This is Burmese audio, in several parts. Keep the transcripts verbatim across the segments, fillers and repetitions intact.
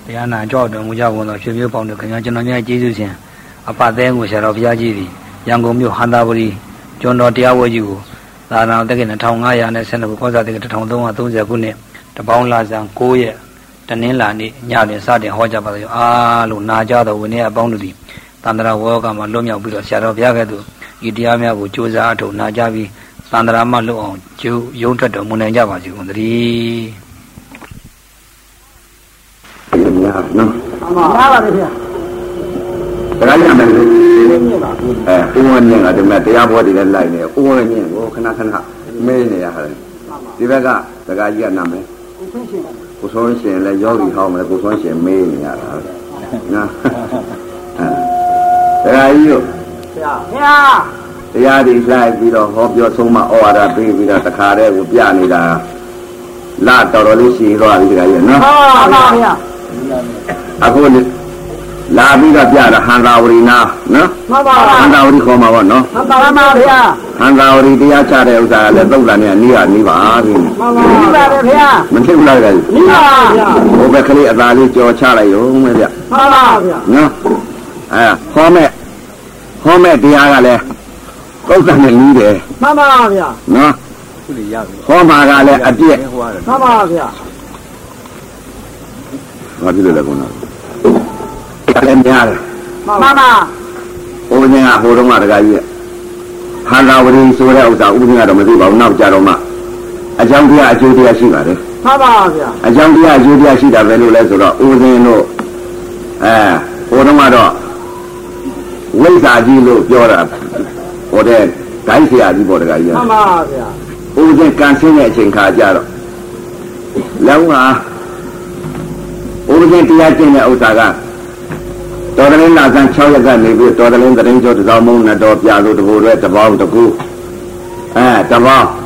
တရားနာကြောက်တော်မူကြကုန်သောရွှေမျိုးပေါင်းတို့ခင်ဗျာကျွန်တော်များကျေးဇူးရှင်အပသဲကိုဆရာတော်ဘုရားကြီးသည်ရန်ကုန်မြို့ဟန်သာပရီကျွန်းတော်တရားဝဲကြီးကိုသာနာတက္ကသိုလ်one thousand five hundred twelveခုခေါ်စာတက္ကသိုလ်one thousand three hundred thirtyခုနှစ်တပေါင်းလာဆန်nineရက်တနင်္လာနေ့ညတွင်စတင်ဟောကြားပါသည်အားလို့နာကြတော်ဝင်နေအပေါင်းတို့သည်သန္တရာဝေါကမှာလွတ်မြောက်ပြီးတော့ဆရာတော်ဘုရားကဲ့သို့ဤတရားများကိုကြိုးစားအထောက်နာကြပြီးသန္တရာမှလွတ်အောင်ကျိုးရုံးထွက်တော်မူနိုင်ကြပါစေကုန်သတည်းများနော်မှန်ပါပါဗျာတရားရမယ်လေအဲဦးဝင်းမြင့်ကဒီမဲ့တရားဘောတွေလည်းလိုက်နေဦးဝင်းမြင့်ကိုခဏခဏမင်းနေရတယ်ဒီဘက်ကတရားကြီးကနာမယ်ကိုဆုံးရှင်လည်းယောဂီဟောင်းမယ်ကိုဆုံးရှင်မေးနေရတာနော်တရားကြီးတို့ဗျာဗျာတရားတွေလိုက်ပြီးတော့ဟောပြောဆုံးမဩဝါဒပေးပြီးတော့တခါတည်းကိုပြနေတာလာတော်တော်လေးရှိသွားပြီတရားကြီးနော်မှန်ပါဗျာအခုလာပြီးတော့ပြတာဟန္တာဝရီနာနော်မှန်ပါဟန္တာဝရီခေါ်မှာပေါ့နော်မှန်ပါပါဗျာဟန္တာဝရီတရားချတဲ့ဥစ္စာကလည်းသုတ်တန်နဲ့နီးရနီးပါပြီမှန်ပါပါဗျာမသိဘူးလားကြနီးပါဗျာဟိုဘက်ကလေးအသာလေးကြော်ချလိုက်ရုံပဲဗျမှန်ပါဗျာနော်အဲဟောမဲ့ဟောမဲ့တရားကလည်းသုတ်တန်နဲ့နီးတယ်မှန်ပါဗျာနော်ဟောမှာကလည်းအပြည့်မှန်ပါဗျာဘာဖြစ်လို့လဲကောနော်လည်းများတယ်မှန်ပါပါဘုရားကဟိုတုန်းကတကကြီးဟန္တာဝရီဆိုတဲ့ဥစ္စာဥပဒေကတော့မသိပါဘူးနောက်ကြတော့မှအကြောင်းတရားအကျိုးတရားရှိပါတယ်မှန်ပါဗျာအကြောင်းတရားအကျိုးတရားရှိတာပဲလို့လဲဆိုတော့ဥပဒေတို့အဲဟိုတုန်းကတော့ဝိဇ္ဇာကြီးလို့ပြောတာဟိုတဲ့ဂိုင်းဆရာကြီးပေါ်တကကြီးမှန်ပါဗျာဥပဒေကံဆင်းတဲ့အချိန်ခါကြတော့လောကဥပဒေတရားကျင့်တဲ့ဥစ္စာကတော်တယ်လာဆန်းsixရက်ကနေပြီးတော်တယ်တရင်ကျော်တစ်စောင်းမုံနဲ့တော်ပြလို့တဘူရဲတပေါင်းတကူအဲတပေါင်း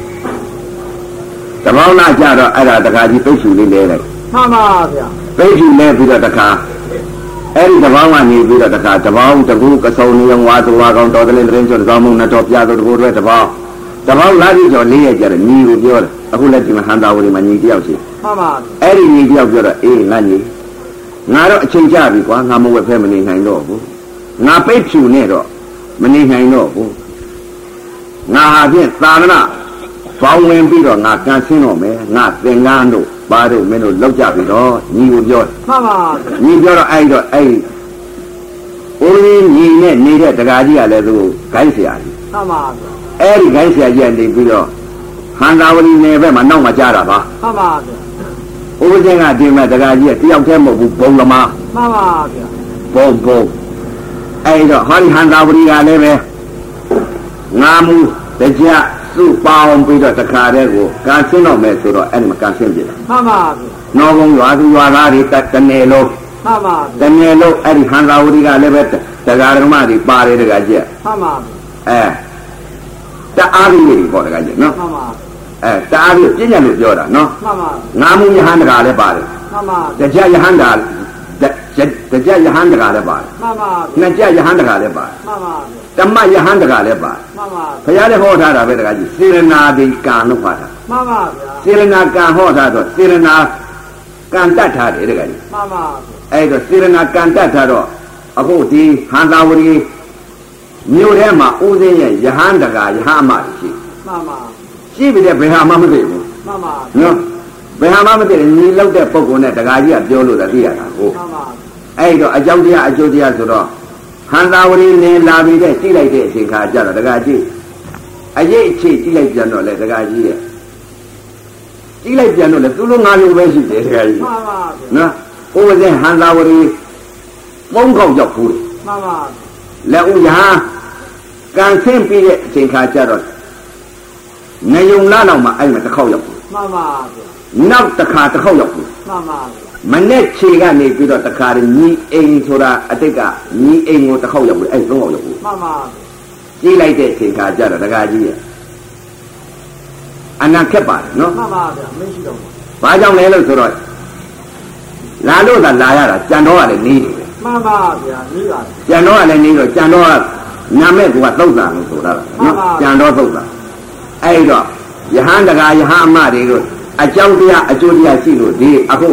တပေါင်းလာကြတော့အဲ့ဒါတခါကြီးပိတ်ရှူလေးလဲလိုက်မှန်ပါဗျာပိတ်ရှူလဲပြီးတော့တခါအဲ့ဒီတပေါင်းကနေပြီးတော့တခါတပေါင်းတကူကစုံနေဝါသဝါကောင်တော်တယ်တရင်ကျော်တစ်စောင်းမုံနဲ့တော်ပြလို့တဘူရဲတပေါင်းတပေါင်းလာပြီးတော့၄ရက်ကျတယ်ညီကိုပြောတယ်အခုလက်ဒီမှာဟန်တာဝရီမှာညီတယောက်ရှိမှန်ပါအဲ့ဒီညီတယောက်ပြောတော့အေးငါညီငါတော့အချိန်ကြပြီကွာငါမဝက်ဖဲမနေနိုင်တော့ဘူးငါပိတ်ဖြူနဲ့တော့မနေနိုင်တော့ဘူးငါဟာဖြင့်သာသနာဘောင်းဝင်ပြီးတော့ငါကန်ဆင်းတော့မယ်ငါသင်္ကန်းတို့ပါတို့မင်းတို့လောက်ကြပြီတော့ညီကိုပြောမှန်ပါညီပြောတော့အဲ့တော့အဲ့ဦးရင်းညီနဲ့နေတဲ့တကားကြီးကလည်းသူဂိုင်းဆရာကြီးမှန်ပါအဲ့ဒီဂိုင်းဆရာကြီးကနေပြီးတော့ဟန္တာဝရီနယ်ဘက်မှာနောက်မှကြားတာပါမှန်ပါဥပဒေကဒီမဲ့တကားကြီးကတယောက်တည်းမဟုတ်ဘူးဘုံသမားမှန်ပါဗျာဘုံဘုံအဲ့တော့ဟောဒီဟန္တာဝရီကလည်းပဲငါမူတကြစုပေါင်းပြီးတော့တခါတည်းကိုကန်ဆင်းတော့မယ်ဆိုတော့အဲ့ဒီမှာကန်ဆင်းပြတယ်မှန်ပါဗျာနော်ဘုံရွာသူရွာသားတွေတနေလုံးမှန်ပါတနေလုံးအဲ့ဒီဟန္တာဝရီကလည်းပဲတကားဓမ္မတွေပါတယ်တကားကြီးမှန်ပါအဲတအားကြီးတွေပေါ့တကားကြီးနော်မှန်ပါအဲတအားကြီးပြည့်ညတ်လို့ပြောတာနော်မှန်ပါငါမူယဟန်တကာလည်းပါတယ်မှန်ပါတကြယဟန်တာတကြယဟန်တကာလည်းပါတယ်မှန်ပါနှစ်ကြယဟန်တကာလည်းပါတယ်မှန်ပါဓမ္မယဟန်တကာလည်းပါတယ်မှန်ပါဘုရားလည်းဟောထားတာပဲတကားကြီးစေရနာတိကံလို့ခေါ်တာမှန်ပါဗျာစေရနာကံဟောထားတော့စေရနာကံတတ်ထားတယ်တကားကြီးမှန်ပါအဲ့တော့စေရနာကံတတ်ထားတော့အခုဒီဟန္တာဝရီမြို့ထဲမှာဥစဉ်ရဲ့ယဟန်တကာယဟအမရှိမှန်ပါရှိပြီတဲ့ဘယ်ဟာမှမသိဘူးမှန်ပါနော်ဘယ်ဟာမှမသိညီလောက်တဲ့ပုံကုန်နဲ့တကာကြီးကပြောလို့သာသိရတာဟုတ်မှန်ပါအဲ့တော့အကြောင်းတရားအကျိုးတရားဆိုတော့ဟန္တာဝရီနေလာပြီးတဲ့ကြည့်လိုက်တဲ့အချိန်ခါကျတော့တကာကြီးအရေးအချိကြည့်လိုက်ပြန်တော့လေတကာကြီးရဲ့ကြည့်လိုက်ပြန်တော့လေသူလိုငါလိုပဲရှိတယ်တကာကြီးမှန်ပါနော်ဥပဇင်ဟန္တာဝရီပုံကောက်ရောက်ဘူးမှန်ပါလက်ဥရဟကန်ဆင်းပြီးတဲ့အချိန်ခါကျတော့နေုံလာတော့မှအဲ့မှာတစ်ခေါက်ရောက်ဘူးမှန်ပါနောက်တစ်ခါတစ်ခေါက်ရောက်ဘူးမှန်ပါမနဲ့ခြေကနေပြီးတော့တစ်ခါညီအိမ်ဆိုတာအတိတ်ကညီအိမ်ကိုတစ်ခေါက်ရောက်ဘူးအဲ့သုံးခေါက်ရောက်ဘူးမှန်ပါကြည့်လိုက်တဲ့အချိန်ခါကျတော့တကားကြီးရဲ့အနာခက်ပါတယ်နော်မှန်ပါဗျာမရှိတော့ဘူးဘာကြောင့်လဲလို့ဆိုတော့လာလို့သာလာရတာကြံတော့ကလည်းနေတယ်မှန်ပါဗျာနေပါကြံတော့ကလည်းနေတော့ကြံတော့ကနာမဲ့ကူကသုတ်တာလို့ဆိုတာနော်ကြံတော့သုတ်တာအဲ့တော့ယဟန်တကာယဟအမတွေကိုအကြောင်းတရားအကျိုးတရားရှိလို့ဒီအခု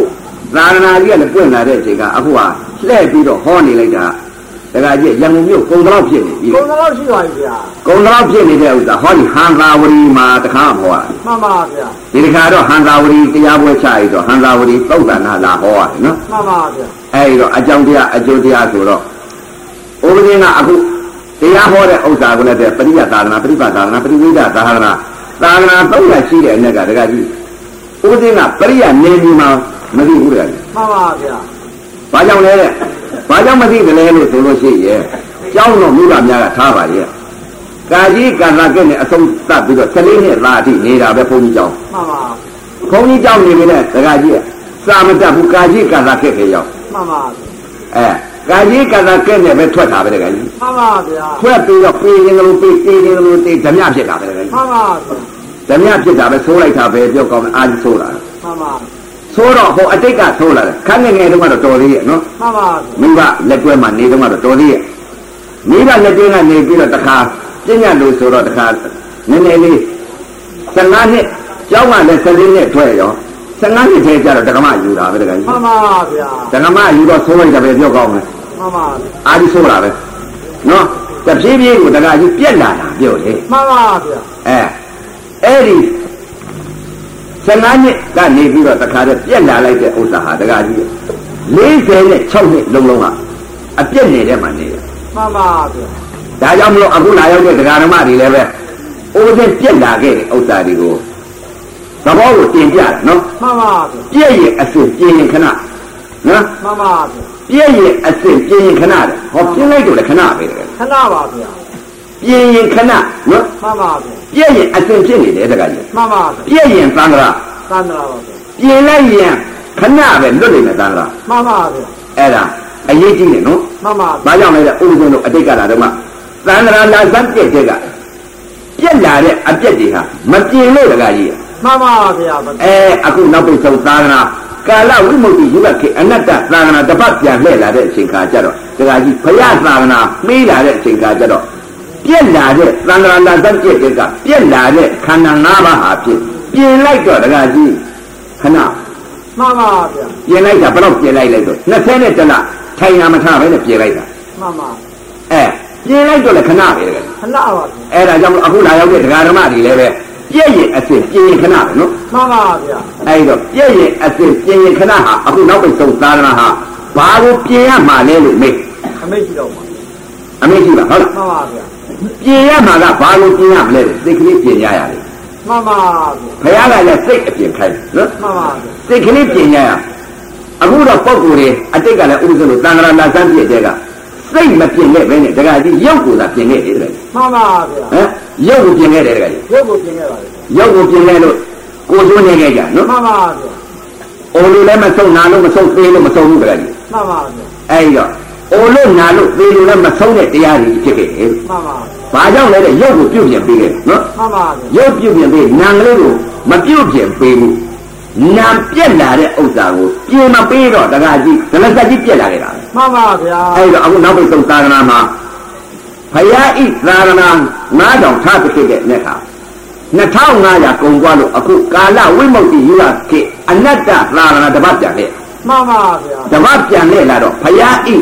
သာသနာကြီးကလည်းပွင့်လာတဲ့အချိန်ကအခုကလှည့်ပြီးတော့ဟောနေလိုက်တာတခါကြီးရန်ကုန်မြို့ကုံတော်ဖြစ်နေပြီကုံတော်ရှိပါပြီဗျာကုံတော်ဖြစ်နေတဲ့ဥစ္စာဟောဒီဟန်သာဝရီမှာတခါဟောရမှန်ပါဗျာဒီတခါတော့ဟန်သာဝရီတရားပွဲချရတော့ဟန်သာဝရီသုတ်တန်နာလာဟောရတယ်နော်မှန်ပါဗျာအဲဒီတော့အကြောင်းတရားအကျိုးတရားဆိုတော့ဥပဒေကအခုတရားဟောတဲ့ဥစ္စာကိုလည်းပရိယသာသနာပရိပတ်သာသနာပရိဝိဒသာသနာသာသနာသုံးရရှိတဲ့အ낵ကတခါကြီးဥပဒေကပရိယနေပြီမှာမသိဘူးတခါကြီးမှန်ပါဗျာဘာကြောင့်လဲတဲ့ဘာကြောင့်မသိကြလဲလို့ဆိုလို့ရှိရဲ့ကျောင်းတော်မိဘများကထားပါရဲ့ကာကြီးကံလာကဲ့နဲ့အဆုံးသတ်ပြီးတော့ဆလေးနှစ်သားအထိနေတာပဲဘုန်းကြီးကျောင်းမှန်ပါဘုန်းကြီးကျောင်းနေပြီနဲ့တခါကြီးစာမတတ်ဘူးကာကြီးကံလာကဲ့ခဲ့ရောက်မှန်ပါအဲကာကြီးကံလာကဲ့နဲ့ပဲထွက်တာပဲတခါကြီးမှန်ပါဗျာထွက်ပြီးတော့ပြေးရင်လို့ပြေးပြေးရင်လို့တေးဓမြဖြစ်တာပဲတခါကြီးမှန်ပါဓမြဖြစ်တာပဲဆိုးလိုက်တာပဲပြောကောင်းအာကြီးဆိုးလာမှန်ပါဆိုတော့ဟိုအတိတ်ကဆိုးလာတယ်ခန်းငယ်ငယ်တုန်းကတော့တော်သေးရဲ့နော်မှန်ပါမိဘလက်တွဲမှာနေတုန်းကတော့တော်သေးရဲ့မိဘလက်တွဲကနေပြီးတော့တခါပြညတ်လို့ဆိုတော့တခါနည်းနည်းလေးဆယ်ငါးနှစ်ကျောင်းကလည်းဆယ်လေးနှစ်ထွက်ရောဆယ်ငါးနှစ်ထဲကျတော့ဒကမယူတာပဲတခါကြီးမှန်ပါဗျာဒကမယူတော့ဆိုးလိုက်တာပဲပြောကောင်းတယ်မှန်ပါအာဒီဆိုးလာပဲနော်တဖြည်းဖြည်းကိုတခါကြီးပြက်လာတာပြောလေမှန်ပါဗျာအဲအဲ့ဒီဆယ်ငါးနှစ်ကနေပြီးတော့တခါတည်းပြက်လာလိုက်တဲ့ဥစ္စာဟာတခါကြီးလေးဆယ်နဲ့ခြောက်နှစ်လုံးလုံးကအပြက်နေတဲ့မှနေတယ်မှန်ပါဗျာဒါကြောင့်မလို့အခုလာရောက်တဲ့ဒကာဓမ္မတွေလည်းပဲအိုးစင်းပြက်လာခဲ့တဲ့ဥစ္စာတွေကိုသဘောကိုတင်ပြတယ်နော်မှန်ပါဗျာပြက်ရဲ့အစစ်ပြင်းရင်ခဏနော်မှန်ပါဗျာပြက်ရဲ့အစစ်ပြင်းရင်ခဏတယ်ဟောပြင်းလိုက်တော့လည်းခဏပဲတကယ်ခဏပါဗျာပြင်းရင်ခဏနော်မှန်ပါဗျာပြက်ရင်အစစ်ဖြစ်နေတယ်တကယ်ကြီးမှန်ပါပြက်ရင်သံဃာသံဃာပါဗျာပြင်းလိုက်ရင်ခဏပဲလွတ်နေမယ်သံဃာမှန်ပါဗျာအဲ့ဒါအရေးကြီးတယ်နော်မှန်ပါဘာကြောင့်လဲတဲ့ဥပဒေတို့အတိတ်ကလာတော့မှသံဃာလာစပ်ပြက်တဲ့ကပြက်လာတဲ့အပြက်တွေဟာမပြင်းလို့တကယ်ကြီးမှန်ပါဗျာအဲအခုနောက်ပိတ်ဆုံးသာသနာကာလဝိမု ക്തി ယူရခေအနတ္တသာသနာတပတ်ပြန်လှည့်လာတဲ့အချိန်ခါကျတော့တကယ်ကြီးဘုရားသာသနာမေးလာတဲ့အချိန်ခါကျတော့ပြက်လာတဲ့သံဃာလာစပ်ပြက်တဲ့ကပြက်လာတဲ့ခန္ဓာ၅ပါးဟာဖြစ်ပြင်လိုက်တော့တကယ်ကြီးခဏမှန်ပါဗျာပြင်လိုက်တာဘယ်တော့ပြင်လိုက်လိုက်တော့နှစ်ဆယ်နဲ့တလထိုင်ရမထားပဲနဲ့ပြင်လိုက်တာမှန်ပါအဲပြင်လိုက်တော့လည်းခဏပဲတကယ်ခဏပါအဲ့ဒါကြောင့်အခုလာရောက်တဲ့ဒကာဓမ္မတွေလည်းပဲပြည့်ရင်အစစ်ပြင်ရင်ခဏပဲနော်မှန်ပါဗျာအဲ့တော့ပြည့်ရင်အစစ်ပြင်ရင်ခဏဟာအခုနောက်ပိတ်ဆုံးသာသနာဟာဘာကိုပြင်ရမှာလဲလို့မေးအမေရှိတော့ပါအမေရှိပါဟုတ်လားမှန်ပါဗျာပြင်ရမှာကဘာကိုပြင်ရမလဲစိတ်ကလေးပြင်ရရတယ်မှန်ပါဘုရားကလည်းစိတ်အပြင်ခိုင်းနော်မှန်ပါစိတ်ကလေးပြင်ရရအခုတော့ပုံကိုယ်တွေအတိတ်ကလည်းဥပဒေလို့သံဃာလာစမ်းပြည့်တဲ့ကစိတ်မပြင်နဲ့ပဲနဲ့တခါကြီးရုပ်ကိုသာပြင်ခဲ့တယ်တကယ်မှန်ပါဗျာဟမ်ရုပ်ကိုပြင်ခဲ့တယ်တကယ်ရုပ်ကိုပြင်ခဲ့ပါလေရုပ်ကိုပြင်ခဲ့လို့ကိုယ်စိုးနေခဲ့ကြနော်မှန်ပါဗျာအိုလို့လည်းမဆုံးနာလို့မဆုံးသေးလို့မဆုံးဘူးတကယ်မှန်ပါဗျာအဲ့တော့အိုလို့နာလို့သေးလို့လည်းမဆုံးတဲ့တရားတွေဖြစ်ခဲ့တယ်မှန်ပါဘာကြောင့်လဲတဲ့ရုပ်ကိုပြုတ်ပြင်ပေးခဲ့နော်မှန်ပါရုပ်ပြုတ်ပြင်ပေးနာကလေးကိုမပြုတ်ပြင်ပေးဘူးနာပြက်လာတဲ့ဥစ္စာကိုပြင်မပေးတော့တခါကြီးဒလစက်ကြီးပြက်လာခဲ့တာမှန်ပါဗျာအဲ့တော့အခုနောက်ပိတ်ဆုံးသာသနာမှာဘုရားဤသာသနာငါးကြောင့်ထားဖြစ်တဲ့နေ့ခါနှစ်ထောင်ငါးရာကုန်သွားလို့အခုကာလဝိမု ക്തി ယူရခေအနတ္တသာသနာတပတ်ပြန်လေမှန်ပါဗျာတပတ်ပြန်လေလာတော့ဘုရားဤ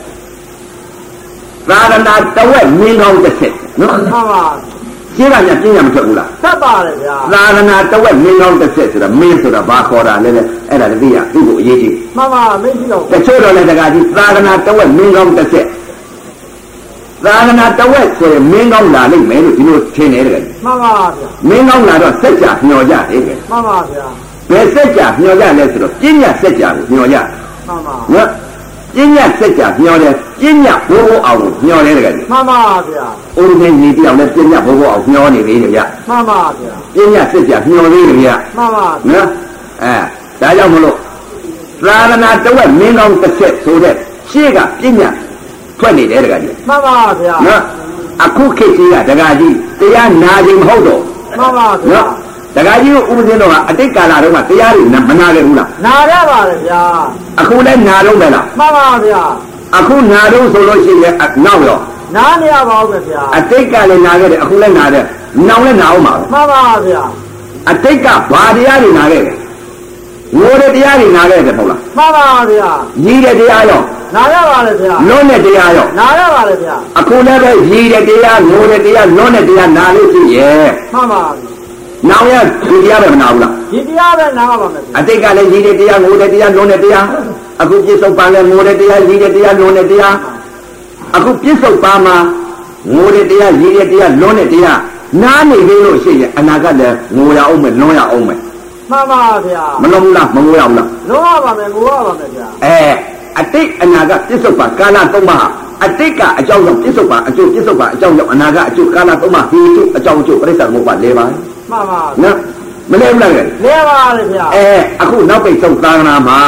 သာသနာတဝက်မြင်းကောင်းတစ်ဆက်နော်မှန်ပါရှင်းကညာပြင်းရမထွက်ဘူးလားသတ်ပါတယ်ဗျာသာသနာတဝက်မြင်းကောင်းတစ်ဆက်ဆိုတာမင်းဆိုတာဘာခေါ်တာလဲလဲအဲ့ဒါတတိယသူ့ကိုအရေးကြီးမှန်ပါမင်းရှိတော့တချို့တော့လည်းတကကြီးသာသနာတဝက်မြင်းကောင်းတစ်ဆက်သာသနာတဝက်ဆိုရင်မင်းကောင်းလာလိမ့်မယ်လို့ဒီလိုထင်နေတယ်မှန်ပါဗျာမင်းကောင်းလာတော့စက်ကြမျောကြတယ်မှန်ပါဗျာဘယ်စက်ကြမျောကြလဲဆိုတော့ပြင်းညစက်ကြကိုမျောကြမှန်ပါနော်ပြင်းညစက်ကြမျောတယ်ပြင်းညဘိုးဘိုးအောင်ကိုမျောတယ်တကယ်မှန်ပါဗျာအိုးနေကြီးပြောင်းလဲပြင်းညဘိုးဘိုးအောင်မျောနေသေးတယ်ဗျမှန်ပါဗျာပြင်းညစက်ကြမျောသေးတယ်ဗျမှန်ပါနော်အဲဒါကြောင့်မလို့သာသနာတဝက်မင်းကောင်းတစ်ဆက်ဆိုတဲ့ရှေ့ကပြင်းညထွက်နေတယ်တကယ်မှန်ပါဗျာနော်အခုခေတ်ကြီးကတကယ်ကြီးတရားနာခြင်းမဟုတ်တော့မှန်ပါဗျာတကယ်ကြီးဥပဒေတော်ကအတိတ်ကာလတုန်းကတရားတွေမနာခဲ့ဘူးလားနာရပါတယ်ဗျာအခုလည်းနာတော့မယ်လားမှန်ပါဗျာအခုနာတော့ဆိုလို့ရှိရင်နောက်ရောနားနေရပါဦးဗျာအတိတ်ကလည်းနာခဲ့တယ်အခုလည်းနာတယ်နောင်လည်းနာအောင်ပါမှန်ပါဗျာအတိတ်ကဘာတရားတွေနာခဲ့လဲငိုတဲ့တရားတွေနာခဲ့တယ်မဟုတ်လားမှန်ပါဗျာရည်တဲ့တရားရောနာရပါလေဗျာလွန်းတဲ့တရားရောနာရပါလေဗျာအခုလည်းပဲရည်တဲ့တရားငိုတဲ့တရားလွန်းတဲ့တရားနာလို့ရှိရဲ့မှန်ပါဗျာနောင်ရဒီတရားပဲမနာဘူးလားဒီတရားပဲနားပါမယ်ဗျာအတိတ်ကလည်းရည်တဲ့တရားငိုတဲ့တရားလွန်းတဲ့တရားအခုပြစ္ဆုတ်ပန်လည်းငိုတဲ့တရားရည်တဲ့တရားလွန်းတဲ့တရားအခုပြစ္ဆုတ်ပန်မှာငိုတဲ့တရားရည်တဲ့တရားလွန်းတဲ့တရားနားနေပြီလို့ရှိရင်အနာဂတ်လည်းငိုရအောင်မယ်လွန်းရအောင်မယ်မှန်ပါဗျာမလွန်ဘူးလားမငိုရဘူးလားလုံးဝပါမယ်ငိုရပါမယ်ဗျာအဲအတိတ်အနာဂတ်ပြစ္ဆုတ်ပန်ကာလသုံးပါးအတိတ်ကအကြောင်းကြောင့်ပြစ္ဆုတ်ပန်အကျိုးပြစ္ဆုတ်ပန်အကြောင်းကြောင့်အနာဂတ်အကျိုးကာလသုံးပါးဒီအကျိုးအကြောင်းအကျိုးပြိဿသမုပ္ပါလဲပါမှန်ပါနော်မလဲဘူးလားကဲလဲပါလေဗျာအဲအခုနောက်ပိတ်ဆုံးသာသနာမှာ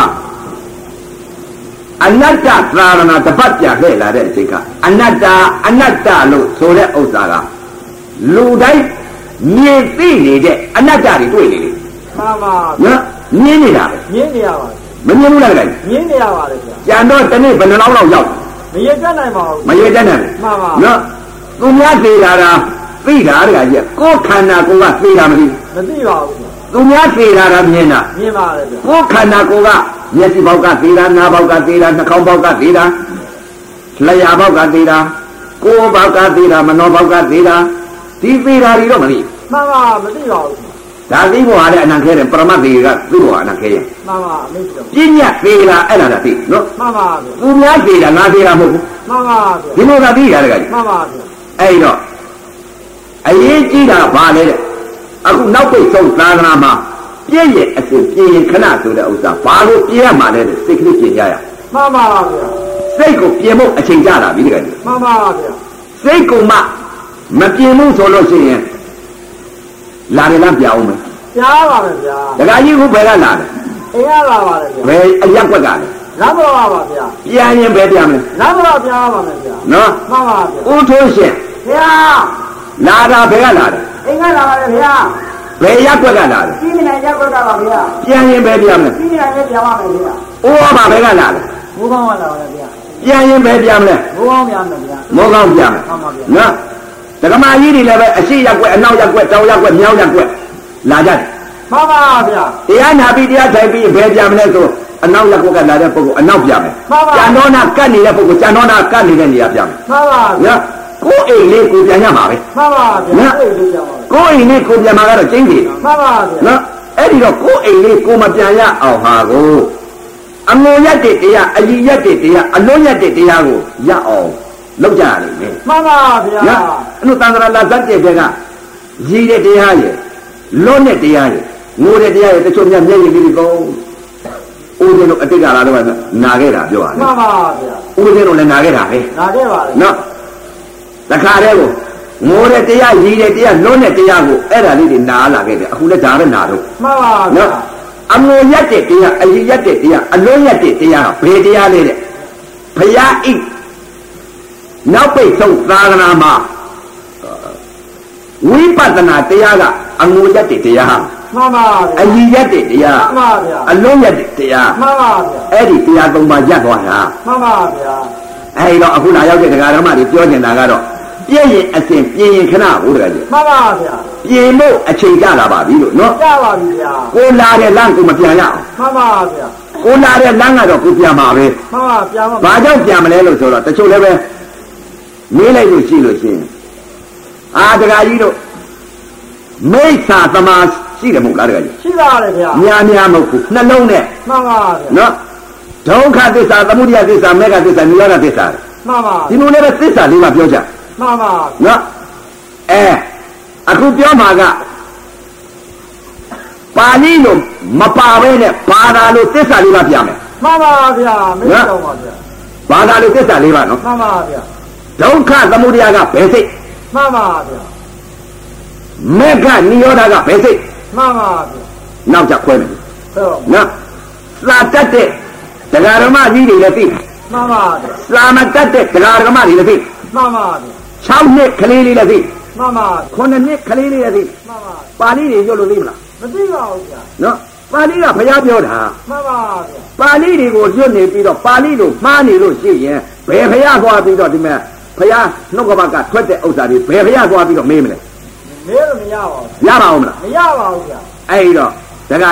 အနတ္တသာသနာတပတ်ပြခဲ့လာတဲ့အချိန်ကအနတ္တအနတ္တလို့ဆိုတဲ့ဥစ္စာကလူတိုင်းမြင်သိနေတဲ့အနတ္တတွေတွေ့နေတယ်မှန်ပါနော်မြင်နေတာပဲမြင်နေရပါမမြင်ဘူးလားကဲမြင်နေရပါလေဗျာကြံတော့တနေ့ဘယ်နှလောက်လောက်ရောက်မရကြနိုင်ပါဘူးမရတတ်နိုင်မှန်ပါနော်သူများသိတာတာသိတာတကကြီးကိုယ်ခန္ဓာကိုယ်ကသိတာမသိမသိပါဘူးသူများသိတာတာမြင်တာမြင်ပါလေဗျာကိုယ်ခန္ဓာကိုယ်ကမျက်စိဘောက်ကသိတာနားဘောက်ကသိတာနှာခေါင်းဘောက်ကသိတာလျှာဘောက်ကသိတာကိုယ်ဘောက်ကသိတာမနောဘောက်ကသိတာဒီသိတာတွေတော့မသိမှန်ပါမသိပါဘူးဒါသိဖို့ဟာလည်းအနံခဲတယ်ပရမတ်တေကသိဖို့ဟာအနံခဲရင်မှန်ပါအမေတို့ပညာသိတာအဲ့ဒါကသိနော်မှန်ပါဗျာသူများသိတာငါသိတာမဟုတ်ဘူးမှန်ပါဗျာဒီလိုကသိတာတကကြီးမှန်ပါဗျာအဲ့တော့အရေးကြီးတာဘာလဲတဲ့အခုနောက်ပိတ်ဆုံးသာသနာမှာပြည့်ရဲ့အစဉ်ပြည့်ရင်ခဏဆိုတဲ့ဥစ္စာဘာလို့ပြည့်ရမှာလဲတဲ့စိတ်ကလေးပြင်ကြရမှန်ပါဗျာစိတ်ကိုပြင်ဖို့အချိန်ကြတာပြီတကယ်ကြီးမှန်ပါဗျာစိတ်ကိုမှမပြင်ဘူးဆိုလို့ရှိရင်လာတယ်လားပြောင်းမယ်ကြားပါမယ်ဗျာတကကြီးကဘယ်ကလာလဲအိမ်ရလာပါလေဗျာဘယ်အရက်ွက်ကလဲလမ်းပေါ်ပါပါဗျာပြန်ရင်ဘယ်ပြန်မလဲလမ်းပေါ်ပြားပါမယ်ဗျာနော်မှန်ပါဗျာဦးထိုးရှင်ဗျာလာတာဘယ်ကလာလဲအိမ်ကလာပါလေဗျာဘယ်ရက်ွက်ကလာလဲကြီးနေရက်ကွက်ကပါဗျာပြန်ရင်ဘယ်ပြန်မလဲကြီးနေရက်ပြန်ပါမယ်ဗျာဦးဟောပါဘယ်ကလာလဲဘိုးကောင်းကလာပါလေဗျာပြန်ရင်ဘယ်ပြန်မလဲဘိုးကောင်းပြန်မယ်ဗျာမောကောင်းပြန်မယ်မှန်ပါဗျာနော်ဒကမာကြီးတွေလည်းပဲအရှိရက်ွက်အနောက်ရက်ွက်တောင်ရက်ွက်မြောက်ရက်ွက်လာကြတယ်မှန်ပါဗျာတရားနာပြီးတရားထိုင်ပြီးဘယ်ပြန်မလဲဆိုအနောက်ရက်ွက်ကလာတဲ့ပုဂ္ဂိုလ်အနောက်ပြန်မယ်ကျန်တော်နာကတ်နေတဲ့ပုဂ္ဂိုလ်ကျန်တော်နာကတ်နေတဲ့နေရာပြန်မယ်မှန်ပါဗျာနော်ကိုယ်အိမ်လေးကိုပြန်ရမှာပဲမှန်ပါဗျာသိလို့ကြောက်ပါကိုယ်အိမ်လေးကိုပြန်မှာကတော့ကျင်းပြီမှန်ပါဗျာနော်အဲ့ဒီတော့ကိုယ်အိမ်လေးကိုမပြန်ရအောင်ဟာကိုအငုံရက်တဲ့တရားအကြီးရက်တဲ့တရားအလွန်ရက်တဲ့တရားကိုရအောင်လုပ်ကြရလိမ့်မယ်မှန်ပါဗျာနော်အဲ့လိုသံဃာလာဇတ်တဲ့ဘက်ကရည်တဲ့တရားရဲ့လွန်တဲ့တရားရဲ့ငိုတဲ့တရားရဲ့တချို့များမျက်ရည်လေးကောဦးဇင်းတို့အတိတ်ကလာတော့နာခဲ့တာပြောရတယ်မှန်ပါဗျာဦးဇင်းတို့လည်းနာခဲ့တာပဲလာခဲ့ပါလေနော်တခါတည်းကိုငိုတဲ့တရားရည်တဲ့တရားလွန်တဲ့တရားကိုအဲ့ဒါလေးတွေနာလာခဲ့တယ်အခုလည်းဒါပဲနာတော့မှန်ပါဗျာနော်အငိုရက်တဲ့တရားအကြီးရက်တဲ့တရားအလွန်ရက်တဲ့တရားဘယ်တရားလဲတဲ့ဘုရားဣနောက်ပိတ်ဆုံးသာသနာမှာဝိပဿနာတရားကအငိုရက်တဲ့တရားမှန်ပါဗျာအကြီးရက်တဲ့တရားမှန်ပါဗျာအလွန်ရက်တဲ့တရားမှန်ပါဗျာအဲ့ဒီတရားသုံးပါးရပ်သွားတာမှန်ပါဗျာအဲ့တော့အခုလာရောက်တဲ့တရားဓမ္မတွေပြောနေတာကတော့ပြည့်ရင်အစဉ်ပြင်းရင်ခဏဘုရားကြီးမှန်ပါဗျာပြင်လို့အချိန်ကြလာပါပြီလို့နော်ကြပါပြီဗျာကိုလာတဲ့လမ်းကိုမပြန်ရအောင်မှန်ပါဗျာကိုလာတဲ့လမ်းကတော့ကိုပြန်ပါပဲမှန်ပါပြန်ပါဘာကြောင့်ပြန်မလဲလို့ဆိုတော့တချို့လည်းပဲမေးလိုက်လို့ရှိလို့ရှိရင်အာတရားကြီးတို့မိစ္ဆာသမာရှိတယ်မဟုတ်လားတရားကြီးရှိပါတယ်ဗျာများများမဟုတ်ဘူးနှလုံးနဲ့မှန်ပါဗျာနော်ဒုက္ခသစ္စာသမုဒယသစ္စာမေဃသစ္စာနိရောဓသစ္စာမှန်ပါဒီလိုလည်းပဲသစ္စာလေးပါပြောကြမှန်ပါနော်အဲအခုပြောမှာကပါဠိလိုမပါဘဲနဲ့ဘာသာလိုသစ္စာလေးပါပြမယ်မှန်ပါဗျာမင်းတော့ပါဗျာဘာသာလိုသစ္စာလေးပါနော်မှန်ပါဗျာဒုက္ခသမုဒယကဘယ်စိတ်မှန်ပါဗျာမေဃနိရောဓကဘယ်စိတ်မှန်ပါဗျာနောက်ကြခွဲမယ်ဟုတ်နော်သာတတ်တဲ့တရားဓမ္မကြီးတွေလည်းသိမှန်ပါဗျာသာမတတ်တဲ့တရားဓမ္မတွေလည်းသိမှန်ပါဗျာ၆နှစ်ကလေးလေးလည်းသိမှန်ပါခုနှစ်နှစ်ကလေးလေးလည်းသိမှန်ပါပါဠိတွေရွတ်လို့သိမလားမသိပါဘူးဗျာနော်ပါဠိကဘုရားပြောတာမှန်ပါဗျာပါဠိတွေကိုရွတ်နေပြီးတော့ပါဠိလိုမှားနေလို့ရှိရင်ဘယ်ဘုရားသွားပြီးတော့ဒီမဲ့ဘုရားနှုတ်ကပကထွက်တဲ့ဥစ္စာတွေဘယ်ဘုရားသွားပြီးတော့မေးမလဲမေးလို့မရပါဘူးရပါဦးမလားမရပါဘူးဗျာအဲ့တော့ဒကာကြီး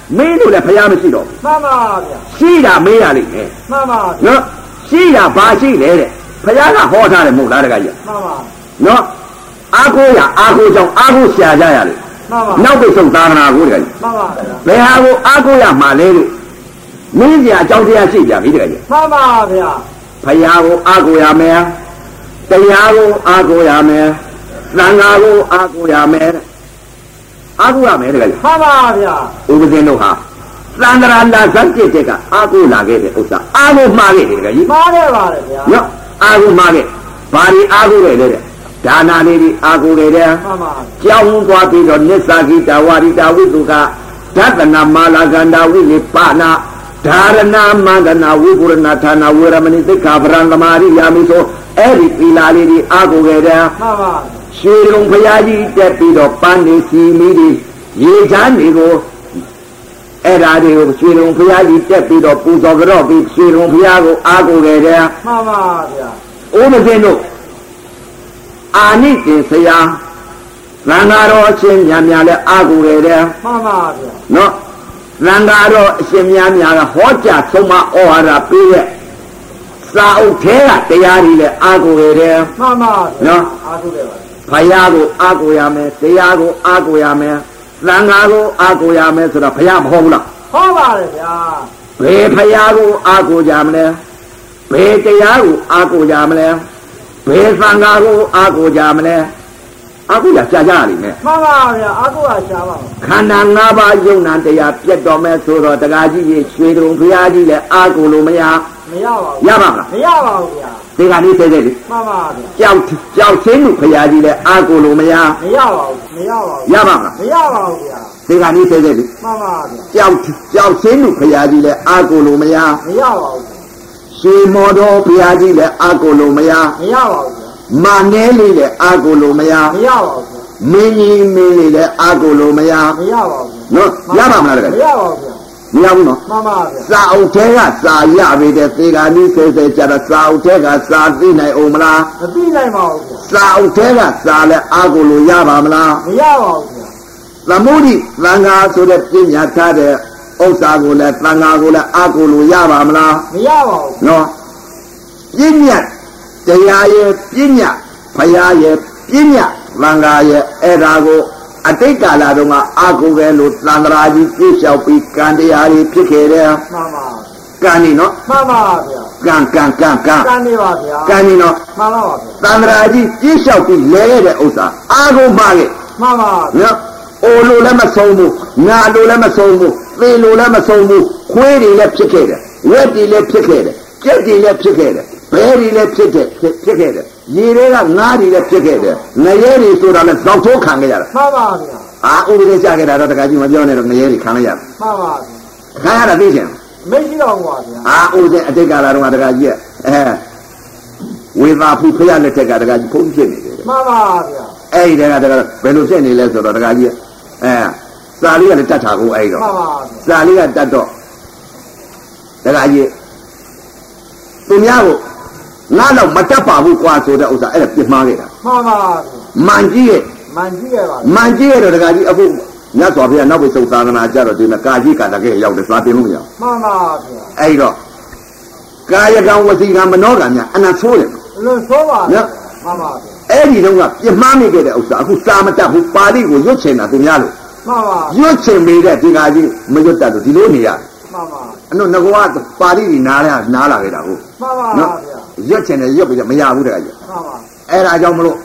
မင်းတို့လည်းဖယားမရှိတော့ဘူးမှန်ပါဗျာရှိတာမေးရလိမ့်မယ်မှန်ပါဗျာနော်ရှိတာဘာရှိလဲတဲ့ဖယားကဟောထားတယ်မဟုတ်လားတကကြီးမှန်ပါနော်အာကိုရအာကိုကြောင့်အာကိုရှာကြရတယ်မှန်ပါနောက်ပိတ်ဆုံးသာသနာကိုတကကြီးမှန်ပါဗျာဘယ်ဟာကိုအာကိုရမှာလဲလို့မင်းကြီးအကြောင်းတရားရှိကြပြီတကကြီးမှန်ပါဗျာဖယားကိုအာကိုရမယ်တရားကိုအာကိုရမယ်သံဃာကိုအာကိုရမယ်အာကိုရမယ်တကကြီးမှန်ပါဗျာဥပဇင်းတို့ဟာသန္တရာလာဇန်จิตတဲ့ကအာကိုလာခဲ့တဲ့ဥစ္စာအာကိုမှားခဲ့တယ်တကကြီးမှားခဲ့ပါတယ်ဗျာနော်အာကိုမှားခဲ့ဘာတွေအာကိုခဲ့လဲတဲ့ဒါနာလေးတွေအာကိုခဲ့တယ်မှန်ပါကြောင်းသွားပြီးတော့နစ္စာဂိတဝါရိတဝိတုကဒသနာမာလာကန္တာဝိနိပါဏဓာရဏမန္တနာဝိပုရဏဌာနဝေရမဏိသိက္ခာပရံသမာရိယာမိဆိုအဲ့ဒီသီလာလေးတွေအာကိုခဲ့တယ်မှန်ပါရွှေလုံးဘုရားကြီးတက်ပြီးတော့ပန်းနေစီမီတွေရေချမ်းတွေကိုအဲ့ဓာတွေကိုရွှေလုံးဘုရားကြီးတက်ပြီးတော့ပူဇော်ကြတော့ပြီးရွှေလုံးဘုရားကိုအာကိုခဲ့တယ်မှန်ပါဗျာ။ဦးမစင်းတို့အာနိတင်ဆရာသံဃာတော်အရှင်များများလည်းအာကိုခဲ့တယ်မှန်ပါဗျာနော်သံဃာတော်အရှင်များများကဟောကြားဆုံးမဩဝါဒပေးတဲ့စာအုပ်ထဲကတရားတွေလည်းအာကိုခဲ့တယ်မှန်ပါနော်အားထုတ်တယ်ပါဘုရားကိုအာကိုရမယ်တရားကိုအာကိုရမယ်သံဃာကိုအာကိုရမယ်ဆိုတော့ဘုရားမဟုတ်ဘူးလားဟောပါတယ်ဗျာဘယ်ဘုရားကိုအာကိုကြမလဲဘယ်တရားကိုအာကိုကြမလဲဘယ်သံဃာကိုအာကိုကြမလဲအာကိုရကြာကြရလိမ့်မယ်မှန်ပါဗျာအားထုတ်ရရှားပါခန္ဓာ၅ပါးယုံနာတရားပြတ်တော်မယ်ဆိုတော့တရားကြီးကြီးရွှေတုံဘုရားကြီးလည်းအာကိုလို့မရမရပါဘူးရပါမလားမရပါဘူးဗျာဒီကနေ့သေးသေးလေးမှန်ပါဗျာကြောက်ကြောက်ချင်းမှုဘုရားကြီးလည်းအာကိုလို့မရမရပါဘူးမရပါဘူးရပါမလားမရပါဘူးဗျာဒီကနေ့သေးသေးလေးမှန်ပါဗျာကြောက်ကြောက်ချင်းမှုဘုရားကြီးလည်းအာကိုလို့မရမရပါဘူးရွှေမော်တော်ဘုရားကြီးလည်းအာကိုလို့မရမရပါဘူးဗျာမာနဲလေးလည်းအာကိုလို့မရမရပါဘူးဗျာမင်းကြီးမင်းလေးလည်းအာကိုလို့မရမရပါဘူးနော်ရပါမလားတကယ်မရပါဘူးဗျာမရဘူးနော်မှန်ပါဗျာစာအုပ်ထဲကစာရပြီတဲ့သေဂာနီးဆဲဆဲကြတော့စာအုပ်ထဲကစာသိနိုင်အောင်မလားမသိနိုင်ပါဘူးဗျာစာအုပ်ထဲကစာလည်းအာကိုလို့ရပါမလားမရပါဘူးဗျာသမုဒိသံဃာဆိုတဲ့ပြညာထားတဲ့ဥစ္စာကိုလည်းသံဃာကိုလည်းအာကိုလို့ရပါမလားမရပါဘူးနော်ပြညာတရားရဲ့ပြညာဘုရားရဲ့ပြညာသံဃာရဲ့အဲ့ဒါကိုအတိတ်ကာလတုန်းကအာကိုပဲလို့သံဃာကြီးပြည့်လျှောက်ပြီးကံတရားတွေဖြစ်ခဲ့တယ်မှန်ပါကံနေနော်မှန်ပါဗျာကံကံကံကံကံနေပါဗျာကံနေနော်မှန်ပါဗျာသံဃာကြီးပြည့်လျှောက်ပြီးလဲခဲ့တဲ့ဥစ္စာအာကိုပါခဲ့မှန်ပါနော်အိုလိုလည်းမဆုံးဘူးငါလိုလည်းမဆုံးဘူးသေလိုလည်းမဆုံးဘူးခွေးတွေလည်းဖြစ်ခဲ့တယ်ဝက်တွေလည်းဖြစ်ခဲ့တယ်ကြက်တွေလည်းဖြစ်ခဲ့တယ်ဘဲတွေလည်းဖြစ်တဲ့ဖြစ်ခဲ့တယ်ရေတွေကငါးတွေလည်းဖြစ်ခဲ့တယ်ငရဲတွေဆိုတာလည်းဇောက်ထိုးခံခဲ့ရတာမှန်ပါဗျာအာဥပဒေကြခဲ့တာတော့တခါကြီးမပြောနဲ့တော့ငရဲတွေခံလိုက်ရတာမှန်ပါဗျာခံရတာသိချင်မရှိတော့ဘူးပါဗျာအာဥပဒေအတိတ်ကာလတုန်းကတခါကြီးအဲဝေသာဖူဖရလက်ထက်ကတခါကြီးဖုံးဖြစ်နေတယ်မှန်ပါဗျာအဲ့ဒီတခါတခါဘယ်လိုဖြစ်နေလဲဆိုတော့တခါကြီးအဲစာလေးကလည်းတတ်တာကိုအဲ့တော့မှန်ပါဗျာစာလေးကတတ်တော့တခါကြီးသူများကိုငါတော့မတတ်ပါဘူးကွာဆိုတဲ့ဥစ္စာအဲ့ဒါပြစ်မှားခဲ့တာမှန်ပါဗျာမန်ကြီးရဲ့မှန်ကြည့်ခဲ့ပါမန်ကြီးရဲ့တော့တခါကြီးအခုမြတ်စွာဘုရားနောက်ပိတ်ဆုံးသာသနာကြတော့ဒီမှာကာကြီးကာတကဲရောက်တယ်စာတင်လို့မရဘူးမှန်ပါဗျာအဲ့တော့ကာယကံဝစီကံမနောကံများအနတ်ဆိုးတယ်လွန်ဆိုးပါနော်မှန်ပါဗျာအဲ့ဒီတော့ကပြစ်မှားမိခဲ့တဲ့ဥစ္စာအခုစာမတတ်ဘူးပါဠိကိုရွတ်ချင်တာသူများလို့မှန်ပါရွတ်ချင်မိတဲ့ဒီကာကြီးမရွတ်တတ်လို့ဒီလိုနေရတယ်မှန်ပါအဲ့တော့ငကောကပါဠိကြီးနားလဲနားလာခဲ့တာဟုတ်မှန်ပါနော်ဗျာရွတ်ချင်တယ်ရွတ်ပြီးတော့မရဘူးတခါကြီးမှန်ပါအဲ့ဒါကြောင့်မလို့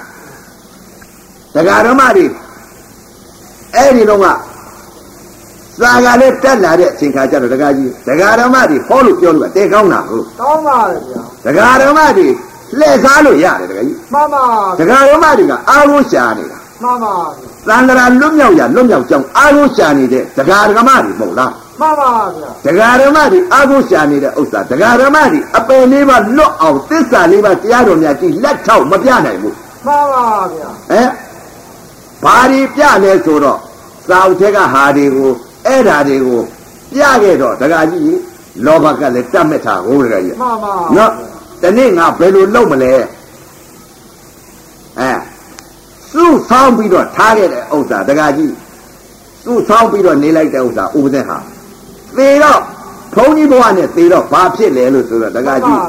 တရားဓမ္မတွေအဲ့ဒီတော့ကစာကလည်းတက်လာတဲ့အချိန်ခါကျတော့တရားကြီးတရားဓမ္မတွေဟောလို့ပြောလို့တဲကောင်းတာဟုတ်ကောင်းပါလေဗျာတရားဓမ္မတွေလှည့်စားလို့ရတယ်တရားကြီးမှန်ပါတရားဓမ္မတွေကအာရုံရှာနေတာမှန်ပါသံဃာလွတ်မြောက်ရလွတ်မြောက်ကြောင်းအာရုံရှာနေတဲ့တရားဓမ္မတွေမဟုတ်လားမှန်ပါဗျာတရားဓမ္မတွေအာရုံရှာနေတဲ့ဥစ္စာတရားဓမ္မတွေအပယ်လေးပါလွတ်အောင်သစ္စာလေးပါတရားတော်များကြည့်လက်ထောက်မပြနိုင်ဘူးမှန်ပါဗျာဟမ်ဘာတွေပြလဲဆိုတော့စာအုပ်ထဲကဟာတွေကိုအဲ့ဓာတွေကိုပြခဲ့တော့တခါကြီးလောဘကလည်းတတ်မဲ့တာဟိုတခါကြီးမှန်ပါနော်တနေ့ငါဘယ်လိုလုပ်မလဲအဲစုဆောင်းပြီးတော့ထားခဲ့တဲ့ဥစ္စာတခါကြီးသူ့ဆောင်းပြီးတော့နေလိုက်တဲ့ဥစ္စာဥပဒေဟာသေတော့ဘုန်းကြီးဘဝနဲ့သေတော့ဘာဖြစ်လဲလို့ဆိုတော့တက္ကကြီး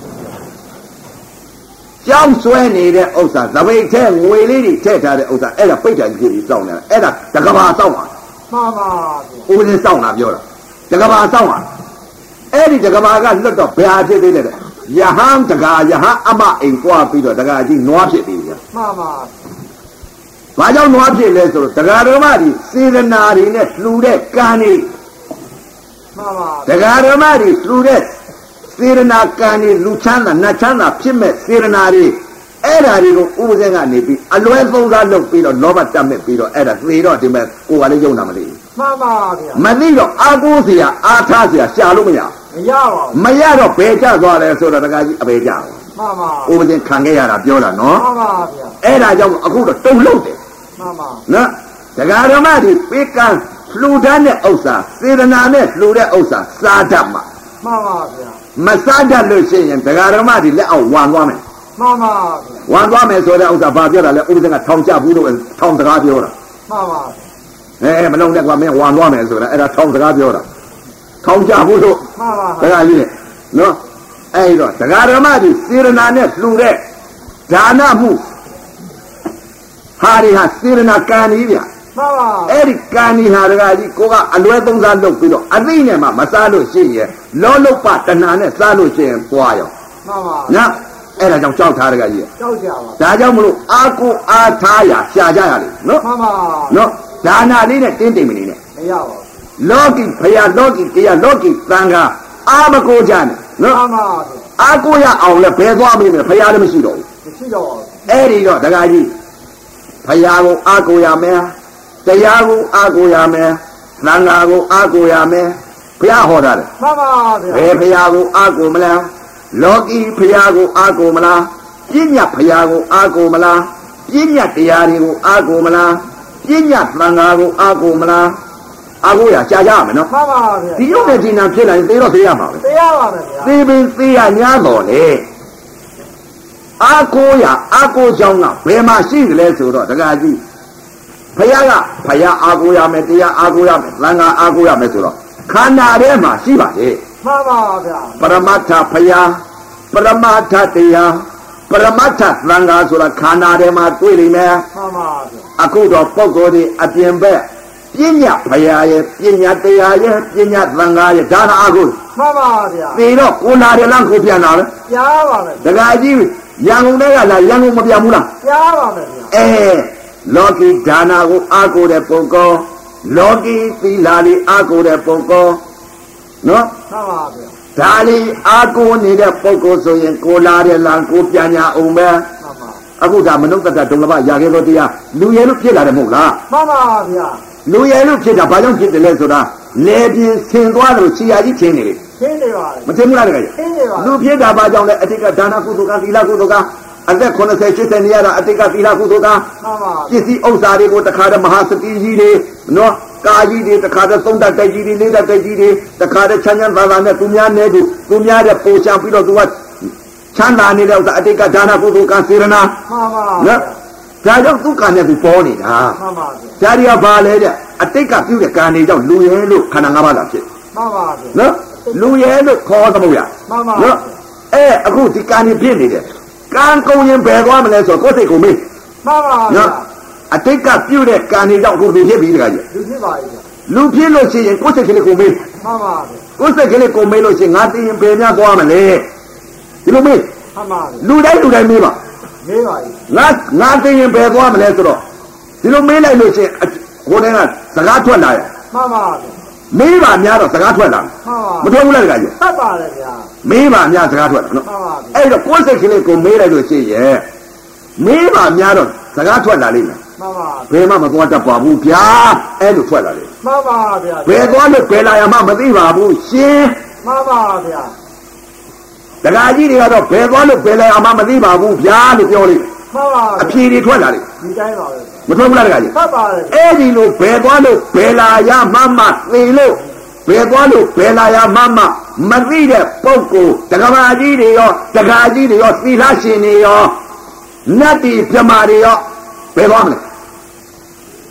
ကြောင်းဆွဲနေတဲ့ဥစ္စာသပိတ်ထဲငွေလေးတွေထည့်ထားတဲ့ဥစ္စာအဲ့ဒါပိတ်တယ်ဖြစ်ပြီးစောင့်နေတာအဲ့ဒါတက္ကဘာစောင့်ပါမှန်ပါဥပဒေစောင့်တာပြောတာတက္ကဘာစောင့်ပါအဲ့ဒီတက္ကဘာကလွတ်တော့ဘယ်ဟာဖြစ်သေးလဲယဟန်တက္ကယဟန်အမအိမ်ပွားပြီးတော့တက္ကကြီးနွားဖြစ်သေးတယ်မှန်ပါဘာကြောင့်နွားဖြစ်လဲဆိုတော့တရားဓမ္မတွေစေတနာတွေနဲ့လှူတဲ့ကံတွေမှန်ပါတရားဓမ္မတွေလှူတဲ့စေတနာကံတွေလူချမ်းသာနတ်ချမ်းသာဖြစ်မဲ့စေတနာတွေအဲ့ဓာတွေကိုဥပဇင်းကနေပြီးအလွဲသုံးစားလုပ်ပြီးတော့လောဘတတ်မဲ့ပြီးတော့အဲ့ဒါသေတော့ဒီမဲ့ကိုယ်ကလည်းယုံတာမသိဘူးမှန်ပါဗျာမသိတော့အာကိုးเสียအာထားเสียရှာလို့မရမရပါဘူးမရတော့ဘယ်ကျသွားလဲဆိုတော့တရားကြီးအပေကျပါမှန်ပါဥပဇင်းခံခဲ့ရတာပြောတာနော်မှန်ပါဗျာအဲ့ဒါကြောင့်အခုတော့တုံလို့တယ်မှန်ပါနော်တရားဓမ္မတွေပေးကံလှူဒန်းတဲ့ဥစ္စာစေတနာနဲ့လှူတဲ့ဥစ္စာစားတတ်မှာမှန်ပါဗျာမစားတတ်လို့ရှိရင်တရားဓမ္မတွေလက်အောင်ဝမ်းသွားမယ်မှန်ပါဝမ်းသွားမယ်ဆိုတဲ့ဥစ္စာဘာပြောတာလဲဥပဒေကထောင်ချဘူးလို့ထောင်စကားပြောတာမှန်ပါအဲမလုံးနဲ့ကွာမင်းဝမ်းသွားမယ်ဆိုတာအဲ့ဒါထောင်စကားပြောတာထောင်ချဘူးလို့မှန်ပါတရားကြီးနော်အဲ့တော့တရားဓမ္မတွေစေရနာနဲ့လှူတဲ့ဒါနမှုဟာရီဟာစေရနာကံကြီးဗျာမှန်ပါအဲ့ဒီကံကြီးဟာတရားကြီးကိုကအလွဲသုံးစားလုပ်ပြီးတော့အသိနဲ့မှမစားလို့ရှိရင်လောလုပတဏှာနဲ့စားလို့ရှိရင်ပွားရောမှန်ပါညာအဲ့ဒါကြောင့်ကြောက်ထားတရားကြီးကြောက်ကြပါဒါကြောင့်မလို့အာကိုအားထားရရှာကြရလေနော်မှန်ပါနော်ဒါနာလေးနဲ့တင်းတိမ်မနေနဲ့မရပါဘူးလောကီဖယာလောကီတရားလောကီသံဃာအာမကိုကြနဲ့နော်မှန်ပါအာကိုရအောင်လဲဘယ်သွားမလဲဖယာလည်းမရှိတော့ဘူးမရှိတော့ဘူးအဲ့ဒီတော့တရားကြီးဖယာကိုအာကိုရမယ်တရားကိုအာကိုရမယ်သံဃာကိုအာကိုရမယ်ဘုရားဟောတာလေမှန်ပါဗျာဘယ်ဖယာကိုအာကိုမလားလောကီဖယာကိုအာကိုမလားပညာဖယာကိုအာကိုမလားပညာတရားတွေကိုအာကိုမလားပညာသံဃာကိုအာကိုမလားအာကိုရကြာကြမယ်နော်မှန်ပါဗျာဒီရုပ်နဲ့ဒီနာဖြစ်လာရင်သေတော့သေရမှာပဲသေရပါမယ်ဗျာသေပင်သေရညာတော်လေအာကိုရအာကိုကြောင့်ကဘယ်မှာရှိသလဲဆိုတော့တက္ကကြီးဖယားကဖယားအာကိုရမယ်တရားအာကိုရမယ်သံဃာအာကိုရမယ်ဆိုတော့ခန္ဓာထဲမှာရှိပါလေမှန်ပါဗျာပရမတ္ထဖယားပရမတ္ထတရားပရမတ္ထသံဃာဆိုတာခန္ဓာထဲမှာတွေ့လိမ့်မယ်မှန်ပါဗျာအခုတော့ပုဂ္ဂိုလ်တွေအပြင်ဘက်ပညာဖယားရဲ့ပညာတရားရဲ့ပညာသံဃာရဲ့ဒါနအာကိုမှန်ပါဗျာသေတော့ကိုလာတယ်လားကိုပြန်လာလဲကြားပါမယ်တက္ကကြီးရန်ကုန်ထဲကလာရန်ကုန်မပြန်ဘူးလားကြားပါမယ်ဗျာအဲလောကီဒါနာကိုအာကိုတဲ့ပုဂ္ဂိုလ်လောကီသီလာလေးအာကိုတဲ့ပုဂ္ဂိုလ်နော်မှန်ပါဗျာဒါလေးအာကိုနေတဲ့ပုဂ္ဂိုလ်ဆိုရင်ကိုလာတယ်လားကိုပြန်ညာအောင်ပဲမှန်ပါအခုဒါမနုဿတ္တဒုံလဘရာခဲလို့တရားလူရဲလို့ဖြစ်လာတယ်မဟုတ်လားမှန်ပါဗျာလူရဲလို့ဖြစ်တာဘာကြောင့်ဖြစ်တယ်လဲဆိုတာလေပြင်းဆင်သွားတယ်ခြေရာကြီးချင်းနေလေချင်းနေပါလေမထင်ဘူးလားတကယ်ချင်းနေပါလူဖြစ်တာဘာကြောင့်လဲအတိတ်ကဒါနကုသိုလ်ကသီလကုသိုလ်ကအသက်ခုနှစ်ဆယ်ရှစ်ဆယ်နေရတာအတိတ်ကသီလကုသိုလ်ကမှန်ပါပစ္စည်းဥစ္စာတွေကိုတခါတည်းမဟာစတိကြီးတွေနော်ကာကြီးတွေတခါတည်းသုံးတတ်တိုက်ကြီးတွေလေးတတ်တိုက်ကြီးတွေတခါတည်းချမ်းချမ်းသာသာနဲ့သူများနဲ့သူသူများတဲ့ပိုချပြီးတော့သူကချမ်းသာနေတဲ့ဥစ္စာအတိတ်ကဒါနကုသိုလ်ကစေရနာမှန်ပါနော်ဒါကြောင့်သူကနဲ့သူပေါ်နေတာမှန်ပါဗျာဒါတွေကဘာလဲတဲ့အတိတ်ကပြုတဲ့ကံတွေကြောင့်လူရဲလို့ခန္ဓာ၅ပါးလာဖြစ်မှန်ပါဗျာနော်လူရဲလို့ခေါ်သမို့ရမှန်ပါနော်အဲအခုဒီကံတွေဖြစ်နေတယ်ကံကုန်ရင်ဘယ်သွားမလဲဆိုတော့ကိုယ်စိတ်ကိုမေးမှန်ပါဗျာအတိတ်ကပြုတဲ့ကံတွေကြောင့်ကိုလူဖြစ်ပြီးတခါကြီးလူဖြစ်ပါရဲ့လူဖြစ်လို့ရှိရင်ကိုယ်စိတ်ကလေးကိုမေးမှန်ပါဗျာကိုယ်စိတ်ကလေးကိုမေးလို့ရှိရင်ငါသိရင်ဘယ်များသွားမလဲဒီလိုမေးမှန်ပါလူတိုင်းလူတိုင်းမေးပါမေးပါရဲ့ငါငါသိရင်ဘယ်သွားမလဲဆိုတော့ဒီလိုမေးလိုက်လို့ရှိရင်ဟိုတည်းကစကားထွက်လာရဲ့မှန်ပါဗျာမေးပါများတော့စကားထွက်လာမထွက်ဘူးလားတခါကြီးထွက်ပါတယ်ဗျာမေးပါများစကားထွက်လာနော်အဲ့တော့ကိုယ်စိတ်ကလေးကိုမေးလိုက်လို့ရှိရင်မေးပါများတော့စကားထွက်လာလိမ့်မယ်မှန်ပါဘယ်မှမသွားတတ်ပါဘူးဗျာအဲ့လိုထွက်လာတယ်မှန်ပါဗျာဘယ်သွားလို့ဘယ်လာရမှမသိပါဘူးရှင်မှန်ပါဗျာတခါကြီးတွေကတော့ဘယ်သွားလို့ဘယ်လာရမှမသိပါဘူးဗျာလို့ပြောလိုက်မှန်ပါအဖြေတွေထွက်လာတယ်ဒီတိုင်းပါပဲမထွက်ဘူးလားတခါကြီးထွက်ပါတယ်အဲ့ဒီလိုဘယ်သွားလို့ဘယ်လာရမှမသိလို့ဘယ်သွားလို့ဘယ်လာရမှမမသိတဲ့ပုဂ္ဂိုလ်တက္ကမကြီးတွေရောတက္ကကြီးတွေရောသီလရှင်တွေရောနတ်တိပြမာတွေရောဘယ်သွားမလဲဘ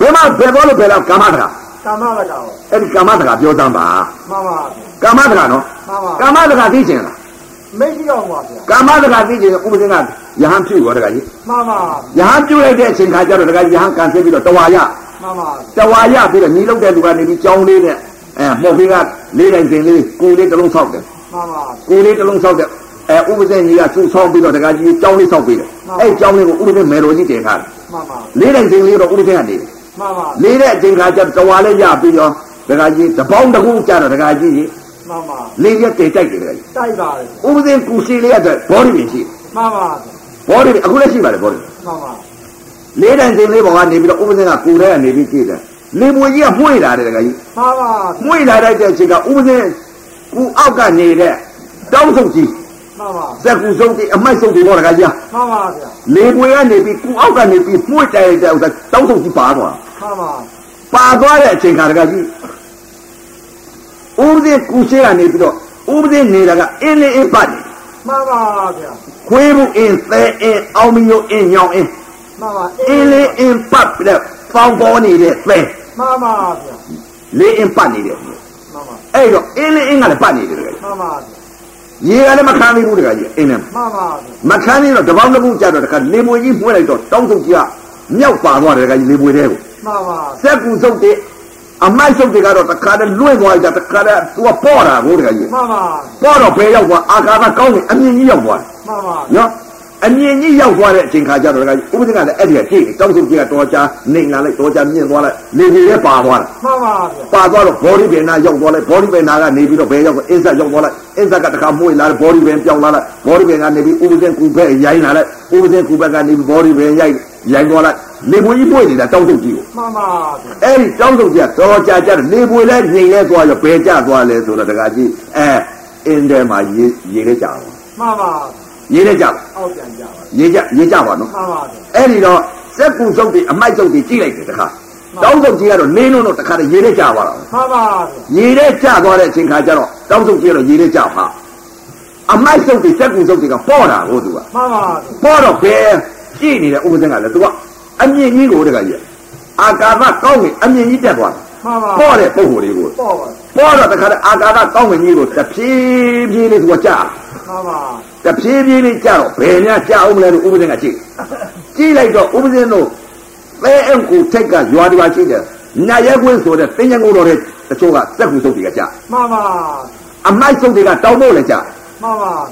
ဘယ်မှာဘယ်ဘောလို့ဘယ်လောက်ကာမတကာကာမတကာအဲ့ဒီကာမတကာပြောသမ်းပါမှန်ပါကာမတကာနော်မှန်ပါကာမတကာသိချင်လားမရှိတော့ပါဗျာကာမတကာသိချင်ဥပဒေကယဟန်ပြုရောတကာကြီးမှန်ပါယဟန်ပြုလိုက်တဲ့အချိန်ခါကျတော့တကာကြီးယဟန်ကန်ဆင်းပြီးတော့တဝါရမှန်ပါတဝါရပြီးတော့ညီလောက်တဲ့လူကနေပြီးကြောင်းလေးနဲ့အဲမော်ဖေးကလေးတိုင်းစင်လေးကိုလေးတစ်လုံးဆောက်တယ်မှန်ပါကိုလေးတစ်လုံးဆောက်တယ်အဲဥပဒေကြီးကစူဆောင်းပြီးတော့တကာကြီးကြောင်းလေးဆောက်ပြီးတယ်အဲကြောင်းလေးကိုဥပဒေမေတော်ကြီးတင်ထားတယ်မှန်ပါလေးတိုင်းစင်လေးတော့ဥပဒေကနေတယ်မှန်ပါလေးတဲ့အချိန်ခါကျတဝါလေးရပြီးတော့တကာကြီးတပေါင်းတစ်ခုကျတော့တကာကြီးမှန်ပါလေးရက်တည်တိုက်တယ်တကာကြီးတိုက်ပါတယ်ဥပဒေကူစီလေးရတဲ့ဘောရီပင်ရှိမှန်ပါဘောရီအခုလည်းရှိပါတယ်ဘောရီမှန်ပါလေးတိုင်းစင်လေးပေါ်ကနေပြီးတော့ဥပဒေကကူတဲ့ကနေပြီးကြည့်တယ်လေမွေကြီးကမှု့လာတယ်တကာကြီးမှန်ပါမှု့လာတဲ့အချိန်ကဥပဒေကူအောက်ကနေနေတဲ့တောင်းဆုံကြီးမှန်ပါဇက်ကူဆုံးကြီးအမိုက်ဆုံးကြီးပေါ်တကာကြီးမှန်ပါဗျာလေမွေကနေပြီးကူအောက်ကနေပြီးမှု့တိုက်တဲ့ဥစ္စာတောင်းဆုံကြီးပါသွားမှန်ပါပါသွားတဲ့အချိန်ခါတကာကြီးဥပဒေကူရှိကနေပြီးတော့ဥပဒေနေတာကအင်းလေးအင်းပတ်နေမှန်ပါဗျာခွေးမှုအင်းသဲအင်းအောင်မီယိုအင်းညောင်အင်းမှန်ပါအင်းလေးအင်းပတ်ပြီးတော့ပေါင်းပေါ်နေတဲ့သဲမှန်ပါဗျာလေးအင်းပတ်နေတယ်မှန်ပါအဲ့တော့အင်းလေးအင်းကလည်းပတ်နေတယ်တကယ်မှန်ပါရေကလည်းမခံနိုင်ဘူးတကယ်ကြီးအင်းနဲ့မှန်ပါမခံနိုင်တော့တပေါင်းတစ်ခုကြတော့တခါလေမွေကြီးမှုလိုက်တော့တောင်းစုပ်ကြီးကမြောက်ပါသွားတယ်တကယ်ကြီးလေမွေတဲ့ကိုမှန်ပါစက်ကူစုပ်တဲ့အမိုက်စုပ်တွေကတော့တခါတည်းလွင့်သွားကြတခါတည်းသူကပေါ်တာကိုတကယ်ကြီးမှန်ပါပေါ်တော့ဘယ်ရောက်သွားအာကာသကောင်းနေအမြင့်ကြီးရောက်သွားမှန်ပါနော်အမြင့်ကြီးရောက်သွားတဲ့အချိန်ခါကျတော့တကယ်ကြီးဥပဒေကလည်းအဲ့ဒီကကြည့်တောင်းစုပ်ကြီးကတော်ချာနေလာလိုက်တော်ချာမြင့်သွားလိုက်လေကြီးလည်းပါသွားတယ်မှန်ပါပါသွားတော့ body ပင်နာရောက်သွားလိုက် body ပင်နာကနေပြီးတော့ဘယ်ရောက်အင်းဆက်ရောက်သွားလိုက်အင်းဆက်ကတခါမှု့လာတယ် body ပင်ပြောင်းလာလိုက် body ပင်ကနေပြီးဥပဒေကူဘက်ရိုင်းလာလိုက်ဥပဒေကူဘက်ကနေပြီး body ပင်ရိုက်ရိုင်းသွားလိုက်လေပွေကြီးပွေနေတာတောင်းစုပ်ကြီးကိုမှန်ပါအဲ့ဒီတောင်းစုပ်ကြီးကတော်ကြကြလေပွေလဲငြိမ်လဲသွားရောဘယ်ကြသွားလဲဆိုတော့တခါကြီးအဲအင်းထဲမှာရေရေလဲကြပါမှန်ပါရေလဲကြအောက်ပြန်ကြပါရေကြရေကြပါနော်မှန်ပါအဲ့ဒီတော့စက်ကူစုပ်တွေအမိုက်စုပ်တွေကြည့်လိုက်တယ်တခါတောင်းစုပ်ကြီးကတော့နင်းလုံးတော့တခါတည်းရေလဲကြသွားတာမှန်ပါရေလဲကြသွားတဲ့အချိန်ခါကျတော့တောင်းစုပ်ကြီးကတော့ရေလဲကြပါအမိုက်စုပ်တွေစက်ကူစုပ်တွေကပေါ်တာကိုသူကမှန်ပါပေါ်တော့ဘယ်ကြည့်နေတဲ့ဥပဒေကလည်းသူကအမြင့်ကြီးကိုတကကြီးအာကာသကောင်းရင်အမြင့်ကြီးတက်သွားမှန်ပါပေါ်တဲ့ပုံကိုယ်လေးကိုပေါ်ပါပေါ်တော့တခါတည်းအာကာသကောင်းငင်ကြီးကိုတဖြည်းဖြည်းလေးသူကကြာမှန်ပါတဖြည်းဖြည်းလေးကြာတော့ဘယ်များကြာအောင်မလဲလို့ဥပဒေကကြည့်ကြည့်လိုက်တော့ဥပဒေတို့သဲအုပ်ကိုထိတ်ကရွာဒီပါရှိတယ်နာရဲခွင်းဆိုတဲ့တင်းညံကိုတော်တဲ့တချို့ကစက်ကူစုပ်တွေကကြာမှန်ပါအမိုက်စုပ်တွေကတောင်းဖို့လည်းကြာမှန်ပါ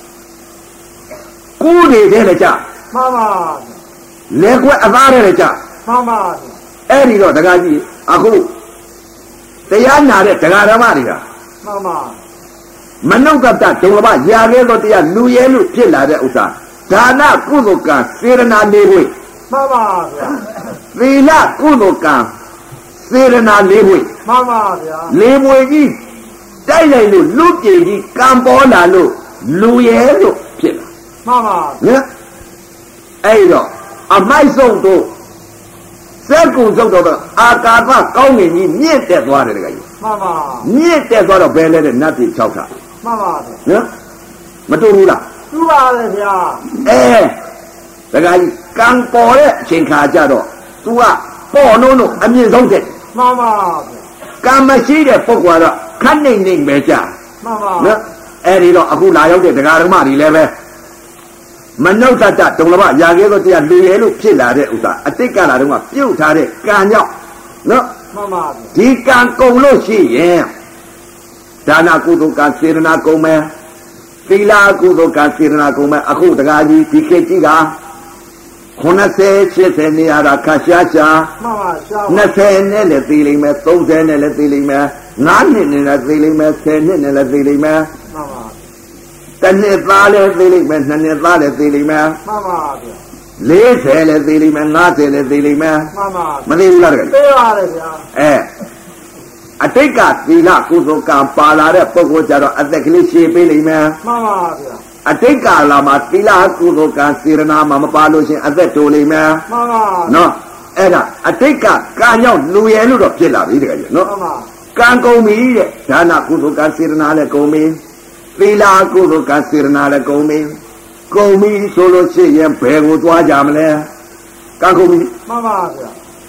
ကူးနေတဲ့လည်းကြာမှန်ပါလေကွက်အသားတဲ့လည်းကြာမှန်ပါအဲ့ဒီတော့တကားကြီးအခုတရားနာတဲ့တရားဓမ္မတွေကမှန်ပါမနုဿတဒုံလဘရာခဲ့သောတရားလူရဲလို့ဖြစ်လာတဲ့ဥစ္စာဒါနကုသိုလ်ကံစေရနာနေခွင့်မှန်ပါဗျာသီလကုသိုလ်ကံစေရနာနေခွင့်မှန်ပါဗျာလေမွေကြီးတိုက်လိုက်လို့လူပြေကြီးကံပေါ်လာလို့လူရဲလို့ဖြစ်လာမှန်ပါနော်အဲ့တော့အမိုက်ဆုံးတို့စက်ကူစုပ်တော့အာကာသကောင်းငင်ကြီးမြင့်တက်သွားတယ်တကယ်ကြီးမှန်ပါမြင့်တက်သွားတော့ဘယ်လဲတဲ့နတ်ပြည်၆ခါမှန်ပါနော်မတူဘူးလားတူပါတယ်ဗျာအဲတကယ်ကြီးကံပေါ်တဲ့အချိန်ခါကျတော့ तू ကပေါ်နိုးနိုးအမြင့်ဆုံးတဲ့မှန်ပါကံမရှိတဲ့ပုဂ္ဂိုလ်ကတော့ခက်နေနေပဲကြာမှန်ပါနော်အဲ့ဒီတော့အခုလာရောက်တဲ့တရားဓမ္မတွေလည်းပဲမနုဿတဒုံလဘရာခဲ့သောတရားလူရဲလို့ဖြစ်လာတဲ့ဥစ္စာအတိတ်ကလာတော့ကပြုတ်ထားတဲ့ကံကြောင့်နော်မှန်ပါဒီကံကုန်လို့ရှိရင်ဒါနကုသိုလ်ကံစေရနာကုန်မယ်သီလကုသိုလ်ကံစေရနာကုန်မယ်အခုတကားကြီးဒီခေတ်ကြီးကခုနှစ်ဆယ်ရှစ်ဆယ်နေရတာခါရှားရှားမှန်ပါရှားနှစ်ဆယ်နဲ့လည်းသိလိမ့်မယ်သုံးဆယ်နဲ့လည်းသိလိမ့်မယ်ငါးနှစ်နဲ့လည်းသိလိမ့်မယ်ဆယ်နှစ်နဲ့လည်းသိလိမ့်မယ်မှန်ပါတနှစ်သားလည်းသိလိမ့်မယ်နှစ်နှစ်သားလည်းသိလိမ့်မယ်မှန်ပါဗျာလေးဆယ်လည်းသိလိမ့်မယ်ငါးဆယ်လည်းသိလိမ့်မယ်မှန်ပါမသိဘူးလားတကယ်သိပါတယ်ဗျာအဲအတိတ်ကသီလကုသိုလ်ကံပါလာတဲ့ပုဂ္ဂိုလ်ကြတော့အသက်ကလေးရှည်ပေးလိမ့်မယ်မှန်ပါဗျာအတိတ်ကာလမှာသီလကုသိုလ်ကံစေရနာမှာမပါလို့ရှင်အသက်တိုးလိမ့်မယ်မှန်ပါနော်အဲ့ဒါအတိတ်ကကံကြောင့်လူရဲလို့တော့ဖြစ်လာပြီတကယ်ကြီးနော်မှန်ပါကံကုန်ပြီတဲ့ဒါနကုသိုလ်ကံစေရနာလည်းကုန်ပြီသီလကုသိုလ်ကံစေရနာလည်းကုန်ပြီကုန်ပြီဆိုလို့ရှိရင်ဘယ်ကိုသွားကြမလဲကံကုန်ပြီမှန်ပါဗျာ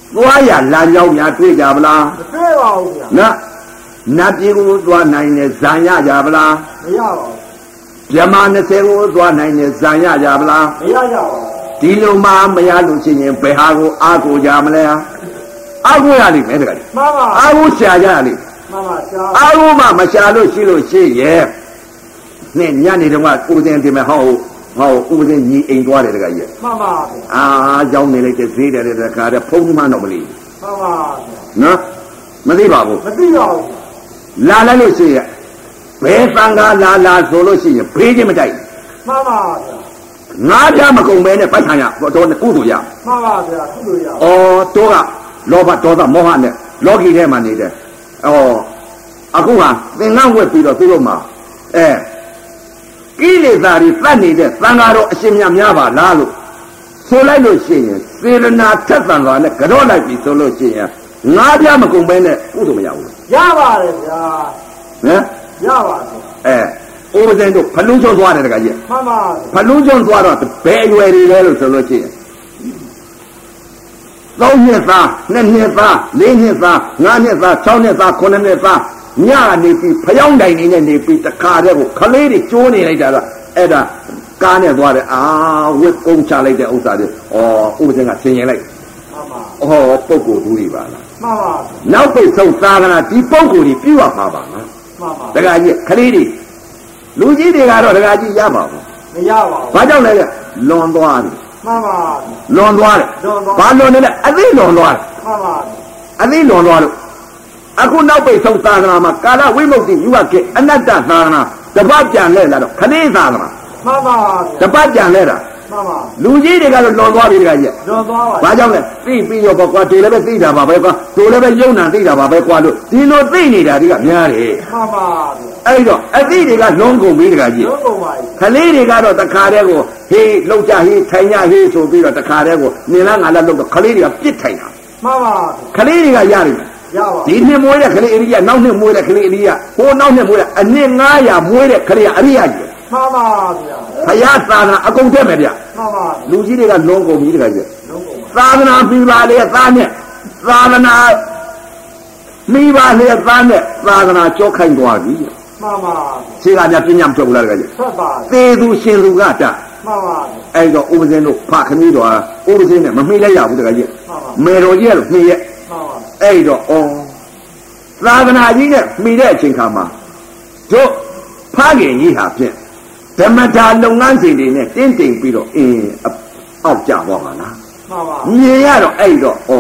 သွားရလမ်းကြောင်းများတွေ့ကြပါလားမတွေ့ပါဘူးဗျာနော်နတ်ပြည်ကိုသွားနိုင်တဲ့ဇံရကြပါလားမရပါဘူးမြမနှစ်ဆယ်ကိုသွားနိုင်တဲ့ဇံရကြပါလားမရကြပါဘူးဒီလိုမှမရလို့ချင်းရင်ဘယ်ဟာကိုအားကိုကြမလဲအားကိုရလိမ့်မယ်တကယ်မှန်ပါအားကိုရှာကြရလိမ့်မှန်ပါရှာအားကိုမှမရှာလို့ရှိလို့ရှိရဲ့နဲ့ညနေတုန်းကဦးစင်းတင်မယ်ဟောဟောဦးစင်းညီအိမ်သွားတယ်တကယ်ကြီးမှန်ပါအာကြောင်းနေလိုက်တဲ့ဈေးတယ်တဲ့ခါတဲ့ဖုံးမှတော့မလီမှန်ပါနော်မသိပါဘူးမသိပါဘူးလာလိုက်လို့ရှိရဲ့ဘယ်သံဃာလာလာဆိုလို့ရှိရင်ဘေးချင်းမတိုက်မှန်ပါငါးပြားမကုန်ပဲနဲ့ပိုက်ဆံရတော့ကုသိုလ်ရမှန်ပါဗျာကုသိုလ်ရဩတော့ကလောဘဒေါသမောဟနဲ့လောကီထဲမှာနေတယ်ဩအခုဟာသင်္ကန်းဝက်ပြီးတော့သူတို့မှာအဲကိလေသာတွေသတ်နေတဲ့သံဃာတော်အရှင်မြတ်များပါလားလို့ဆိုလိုက်လို့ရှိရင်စေရနာထက်သန်သွားနဲ့ကြော့လိုက်ပြီဆိုလို့ရှိရင်ငါးပြားမကုန်ပဲနဲ့ကုသိုလ်မရဘူးရပါတယ်ဗျာဟမ်ရပါတယ်အဲဥပဇင်းတို့ဖလူးကျွန်းသွားတယ်တခါကြီးမှန်ပါဖလူးကျွန်းသွားတော့ဘယ်အရွယ်တွေလဲလို့ဆိုလို့ရှိရင်သုံးနှစ်သားနှစ်နှစ်သားလေးနှစ်သားငါးနှစ်သား၆နှစ်သားခုနှစ်နှစ်သားညနေပြီးဖျောင်းတိုင်နေနဲ့နေပြီးတခါတည်းကိုခလေးတွေကျိုးနေလိုက်တာကအဲ့ဒါကားနဲ့သွားတယ်အာဝစ်ကုန်းချလိုက်တဲ့ဥစ္စာတွေဩဥပဇင်းကဆင်ရင်လိုက်မှန်ပါဩပုဂ္ဂိုလ်ဘူးတွေပါလားမှန်ပါနောက်ပိတ်ဆုံးသာသနာဒီပုဂ္ဂိုလ်တွေပြုတ်မှာပါလားမှန်ပါတခါကြီးခလေးတွေလူကြီးတွေကတော့တခါကြီးရပါဘူးမရပါဘူးဘာကြောင့်လဲလွန်သွားတယ်မှန်ပါလွန်သွားတယ်ဘာလွန်နေလဲအသိလွန်သွားတယ်မှန်ပါအသိလွန်သွားလို့အခုနောက်ပိတ်ဆုံးသာသနာမှာကာလဝိမု ക്തി ယူဝကေအနတ္တသာသနာတပတ်ပြန်လဲလာတော့ခလေးသာသနာမှန်ပါတပတ်ပြန်လဲတာမှန်ပါလူကြီးတွေကတော့လွန်သွားပြီတခါကြီးလွန်သွားပါဘာကြောင့်လဲသိပြီးရောပေါ့ကွာဒီလည်းပဲသိတာပါပဲကွာဒီလည်းပဲယုံနာသိတာပါပဲကွာလို့ဒီလိုသိနေတာတွေကများတယ်မှန်ပါအဲ့တော့အသိတွေကလွန်ကုန်ပြီတခါကြီးလွန်ကုန်ပါပြီခလေးတွေကတော့တခါတည်းကိုဟေးလောက်ကြဟေးထိုင်ကြဟေးဆိုပြီးတော့တခါတည်းကိုနင်လားငါလားလောက်တော့ခလေးတွေကပြစ်ထိုင်တာမှန်ပါခလေးတွေကရတယ်ရပါဒီနှစ်မွေးတဲ့ခလေးအရိယာနောက်နှစ်မွေးတဲ့ခလေးအရိယာဟိုနောက်နှစ်မွေးတဲ့အနှစ်ငါးရာမွေးတဲ့ခလေးအရိယာကြီးမှန်ပါဗျာဘုရားသာသနာအကုန်တည့်မယ်ဗျမှန်ပါလူကြီးတွေကလုံးကုန်ပြီတခါကြီးလုံးကုန်သာသနာပြီးပါလေသားနဲ့သာသနာမိပါလေသားနဲ့သာသနာကြောခိုင်းသွားပြီမှန်ပါခြေကများပြညာမထွက်ဘူးလားတခါကြီးထွက်ပါသေသူရှင်သူကတမှန်ပါအဲ့တော့ဥပဇင်းတို့ဖခမီးတော်ဥပဇင်းနဲ့မမိလိုက်ရဘူးတခါကြီးမေတော်ကြီးလို့မိရဲ့မှန်ပါအဲ့တော့ဩသာသနာကြီးနဲ့မိတဲ့အချိန်ခါမှာတို့ဖခင်ကြီးဟာဖြင့်ဓမ္မတာလုပ်ငန်းစဉ်တွေနဲ့တင်းတိမ်ပြီးတော့အင်းအောက်ကျသွားမှာလားမှန်ပါမြင်ရတော့အဲ့တော့ဩ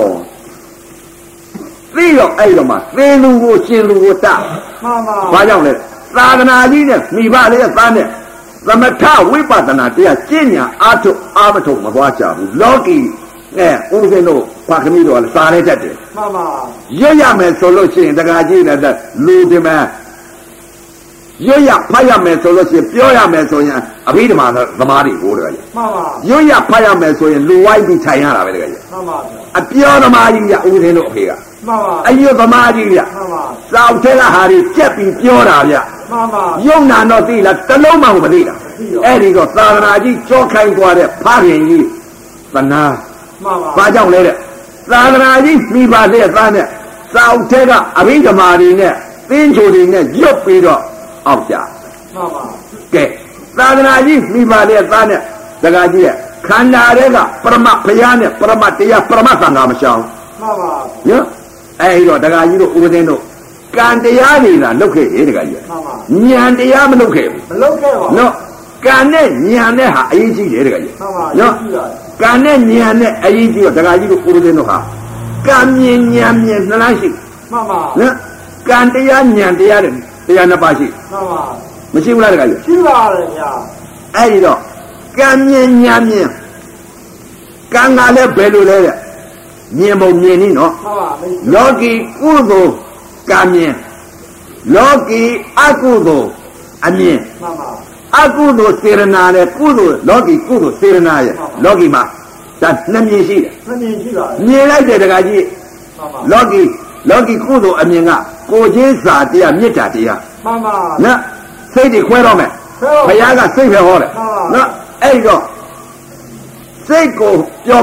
သိတော့အဲ့တော့မှသေလူကိုရှင်လူကိုတမှန်ပါဘာကြောင့်လဲသာသနာကြီးနဲ့မိဘလေးရဲ့သားနဲ့သမထဝိပဿနာတရားကျင့်ညာအားထုတ်အားမထုတ်မသွားကြဘူးလောကီအဲဥပဇင်းတို့ဖခမီးတော်စာရဲတတ်တယ်မှန်ပါရွတ်ရမယ်ဆိုလို့ရှိရင်တခါကြီးလည်းလူဒီမှာရွတ်ရဖတ်ရမယ်ဆိုလို့ရှိရင်ပြောရမယ်ဆိုရင်အဘိဓမ္မာသမားတွေကိုတခါကြီးမှန်ပါရွတ်ရဖတ်ရမယ်ဆိုရင်လူဝိုင်းပြီးထိုင်ရတာပဲတခါကြီးမှန်ပါအပြောသမားကြီးကဥပဇင်းတို့အဖေကမှန်ပါအယုသမားကြီးကမှန်ပါစောက်ထဲကဟာတွေကြက်ပြီးပြောတာဗျမှန်ပါယုံနာတော့သိလားတလုံးမှမသိတာအဲ့ဒီတော့သာသနာကြီးကြောခိုင်းသွားတဲ့ဖခင်ကြီးသနာမှန်ပါဘာကြောင့်လဲတဲ့သာသနာကြီးမိပါတဲ့သားနဲ့စောက်ထဲကအဘိဓမ္မာတွေနဲ့သင်္ချိုတွေနဲ့ရွတ်ပြီးတော့အောက်ကြမှန်ပါကဲသာသနာကြီးမိပါတဲ့သားနဲ့တက္ကကြီးရဲ့ခန္ဓာတွေကပရမဘုရားနဲ့ပရမတရားပရမသံဃာမရှောင်မှန်ပါနော်အဲ့တော့တက္ကကြီးတို့ဥပဒေတို့ကံတရားတွေလားလုပ်ခဲ့တယ်တက္ကကြီးမှန်ပါဉာဏ်တရားမလုပ်ခဲ့ဘူးမလုပ်ခဲ့ပါဘူးနော်ကံနဲ့ဉာဏ်နဲ့ဟာအရေးကြီးတယ်တက္ကကြီးမှန်ပါနော်ကံနဲ့ဉာဏ်နဲ့အရေးကြီးတော့တက္ကကြီးတို့ဥပဒေတို့ဟာကံမြင်ဉာဏ်မြင်နှလားရှိမှန်ပါနော်ကံတရားဉာဏ်တရားတွေတရားနှစ်ပါးရှိမှန်ပါမရှိဘူးလားတက္ကကြီးရှိပါတယ်ဗျာအဲ့ဒီတော့ကံမြင်ဉာဏ်မြင်ကံကလည်းဘယ်လိုလဲတဲ့မြင်ပုံမြင်နေနော်မှန်ပါလောကီကုသိုလ်ကံမြင်လောကီအကုသိုလ်အမြင်မှန်ပါအကုသိုလ်စေရနာနဲ့ကုသိုလ်လောကီကုသိုလ်စေရနာရဲ့လောကီမှာဒါနှစ်မြင်ရှိတယ်နှစ်မြင်ရှိပါတယ်မြင်လိုက်တယ်တက္ကကြီးမှန်ပါလောကီလောကီကုသိုလ်အမြင်ကကိုချင်းစာတရားမေတ္တာတရားမှန်ပါနော်စိတ်တွေခွဲတော့မယ်ဘုရားကစိတ်ပဲဟောတယ်နော်အဲ့တော့စိတ်ကိုပြောမှ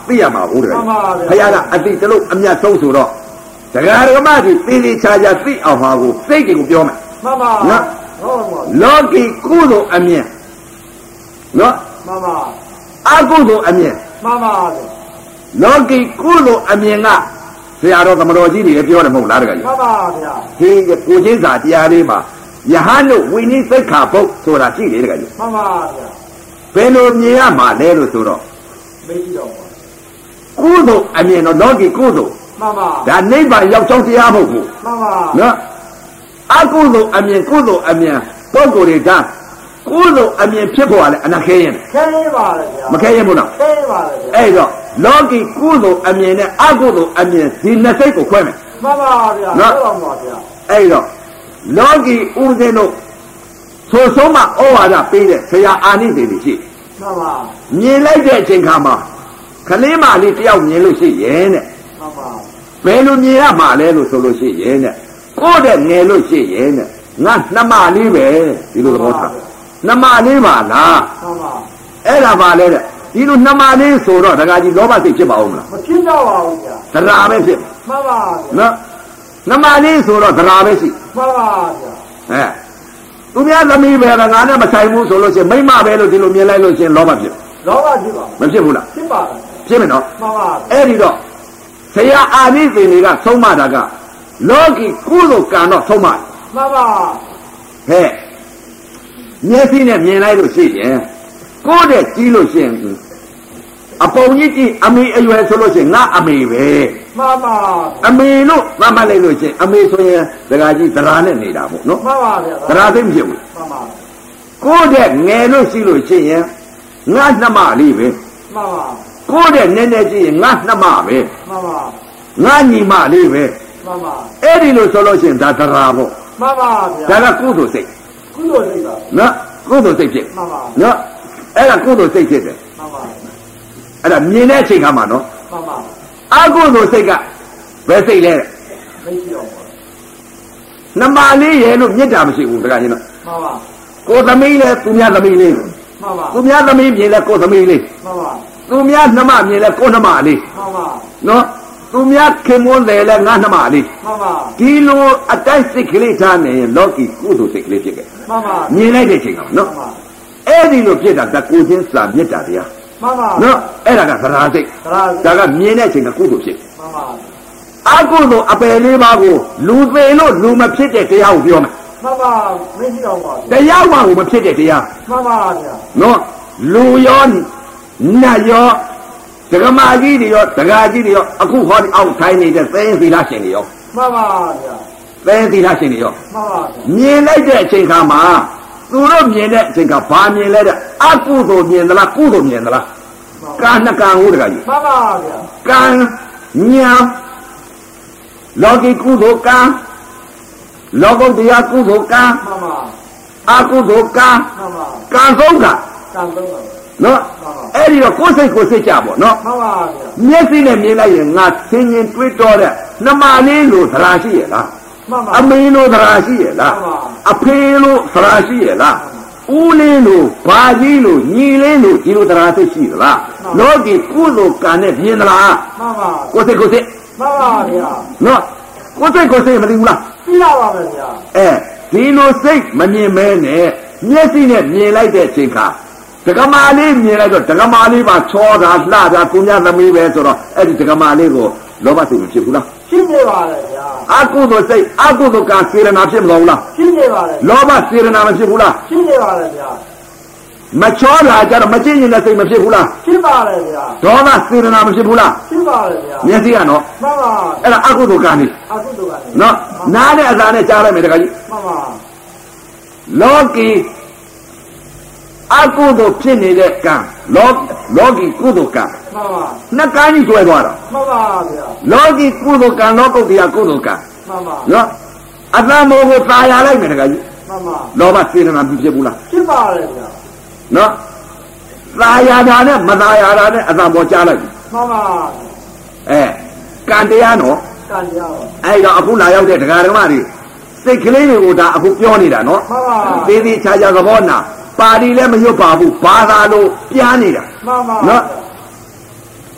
သိရမှာဟုတ်တယ်ဘုရားကအတိတလို့အမြတ်ဆုံးဆိုတော့တရားဓမ္မကြီးသိသိချာချာသိအောင်ပါကိုစိတ်တွေကိုပြောမယ်မှန်ပါနော်လောကီကုသိုလ်အမြင်နော်မှန်ပါအကုသိုလ်အမြင်မှန်ပါလောကီကုသိုလ်အမြင်ကဆရာတော်သမတော်ကြီးတွေပြောတယ်မဟုတ်လားတကယ်ကြီးမှန်ပါဗျာဒီကိုချင်းစာတရားလေးမှာယဟန်တို့ဝိနည်းစိတ်ခါဘုတ်ဆိုတာရှိတယ်တကယ်ကြီးမှန်ပါဗျာဘယ်လိုမြင်ရမှာလဲလို့ဆိုတော့မေးကြည့်တော့ပါကုသိုလ်အမြင်တော့လောကီကုသိုလ်မှန်ပါဒါနိဗ္ဗာန်ရောက်ချောင်းတရားမဟုတ်ဘူးမှန်ပါနော်အကုသိုလ်အမြင်ကုသိုလ်အမြင်ပုဂ္ဂိုလ်တွေကကုသိုလ်အမြင်ဖြစ်ပေါ်လာအနာခဲရင်ခဲရင်ပါလေဗျာမခဲရင်ဘူးနော်ခဲရင်ပါလေဗျာအဲ့တော့လောကီကုသိုလ်အမြင်နဲ့အကုသိုလ်အမြင်ဒီနှစ်စိတ်ကိုခွဲမယ်မှန်ပါဗျာနော်ဟုတ်ပါဗျာအဲ့တော့လောကီဥပဒေတို့ဆိုဆုံးမဩဝါဒပေးတဲ့ဆရာအာနိသေတွေရှိမှန်ပါမြင်လိုက်တဲ့အချိန်ခါမှာခလေးမလေးတယောက်မြင်လို့ရှိရဲ့တဲ့မှန်ပါဘယ်လိုမြင်ရမှာလဲလို့ဆိုလို့ရှိရဲ့တဲ့ကိုယ့်တဲ့ငယ်လို့ရှိရဲ့တဲ့ငါနှမလေးပဲဒီလိုသဘောထားနှမလေးပါလားမှန်ပါအဲ့ဒါပါလေတဲ့ဒီလိုနှမလေးဆိုတော့ဒကာကြီးလောဘစိတ်ဖြစ်ပါဦးမလားမဖြစ်ကြပါဘူးဗျာသရာပဲဖြစ်မှန်ပါနော်နှမလေးဆိုတော့သရာပဲရှိမှန်ပါဗျာအဲသူများသမီးပဲငါနဲ့မဆိုင်ဘူးဆိုလို့ရှိရင်မိမပဲလို့ဒီလိုမြင်လိုက်လို့ရှိရင်လောဘဖြစ်လောဘဖြစ်ပါမဖြစ်ဘူးလားဖြစ်ပါတယ်ဖြစ်မယ်နော်မှန်ပါအဲ့ဒီတော့ဆရာအာနိသေတွေကသုံးမတာကလောကီကုသိုလ်ကံတော့သုံးမမှန်ပါဟဲ့မျက်စိနဲ့မြင်လိုက်လို့ရှိရင်ကိုယ်တဲ့ကြီးလို့ရှိရင်အပုံကြီးကြီးအမေအရွယ်ဆိုလို့ရှိရင်ငါအမေပဲမှန်ပါအမေလို့သတ်မှတ်လိုက်လို့ရှိရင်အမေဆိုရင်ဒကာကြီးသရာနဲ့နေတာပေါ့နော်မှန်ပါဗျာသရာသိမဖြစ်ဘူးမှန်ပါကိုယ်တဲ့ငယ်လို့ရှိလို့ရှိရင်ငါနှမလေးပဲမှန်ပါကိုယ်တဲ့နည်းနည်းကြည့်ရင်ငါနှမပဲမှန်ပါငါညီမလေးပဲမှန်ပါအဲ့ဒီလိုဆိုလို့ရှိရင်ဒါသရာပေါ့မှန်ပါဗျာဒါကကုသိုလ်စိတ်ကုသိုလ်စိတ်ပါနော်ကုသိုလ်စိတ်ဖြစ်မှန်ပါနော်အဲ့ဒါကုသိုလ်စိတ်ဖြစ်တယ်မှန်ပါအဲ့ဒါမြင်တဲ့အချိန်ခါမှာနော်မှန်ပါအကုသိုလ်စိတ်ကဘယ်စိတ်လဲမရှိတော့ဘူးနှမလေးရဲ့လို့မြစ်တာမရှိဘူးတခါချင်းတော့မှန်ပါကိုသမီးလဲသူများသမီးလေးမှန်ပါသူများသမီးမြင်လဲကိုသမီးလေးမှန်ပါသူများနှမမြင်လဲကိုနှမလေးမှန်ပါနော်သူများခင်မွန်းတယ်လဲငါနှမလေးမှန်ပါဒီလိုအတိုက်စိတ်ကလေးထားနေလောကီကုသိုလ်စိတ်ကလေးဖြစ်ခဲ့မှန်ပါမြင်လိုက်တဲ့အချိန်ကနော်အဲ့ဒီလိုဖြစ်တာတကူချင်းစာမြတ်တာတရားမှန်ပါနော်အဲ့ဒါကသရာစိတ်သရာဒါကမြင်တဲ့အချိန်ကကုသိုလ်ဖြစ်မှန်ပါအကုသိုလ်အပယ်လေးပါးကိုလူသိလို့လူမဖြစ်တဲ့တရားကိုပြောမယ်မှန်ပါမရှိတော့ပါဘူးတရားမှကိုမဖြစ်တဲ့တရားမှန်ပါဗျာနော်လူရောနတ်ရောဒကမာကြီးတွေရောဒကာကြီးတွေရောအခုဟောဒီအောက်ထိုင်းနေတဲ့သင်းသီလရှင်တွေရောမှန်ပါဗျာသင်းသီလရှင်တွေရောမှန်ပါမြင်လိုက်တဲ့အချိန်ခါမှာသူတို့မြင်တဲ့အချိန်ကဘာမြင်လဲတဲ့အကုသိုလ်မြင်သလားကုသိုလ်မြင်သလားကံနှစ်ကံဟုတ်တကကြီးမှန်ပါဗျာကံညာလောကီကုသိုလ်ကံလောကုတ္တရာကုသိုလ်ကံမှန်ပါအကုသိုလ်ကံမှန်ပါကံသုံးကံကံသုံးကံနော်အဲ့ဒီတော့ကိုယ်စိတ်ကိုစိတ်ကြပေါ့နော်မှန်ပါဗျာမျက်စိနဲ့မြင်လိုက်ရင်ငါသင်ရင်တွေးတော့တဲ့နှမလေးလိုသရာရှိရဲ့လားမှန်ပါအမေလိုသရာရှိရဲ့လားအဖေလိုသရာရှိရဲ့လားဦးလေးလိုဘာကြီးလိုညီလေးလိုဒီလိုသရာစိတ်ရှိသလားလောကီကုသိုလ်ကံနဲ့မြင်သလားမှန်ပါကိုယ်စိတ်ကိုစိတ်မှန်ပါဗျာနော်ကိုယ်စိတ်ကိုစိတ်မသိဘူးလားသိရပါမယ်ဗျာအဲဒီလိုစိတ်မမြင်မဲနဲ့မျက်စိနဲ့မြင်လိုက်တဲ့အချိန်ခါဒကမာလေးမြင်လိုက်တော့ဒကမာလေးပါချောတာလှတာကိုမြတ်သမီးပဲဆိုတော့အဲ့ဒီဒကမာလေးကိုလောဘစိတ်မဖြစ်ဘူးလားဖြစ်နေပါလေဗျာအကုသိုလ်စိတ်အကုသိုလ်ကစေရနာဖြစ်မလို့လားဖြစ်နေပါလေလောဘစေရနာမဖြစ်ဘူးလားဖြစ်နေပါလေဗျာမချောလာကြတော့မကြည့်ရင်လည်းစိတ်မဖြစ်ဘူးလားဖြစ်ပါလေဗျာဒေါသစေရနာမဖြစ်ဘူးလားဖြစ်ပါလေဗျာမျက်စိကနော်မှန်ပါအဲ့ဒါအကုသိုလ်ကံနေအကုသိုလ်ကံနေနော်နားနဲ့အသာနဲ့ကြားလိုက်မယ်တခါကြီးမှန်ပါလောကီအကုသိုလ်ဖြစ်နေတဲ့ကံလောလောကီကုသိုလ်ကံမှန်ပါနှစ်ကံကြီးကျွဲသွားတာမှန်ပါဗျာလောကီကုသိုလ်ကံလောကုတ္တရာကုသိုလ်ကံမှန်ပါနော်အတ္တမောကိုသာယာလိုက်မယ်တခါကြီးမှန်ပါလောဘစေတနာမဖြစ်ဘူးလားဖြစ်ပါလေဗျာနော်သာယာတာနဲ့မသာယာတာနဲ့အတ္တမောကြားလိုက်ပြီမှန်ပါအဲကံတရားနော်ကံတရားပါအဲ့တော့အခုလာရောက်တဲ့ဒကာဒကမတွေစိတ်ကလေးတွေကိုဒါအခုပြောနေတာနော်မှန်ပါသေးသေးချာချာသဘောနာပါဠိလည်းမရွတ်ပါဘူးဘာသာလို့ပြားနေတာမှန်ပါနော်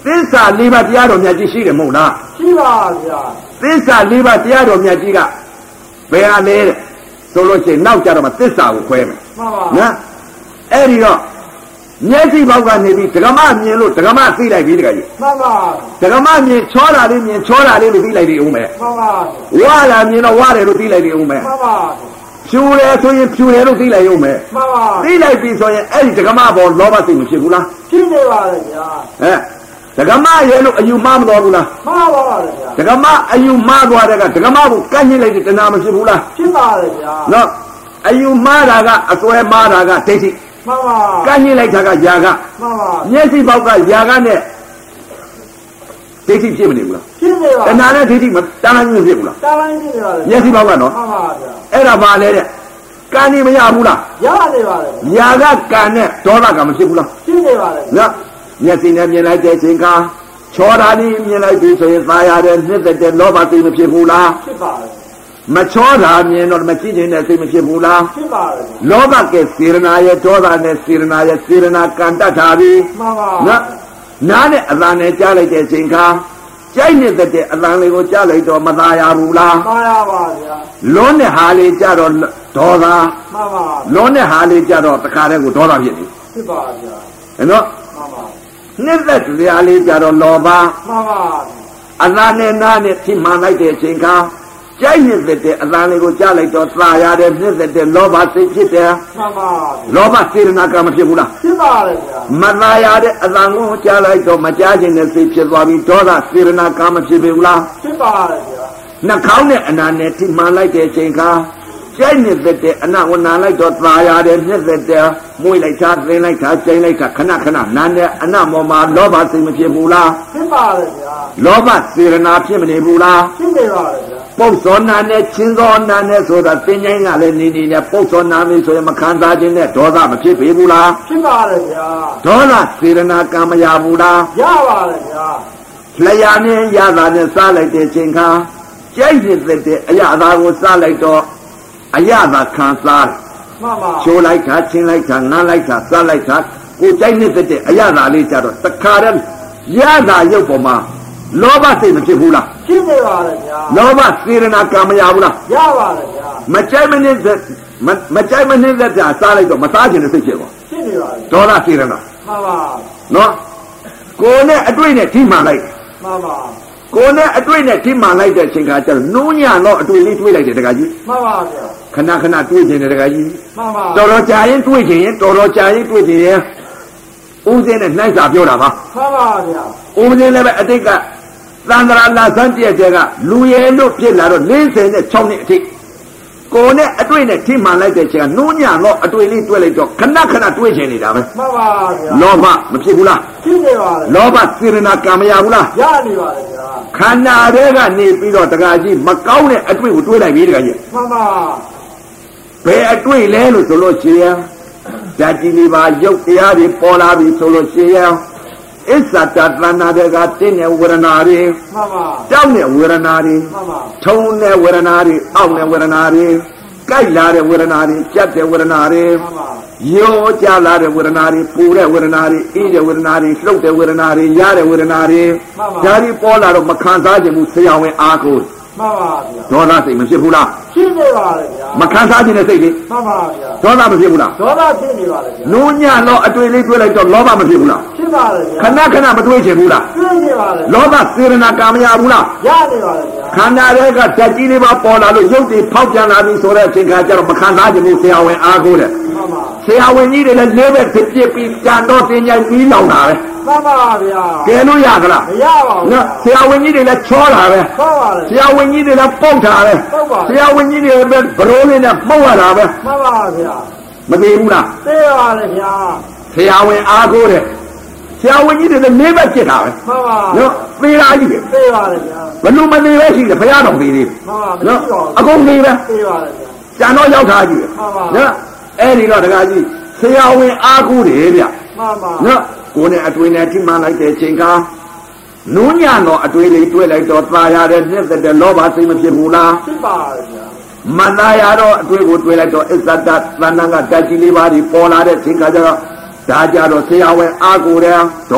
သစ္စာလေးပါးတရားတော်မြတ်ကြီးရှိတယ်မဟုတ်လားရှိပါဗျာသစ္စာလေးပါးတရားတော်မြတ်ကြီးကဘယ်ဟာလဲတဲ့ဆိုလို့ရှိရင်နောက်ကြတော့မှသစ္စာကိုခွဲမယ်မှန်ပါနော်အဲ့ဒီတော့မျက်စိဘောက်ကနေပြီးဒကမမြင်လို့ဒကမသိလိုက်ပြီတကကြီးမှန်ပါဒကမမြင်ချောတာလေးမြင်ချောတာလေးလို့သိလိုက်ပြီဦးမယ်မှန်ပါဝါလာမြင်တော့ဝါတယ်လို့သိလိုက်ပြီဦးမယ်မှန်ပါဖြူတယ်ဆိုရင်ဖြူတယ်လို့သိလိုက်ဦးမယ်မှန်ပါသိလိုက်ပြီဆိုရင်အဲ့ဒီဒကမဘောလောဘစိတ်မဖြစ်ဘူးလားဖြစ်နေပါလေဗျာဟဲ့ဒကမရဲ့လို့အယူမှားမတော်ဘူးလားမှားပါပါလေဗျာဒကမအယူမှားသွားတဲ့ကဒကမကိုကန့်ညှိလိုက်တဲ့တဏှာမဖြစ်ဘူးလားဖြစ်ပါလေဗျာနော်အယူမှားတာကအစွဲမှားတာကဒိဋ္ဌိမှန်ပါကန့်ညှိလိုက်တာကຢာကမှန်ပါမျက်စိပေါက်ကຢာကနဲ့ဒိဋ္ဌိဖြစ်မနေဘူးလားဖြစ်နေပါတဏှာနဲ့ဒိဋ္ဌိမတန်းတိုင်းဖြစ်ဘူးလားတန်းတိုင်းဖြစ်နေပါလေမျက်စိပေါက်ကနော်မှန်ပါဗျာအဲ့ဒါပါလေတဲ့ကံနေမရဘူးလားရနေပါလေຢာကကံနဲ့ဒေါသကမဖြစ်ဘူးလားဖြစ်နေပါလေနော်မျက်စိနဲ့မြင်လိုက်တဲ့အချိန်ကချောတာလေးမြင်လိုက်ပြီဆိုရင်သာရတဲ့နှစ်သက်တဲ့လောဘသိမဖြစ်ဘူးလားဖြစ်ပါလေမချောတာမြင်တော့မကြည့်နေတဲ့စိတ်မဖြစ်ဘူးလားဖြစ်ပါလေလောဘကစေရနာရဲ့ဒေါသနဲ့စေရနာရဲ့စေရနာကံတတ်တာပြီမှန်ပါနော်နားနဲ့အသာနဲ့ကြားလိုက်တဲ့အချိန်ခါကြိုက်နေတဲ့အသံလေးကိုကြားလိုက်တော့မသာရဘူးလားသာရပါဗျာလွန်းတဲ့ဟာလေးကြတော့ဒေါသမှန်ပါလွန်းတဲ့ဟာလေးကြတော့တခါတည်းကိုဒေါသဖြစ်နေဖြစ်ပါဗျာအဲ့တော့မှန်ပါနှစ်သက်တရားလေးကြတော့လောဘမှန်ပါအသာနဲ့နားနဲ့ထိမှန်လိုက်တဲ့အချိန်ခါကြိုက်နေတဲ့အသံလေးကိုကြားလိုက်တော့သာရတဲ့နှစ်သက်တဲ့လောဘစိတ်ဖြစ်တယ်မှန်ပါလောဘစေရနာကမဖြစ်ဘူးလားဖြစ်ပါလေဗျာမသာရတဲ့အသံကိုကြားလိုက်တော့မကြားခြင်းနဲ့စိတ်ဖြစ်သွားပြီးဒေါသစေရနာကမဖြစ်ဘူးလားဖြစ်ပါလေဗျာနှာခေါင်းနဲ့အနာနဲ့ထိမှန်လိုက်တဲ့အချိန်ခါကြိုက်နေတဲ့အနာဝနာလိုက်တော့သာရတဲ့နှစ်သက်တဲ့မွေးလိုက်တာသင်လိုက်တာကျိန်လိုက်တာခဏခဏနာနဲ့အနာမောမှာလောဘစိတ်မဖြစ်ဘူးလားဖြစ်ပါလေဗျာလောဘစေရနာဖြစ်မနေဘူးလားဖြစ်နေပါလေဗျာပုပ်စောနာနဲ့ချင်းစောနာနဲ့ဆိုတာသင်္ချိုင်းကလည်းနေနေနဲ့ပုပ်စောနာမင်းဆိုရင်မခံစားခြင်းနဲ့ဒေါသမဖြစ်ပေဘူးလားဖြစ်ပါလေဗျာဒေါသစေရနာကံမရဘူးလားရပါလေဗျာလျာနဲ့ရတာနဲ့စားလိုက်တဲ့ချိန်ခါကြိုက်နေတဲ့အရာအသာကိုစားလိုက်တော့အရသာခံစားမှန်ပါချိုးလိုက်တာချင်းလိုက်တာငန်းလိုက်တာစားလိုက်တာကိုကြိုက်နေတဲ့အရသာလေးကြတော့တခါတည်းရတာရုပ်ပေါ်မှာလောဘစိတ်မဖြစ်ဘူးလားဖြစ်နေပါလေဗျာလောဘစေရနာကံမရဘူးလားရပါလေဗျာမကြိုက်မနေတဲ့မကြိုက်မနေတဲ့ကြာစားလိုက်တော့မစားခြင်းနဲ့စိတ်ဖြစ်သွားဖြစ်နေပါလေဒေါသစေရနာမှန်ပါနော်ကိုယ်နဲ့အတွေ့နဲ့ထိမှန်လိုက်မှန်ပါကိုယ်နဲ့အတွေ့နဲ့ထိမှန်လိုက်တဲ့အချိန်ခါကျတော့နူးညံ့တော့အတွေ့လေးတွေးလိုက်တယ်တခါကြီးမှန်ပါဗျာခဏခဏတွေးခြင်းတယ်တခါကြီးမှန်ပါတော်တော်ကြာရင်တွေးခြင်းရင်တော်တော်ကြာရင်တွေးခြင်းရင်ဦးစင်းနဲ့နှိုက်စာပြောတာပါမှန်ပါဗျာဦးစင်းလည်းပဲအတိတ်ကသန္တရာလာဆန်းပြည့်တဲ့ကလူရဲလို့ဖြစ်လာတော့၄၀နဲ့၆နှစ်အထိကိုယ်နဲ့အတွေ့နဲ့ထိမှန်လိုက်တဲ့ချိန်ကနူးညံ့တော့အတွေ့လေးတွေ့လိုက်တော့ခဏခဏတွေးခြင်းနေတာပဲမှန်ပါဗျာလောဘမဖြစ်ဘူးလားဖြစ်နေပါလေလောဘစေရနာကံမရဘူးလားရနေပါလေဗျာခန္ဓာတွေကနေပြီးတော့တခါကြီးမကောင်းတဲ့အတွေ့ကိုတွေးလိုက်ပြီတခါကြီးမှန်ပါဘယ်အတွေ့လဲလို့ဆိုလို့ရှိရင်ဓာတ်ကြီးလေးပါရုပ်တရားတွေပေါ်လာပြီဆိုလို့ရှိရင်အစ္ဆတသဏ္ဍာန်တွေကတင်းတဲ့ဝေဒနာတွေမှန်ပါတောင်းတဲ့ဝေဒနာတွေမှန်ပါထုံတဲ့ဝေဒနာတွေအောက်တဲ့ဝေဒနာတွေကြိုက်လာတဲ့ဝေဒနာတွေကြက်တဲ့ဝေဒနာတွေမှန်ပါရောကြလာတဲ့ဝေဒနာတွေပူတဲ့ဝေဒနာတွေအေးတဲ့ဝေဒနာတွေလှုပ်တဲ့ဝေဒနာတွေရတဲ့ဝေဒနာတွေဒါတွေပေါ်လာတော့မခံစားခြင်းဘူးဆရာဝန်အားကိုမှန်ပါဗျာဒေါသစိတ်မဖြစ်ဘူးလားဖြစ်နေပါလေဗျာမခံစားခြင်းနဲ့စိတ်လေးမှန်ပါဗျာဒေါသမဖြစ်ဘူးလားဒေါသဖြစ်နေပါလေဗျာနူးညံ့တော့အတွေ့လေးတွေ့လိုက်တော့လောဘမဖြစ်ဘူးလားဖြစ်ပါလေဗျာခဏခဏမတွေ့ချင်ဘူးလားတွေ့နေပါလေလောဘစေရနာကံမရဘူးလားရနေပါလေဗျာခန္ဓာတွေကဓာတ်ကြီးလေးပါပေါ်လာလို့ရုပ်တွေဖောက်ပြန်လာပြီဆိုတဲ့အချိန်ခါကျတော့မခံစားခြင်းဘူးဆရာဝန်အားကိုတဲ့မှန်ပါဆရာဝန်ကြီးတွေလည်းလေးဘက်ဖြစ်ဖြစ်ပြီးကြံတော့တင်ကြိုင်ပြီးလောင်တာပဲမှန်ပါဗျာကဲလို့ရသလားမရပါဘူးနော်ဆရာဝန်ကြီးတွေလည်းချောတာပဲဟုတ်ပါလေဆရာဝန်ကြီးတွေလည်းပုတ်တာပဲဟုတ်ပါဆရာဝန်ကြီးတွေလည်းဘရိုးလေးနဲ့ပုတ်ရတာပဲမှန်ပါဗျာမသိဘူးလားသိပါလေဗျာဆရာဝန်အားကိုတဲ့ဆရာဝန်ကြီးတွေလည်းလေးဘက်ဖြစ်တာပဲမှန်ပါနော်သေတာကြီးပဲသိပါလေဗျာဘလို့မသေးပဲရှိတယ်ဘုရားတော်သေးသေးမှန်ပါနော်အကုန်သေးပဲသိပါလေဗျာကျန်တော့ရောက်ထားကြီးပဲမှန်ပါနော်အဲ့ဒီတော့တခါကြီးဆရာဝန်အားကိုတယ်ဗျမှန်ပါနော်ကိုယ်နဲ့အတွေ့နဲ့ထိမှန်လိုက်တဲ့ချိန်ကနူးညံ့တော့အတွေ့လေးတွေ့လိုက်တော့သာရတဲ့နှစ်သက်တဲ့လောဘစိတ်မဖြစ်ဘူးလားဖြစ်ပါဗျာမသာရတော့အတွေ့ကိုတွေ့လိုက်တော့အစ္ဆတသဏ္ဍာန်ကဓာတ်ကြီးလေးပါးဒီပေါ်လာတဲ့ချိန်ကကျတော့ဒါကြတော့ဆရာဝန်အားကိုယ်တယ်ဒေါသ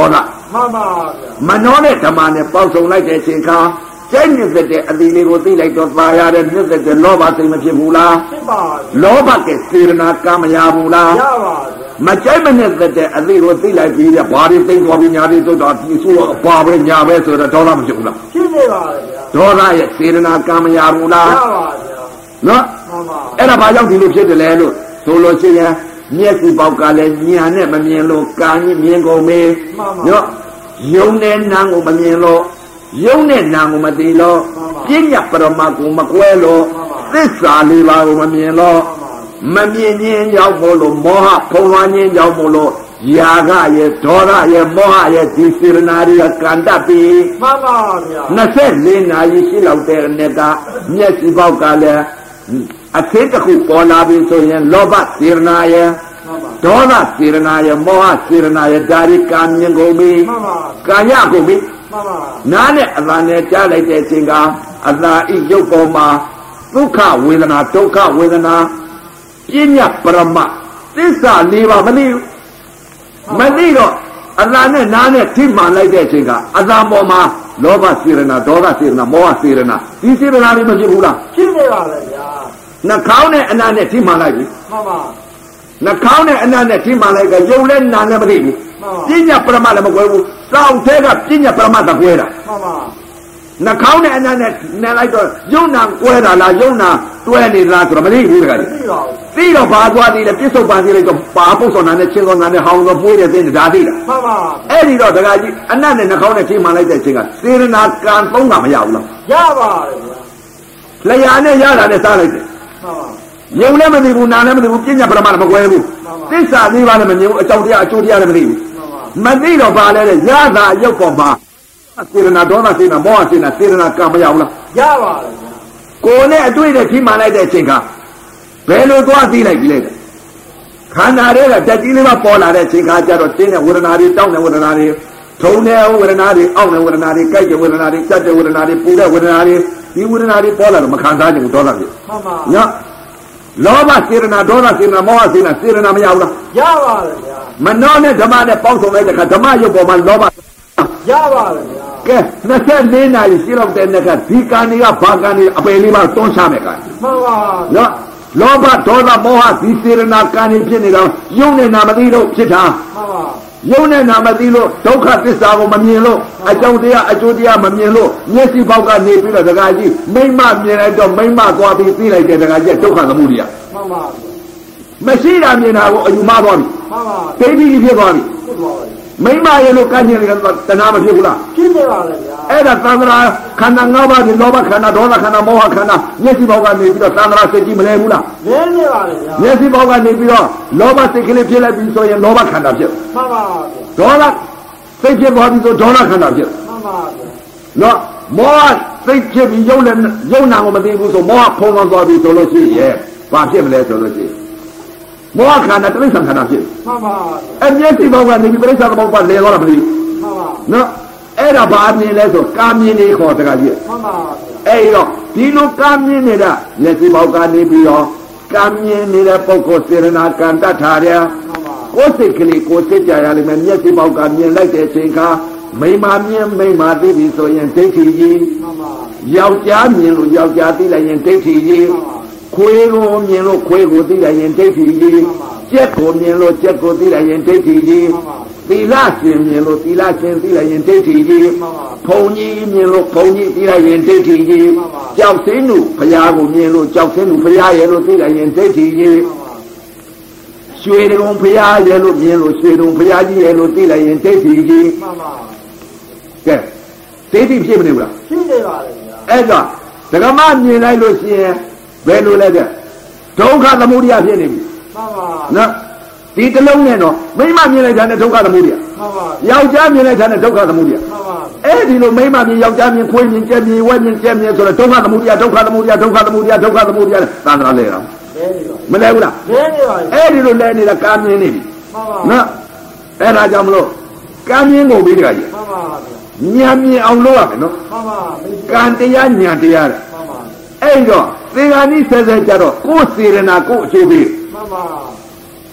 မှန်ပါဗျာမနှောနဲ့ဓမ္မနဲ့ပေါင်းစုံလိုက်တဲ့အချိန်ခါကျိုင်းနှစ်သက်တဲ့အသီလေးကိုသိလိုက်တော့သာရတဲ့နှစ်သက်တဲ့လောဘစိတ်မဖြစ်ဘူးလားဖြစ်ပါလောဘကစေရနာကမရဘူးလားရပါမကြိုက်မနဲ့သက်တဲ့အသီကိုသိလိုက်ပြီးတဲ့ဘာတွေသိသွားပြီးညာတွေသိတော့ဒီဆိုတော့ဘာပဲညာပဲဆိုတော့ဒေါသမဖြစ်ဘူးလားဖြစ်နေပါဗျာဒေါသရဲ့စေရနာကမရဘူးလားရပါဗျာနော်မှန်ပါအဲ့ဒါဘာကြောင့်ဒီလိုဖြစ်တယ်လဲလို့ဆိုလို့ရှိရင်မျက်စိပေါက်ကလည်းညာနဲ့မမြင်လို့ကာကြီးမြင်ကုန်မေးနော်ယုံနဲ့နာကိုမမြင်လို့ယုံနဲ့နာကိုမသိလို့ပြဉ္ညာပရမကိုမကွဲလို့သစ္စာလေးပါးကိုမမြင်လို့မမြင်ခြင်းကြောင့်မို့လို့မောဟဖုံးလွှမ်းခြင်းကြောင့်မို့လို့ယာကရဲ့ဒေါသရဲ့မောဟရဲ့ဒီစေရနာတွေကကန္တပြီးမှန်ပါဗျာနှစ်ဆယ်လေးနာရီရှိလောက်တဲ့နေ့ကမျက်စိပေါက်ကလည်းအသိတစ်ခုပေါ်လာပြီဆိုရင်လောဘစေရနာရဲ့ဒေါသစေရနာရဲ့မောဟစေရနာရဲ့ဒါရီကာမြင်ကုန်ပြီမှန်ပါကာယကုန်ပြီမှန်ပါနားနဲ့အသာနဲ့ကြားလိုက်တဲ့အချိန်ကအသာဤရုပ်ပေါ်မှာဒုက္ခဝေဒနာဒုက္ခဝေဒနာပြဉ္ညာပရမသစ္စာလေးပါမသိဘူးမသိတော့အသာနဲ့နားနဲ့ထိမှန်လိုက်တဲ့အချိန်ကအသာပေါ်မှာလောဘစေရနာဒေါသစေရနာမောဟစေရနာဒီစေရနာလေးမဖြစ်ဘူးလားဖြစ်နေပါလေဗျာနှာခေါင်းနဲ့အနာနဲ့ထိမှန်လိုက်ပြီမှန်ပါနှာခေါင်းနဲ့အနာနဲ့ထိမှန်လိုက်ကရုပ်နဲ့နာနဲ့မသိဘူးပြဉ္ညာပရမလည်းမကွဲဘူးစောင့်သေးကပြဉ္ညာပရမတကွဲတာမှန်ပါနှာခေါင်းနဲ့အနာနဲ့နဲ့လိုက်တော့ယုံနာကွဲတာလားယုံနာတွဲနေလားဆိုတော့မသိဘူးတကယ်သိပါဘူးသိတော့ဘာသွားသေးလဲပြစ္ဆုတ်ပန်သေးလိုက်တော့ပါပုတ်စောနာနဲ့ချင်းစောနာနဲ့ဟောင်းတော့ပွေးတဲ့သိနေတာသိလားမှန်ပါအဲ့ဒီတော့တကယ်ကြီးအနတ်နဲ့နှာခေါင်းနဲ့ထိမှန်လိုက်တဲ့အချိန်ကစေရနာကံသုံးတာမရဘူးလားရပါတယ်ဗျာလျာနဲ့ရတာနဲ့စားလိုက်တယ်မှန်ပါယုံလည်းမသိဘူးနာလည်းမသိဘူးပြဉ္ညာပရမလည်းမကွဲဘူးသစ္စာလေးပါးလည်းမမြင်ဘူးအကြောင်းတရားအကျိုးတရားလည်းမသိဘူးမသိတော့ဘာလဲတဲ့ရတာရုပ်ပေါ်မှာစေရနာဒေါသစေရနာမောဟစေရနာစေရနာကံမရဘူးလားရပါတယ်ကိုယ်နဲ့အတွေ့နဲ့ထိမှန်လိုက်တဲ့အချိန်ကဘယ်လိုသွားသိလိုက်ပြီလဲခန္ဓာတွေကတက်ကြီးလေးပါပေါ်လာတဲ့အချိန်ကကြတော့တင်းတဲ့ဝေဒနာတွေတောင်းတဲ့ဝေဒနာတွေထုံတဲ့ဝေဒနာတွေအောင့်တဲ့ဝေဒနာတွေကြိုက်တဲ့ဝေဒနာတွေစက်တဲ့ဝေဒနာတွေပူတဲ့ဝေဒနာတွေဒီဝေဒနာတွေပေါ်လာတော့မခံစားနိုင်ဘူးဒေါသဖြစ်မှန်ပါညလောဘစေရနာဒေါသစေရနာမောဟစေရနာစေရနာမရဘူးလားရပါတယ်ဗျာမနှောနဲ့ဓမ္မနဲ့ပေါင်းစုံလိုက်တဲ့အခါဓမ္မရုပ်ပေါ်မှာလောဘရပါတယ်ဗျာကဲနှစ်ဆယ်လေးနာရီရှိတော့တဲ့နေ့ကဒီကံတွေကဘာကံတွေအပယ်လေးပါတွန်းချမယ်ကံမှန်ပါနော်လောဘဒေါသမောဟဒီစေရနာကံတွေဖြစ်နေတော့ယုံနဲ့နာမသိလို့ဖြစ်တာမှန်ပါယုံနဲ့နာမသိလို့ဒုက္ခသစ္စာကိုမမြင်လို့အကြောင်းတရားအကျိုးတရားမမြင်လို့မျက်စိပေါက်ကနေပြီးတော့ဒကာကြီးမိမ့်မမြင်လိုက်တော့မိမ့်မသွားပြီးသိလိုက်တဲ့ဒကာကြီးဒုက္ခသမှုတရားမှန်ပါမရှိတာမြင်တာကိုအယူမသွားပြီမှန်ပါဒိဋ္ဌိဖြစ်သွားပြီဖြစ်သွားပြီမိမ့်မရဲ့လို့ကန့်ကျင်နေတဲ့တဏှာမဖြစ်ဘူးလားဖြစ်နေပါလေဗျာအဲ့ဒါသံဃာခန္ဓာ၅ပါးဒီလောဘခန္ဓာဒေါသခန္ဓာမောဟခန္ဓာမျက်စိပေါက်ကနေပြီးတော့သံဃာစိတ်ကြီးမလဲဘူးလားလဲနေပါလေဗျာမျက်စိပေါက်ကနေပြီးတော့လောဘစိတ်ကလေးဖြစ်လိုက်ပြီဆိုရင်လောဘခန္ဓာဖြစ်မှန်ပါဒေါသစိတ်ဖြစ်သွားပြီဆိုဒေါသခန္ဓာဖြစ်မှန်ပါနော်မောဟစိတ်ဖြစ်ပြီးယုံနဲ့ယုံနာကိုမသိဘူးဆိုမောဟဖုံးလွှမ်းသွားပြီဆိုလို့ရှိရင်ဘာဖြစ်မလဲဆိုလို့ရှိရင်မောဟခန္ဓာတိရစ္ဆာန်ခန္ဓာဖြစ်မှန်ပါအမျက်စိပေါက်ကနေပြီးတိရစ္ဆာန်ပေါက်ပါလဲတော့မသိဘူးမှန်ပါနော်အဲ့ဒါဘာမြင်လဲဆိုကာမြင်နေခေါ်တကကြီးမှန်ပါအဲ့တော့ဒီလိုကာမြင်နေတာမျက်စိပေါက်ကနေပြီးတော့ကာမြင်နေတဲ့ပုဂ္ဂိုလ်စေရနာကံတတ်ထားတယ်ကိုယ်စိတ်ကလေးကိုယ်စိတ်ကြရလိမ့်မယ်မျက်စိပေါက်ကမြင်လိုက်တဲ့အချိန်ခါမိမမြင်မိမသိပြီဆိုရင်ဒိဋ္ဌိကြီးမှန်ပါယောက်ျားမြင်လို့ယောက်ျားသိလိုက်ရင်ဒိဋ္ဌိကြီးခွေးကိုမြင်လို့ခွေးကိုသိလိုက်ရင်ဒိဋ္ဌိကြီးကြက်ကိုမြင်လို့ကြက်ကိုသိလိုက်ရင်ဒိဋ္ဌိကြီးသီလရှင်မြင်လို့သီလရှင်သိလိုက်ရင်ဒိဋ္ဌိကြီးဘုံကြီးမြင်လို့ဘုံကြီးသိလိုက်ရင်ဒိဋ္ဌိကြီးကြောက်စင်းသူဘုရားကိုမြင်လို့ကြောက်စင်းသူဘုရားရဲ့လို့သိလိုက်ရင်ဒိဋ္ဌိကြီးရွှေတုံဘုရားရဲ့လို့မြင်လို့ရွှေတုံဘုရားကြီးရဲ့လို့သိလိုက်ရင်ဒိဋ္ဌိကြီးမှန်ပါကဲဒိဋ္ဌိဖြစ်မနေဘူးလားဖြစ်နေပါလေဗျာအဲ့တော့ဒကမမြင်လိုက်လို့ရှိရင်ဘယ်လိုလဲတဲ့ဒုက္ခသမုဒယဖြစ်နေပြီမှန်ပါနော်ဒီတလုံးနဲ့တော့မိမမြင်လိုက်တာနဲ့ဒုက္ခသမုဒယမှန်ပါယောက်ျားမြင်လိုက်တာနဲ့ဒုက္ခသမုဒယမှန်ပါအဲ့ဒီလိုမိမမြင်ယောက်ျားမြင်ခွေးမြင်ကြက်မြင်ဝက်မြင်ကြက်မြင်ဆိုတော့ဒုက္ခသမုဒယဒုက္ခသမုဒယဒုက္ခသမုဒယဒုက္ခသမုဒယသံဃာလဲတာမလဲဘူးလားလဲနေပါအဲ့ဒီလိုလဲနေတာကာမြင်နေပြီမှန်ပါနော်အဲ့ဒါကြောင့်မလို့ကာမြင်ကိုပြီးတခါကြီးမှန်ပါဉာဏ်မြင်အောင်လုပ်ရမယ်နော်မှန်ပါကံတရားဉာဏ်တရားတဲ့မှန်ပါအဲ့တော့သေဂာနိဆဲဆဲကြတော့ကိုယ်စေရနာကိုယ်အကျိုးပေးမှန်ပါ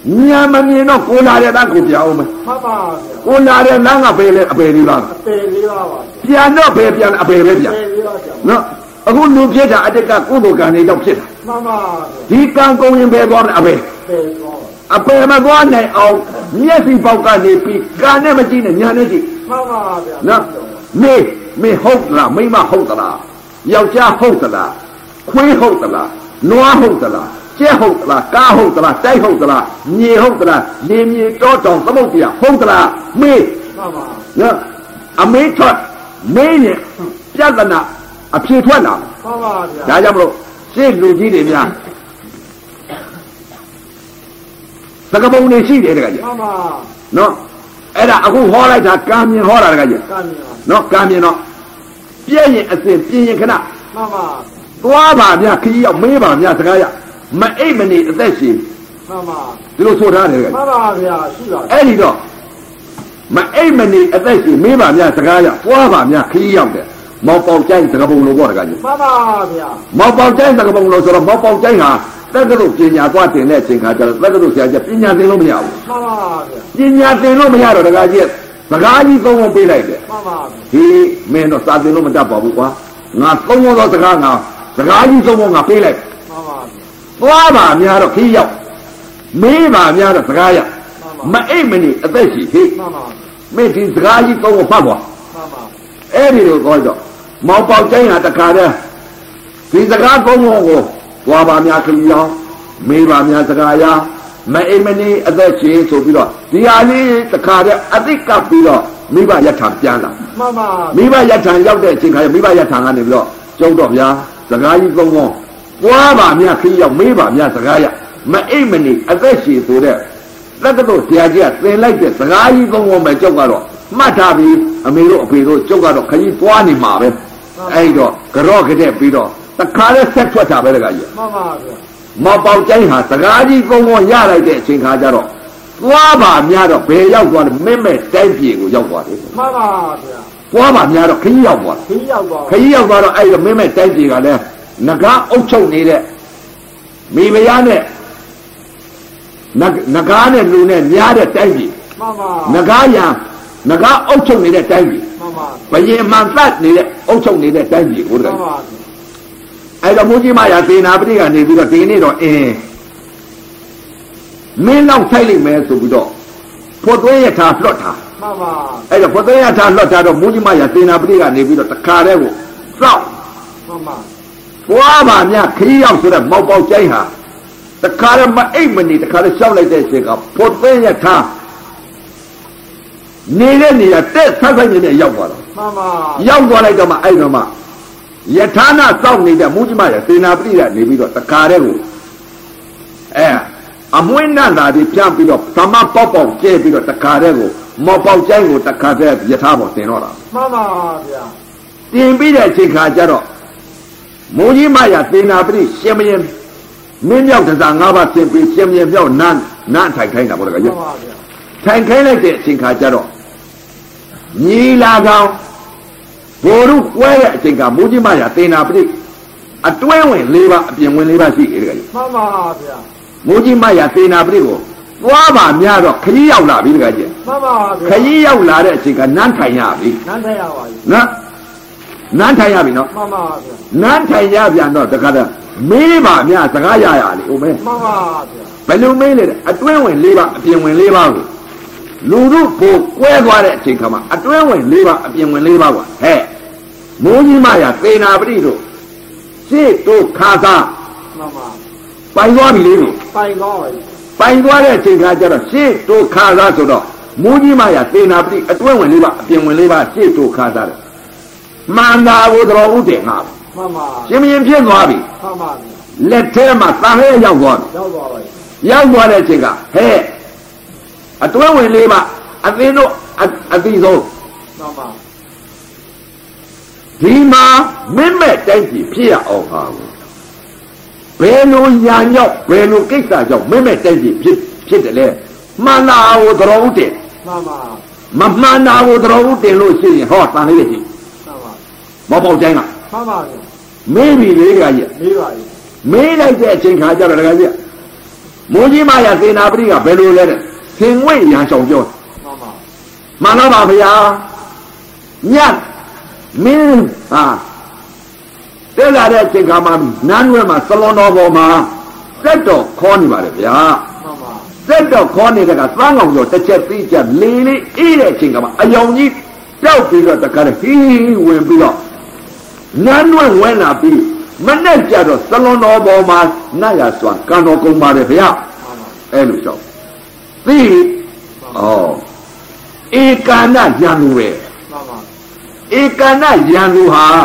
ညာမမြင်တော့ကိုလာတဲ့သားကိုပြောင်းမယ်မှန်ပါဗျာကိုလာတဲ့လမ်းကပဲလေအပေလေးပါအပေလေးပါပါပြန်တော့ပဲပြန်အပေပဲပြန်အပေလေးပါဗျာနော်အခုလူဖြစ်တာအတက်ကကုသိုလ်ကံတွေကြောင့်ဖြစ်တာမှန်ပါဒီကံကုန်ရင်ပဲသွားမယ်အပေအပေမသွားနိုင်အောင်မျက်စိပေါက်ကနေပြီးကံနဲ့မကြည့်နဲ့ညာနဲ့ကြည့်မှန်ပါဗျာနော်မေမေဟုတ်လားမိမဟုတ်သလားယောက်ျားဟုတ်သလားခွေးဟုတ်သလားနွားဟုတ်သလားကျဲဟုတ်သလားကားဟုတ်သလားတိုက်ဟုတ်သလားမြေဟုတ်သလားလေမြေတောတောင်သမုတ်ပြဟုတ်သလားမေးမှန်ပါနော်အမေးထွက်မေးရင်ပြဿနာအဖြေထွက်လာမှန်ပါဗျာဒါကြောင့်မလို့ရှေ့လူကြီးတွေများသကပုံနေရှိတယ်တကကြီးမှန်ပါနော်အဲ့ဒါအခုဟောလိုက်တာကံမြင်ဟောတာတကကြီးကံမြင်ပါနော်ကံမြင်တော့ပြည့်ရင်အစဉ်ပြင်းရင်ခဏမှန်ပါသွားပါဗျာခကြီးရောက်မေးပါဗျာစကားရမအိတ်မနေအသက်ရှင်မှန်ပါဒီလိုဆိုထားတယ်ကမှန်ပါဗျာရှိပါအဲ့ဒီတော့မအိတ်မနေအသက်ရှင်မေးပါဗျာစကားရသွားပါဗျာခကြီးရောက်တယ်မောက်ပေါက်ကျိုင်းစကားပုံလို့ပြောတကကြီးမှန်ပါဗျာမောက်ပေါက်ကျိုင်းစကားပုံလို့ဆိုတော့မောက်ပေါက်ကျိုင်းဟာတက္ကသိုလ်ပညာသွားတင်တဲ့အချိန်ခါကျတော့တက္ကသိုလ်ဆရာကြီးပညာသင်လို့မရဘူးမှန်ပါဗျာပညာသင်လို့မရတော့တကကြီးစကားကြီးသုံးဖို့ပေးလိုက်တယ်မှန်ပါဒီမင်းတော့စာသင်လို့မတတ်ပါဘူးကွာငါသုံးဖို့သောစကားငါစကားကြီးသုံးဖို့ငါပေးလိုက်မှန်ပါသွားပါများတော့ခီးရောက်မေးပါများတော့စကားရမအိတ်မနေအသက်ရှိဟိမှန်ပါမင်းဒီစကားကြီးသုံးဖို့ဖတ်ပါမှန်ပါအဲ့ဒီလိုခေါ်တော့မောင်ပေါက်ကျိုင်းဟာတခါတည်းဒီစကားသုံးဖို့ကိုသွားပါများခီးရောက်မေးပါများစကားရမအိမ်မနေအသက်ရှင်ဆိုပြီးတော့ဒီဟာလေးတခါတည်းအသိကပ်ပြီးတော့မိဘယထာပြန်လာမှန်ပါမိဘယထာရောက်တဲ့အချိန်ခါမိဘယထာကနေပြီးတော့ကျုပ်တော့ဗျာစကားကြီးသုံးဖို့ပွားပါမြခီးရောက်မေးပါမြစကားရမအိမ်မနေအသက်ရှင်ဆိုတဲ့တက္ကသိုလ်ဆရာကြီးကသင်လိုက်တဲ့စကားကြီးသုံးဖို့ပဲကျုပ်ကတော့မှတ်ထားပြီးအမေတို့အဖေတို့ကျုပ်ကတော့ခကြီးပွားနေမှာပဲအဲ့တော့ကြော့ကြတဲ့ပြီးတော့တခါလဲဆက်ထွက်တာပဲတကကြီးမှန်ပါဗျာမောက်ပေါက်ကျိုင်းဟာစကားကြီးသုံးဖို့ရလိုက်တဲ့အချိန်ခါကျတော့သွားပါများတော့ဘယ်ရောက်သွားလဲမင်းမဲ့တိုင်းပြည်ကိုရောက်သွားတယ်မှန်ပါဗျာသွားပါများတော့ခကြီးရောက်သွားခကြီးရောက်သွားခကြီးရောက်သွားတော့အဲ့တော့မင်းမဲ့တိုင်းပြည်ကလည်းငကားအုပ်ချုပ်နေတဲ့မိမယားနဲ့ငကားနဲ့လူနဲ့များတဲ့တိုင်းပြည်မှန်ပါငကားရံငကားအုပ်ချုပ်နေတဲ့တိုင်းပြည်မှန်ပါဘယင်မှန်သတ်နေတဲ့အုပ်ချုပ်နေတဲ့တိုင်းပြည်ကိုတည်းမှန်ပါအဲ့တော့မူကြီးမရသေနာပတိကနေပြီးတော့ဒီနေ့တော့အင်းမင်းတော့ဆိုင်လိုက်မယ်ဆိုပြီးတော့ဖို့သွေးရထားလွတ်ထားမှန်ပါအဲ့တော့ဖို့သွေးရထားလွတ်ထားတော့မူကြီးမရသေနာပတိကနေပြီးတော့တခါတည်းကိုစောက်မှန်ပါပွားပါများခရီးရောက်ဆိုတဲ့မောက်ပေါက်ကျိုင်းဟာတခါတည်းမအိတ်မနေတခါတည်းရှောက်လိုက်တဲ့အချိန်ကဖို့သွေးရထားနေတဲ့နေရာတက်ဆက်ဆိုင်နေတဲ့ရောက်သွားတော့မှန်ပါရောက်သွားလိုက်တော့မှအဲ့တော့မှယထာနာစောင့်နေတဲ့မူကြီးမရသေနာပတိကနေပြီးတော့တခါတည်းကိုအဲအမွှေးနတ်လာပြီးပြန်ပြီးတော့သမပေါက်ပေါက်ကျဲပြီးတော့တခါတည်းကိုမော်ပေါက်ကျိုင်းကိုတခါတည်းယထာပေါ်တင်တော့တာမှန်ပါဗျာတင်ပြီးတဲ့အချိန်ခါကျတော့မူကြီးမရသေနာပတိရှင်မင်းမင်းမြောက်တစား၅ပါးဆင်ပြီးရှင်မင်းမြောက်နန်းနန်းထိုင်ခိုင်းတာပေါ့လေကမှန်ပါဗျာထိုင်ခိုင်းလိုက်တဲ့အချိန်ခါကျတော့ညီလာကောင်ဘိုလ်တို့ကွဲတဲ့အချိန်ကမူကြီးမရသေနာပတိအတွဲဝင်၄ပါးအပြင်ဝင်၄ပါးရှိတယ်ကကြီးမှန်ပါဗျာမူကြီးမရသေနာပတိကိုသွားပါများတော့ခကြီးရောက်လာပြီတကကြီးမှန်ပါဗျာခကြီးရောက်လာတဲ့အချိန်ကနန်းထိုင်ရပြီနန်းထိုင်ရပါပြီနော်နန်းထိုင်ရပြီနော်မှန်ပါဗျာနန်းထိုင်ရပြန်တော့တခါတည်းမေးပါများစကားရရလေဦးမဲမှန်ပါဗျာဘယ်လိုမေးလဲအတွဲဝင်၄ပါးအပြင်ဝင်၄ပါးကိုလူတို့ကိုကွဲသွားတဲ့အချိန်ခါမှာအတွဲဝင်၄ပါးအပြင်ဝင်၄ပါးကွာဟဲ့မူကြီးမရသေနာပတိတို့ရှေ့တို့ခါသားမှန်ပါပိုင်သွားပြီလေပိုင်သွားပြီပိုင်သွားတဲ့အချိန်ခါကျတော့ရှေ့တို့ခါသားဆိုတော့မူကြီးမရသေနာပတိအတွဲဝင်၄ပါးအပြင်ဝင်၄ပါးရှေ့တို့ခါသားတယ်မန္တာကိုတော်ဦးတယ်ငါမှန်ပါရှင်မင်းဖြစ်သွားပြီမှန်ပါလက်ထဲမှာသံဟဲရောက်သွားပြီရောက်သွားပါပြီရောက်သွားတဲ့အချိန်ကဟဲ့အတွဲဝင်၄ပါးအသင်းတို့အသီးဆုံးမှန်ပါဒီမှာမင်းမဲ့တိုက်ကြည့်ဖြစ်ရအောင်ဟာဘယ်လိုညာကြောက်ဘယ်လိုကိစ္စကြောင့်မင်းမဲ့တိုက်ကြည့်ဖြစ်ဖြစ်တယ်လဲမှန်တာကိုတော်ဦးတယ်မှန်ပါမမှန်တာကိုတော်ဦးတင်လို့ရှိရင်ဟောတန်လေးရှိမှန်ပါမောပေါက်ကျိုင်းကမှန်ပါဗျာမေးပြီလေကကြီးမေးပါပြီမေးလိုက်တဲ့အချိန်ခါကျတော့တကကြီးမိုးကြီးမရစေနာပရိကဘယ်လိုလဲတဲ့သင်ဝိရန်ဆောင်ပြောမှန်ပါပါဗျာညမင်းဟာတက်လာတဲ့အချိန်ခါမှာနန်းဝဲမှာစလွန်တော်ပေါ်မှာစက်တော်ခေါ်နေပါလေဗျာစက်တော်ခေါ်နေတဲ့ကသန်းကောင်ကျော်တစ်ချက်ပြီးချက်လေးလေးအေးတဲ့အချိန်ခါမှာအယောင်ကြီးတောက်ပြီးတော့တခါတည်းဟီးဝင်ပြီးတော့နန်းဝဲဝင်လာပြီးမနဲ့ကြတော့စလွန်တော်ပေါ်မှာနတ်ရစွာကံတော်ကုန်ပါတယ်ဗျာအဲ့လိုကြောင့်ပြီးဩဧကန္နရန်သူပဲဧကန္နရန်သူဟာ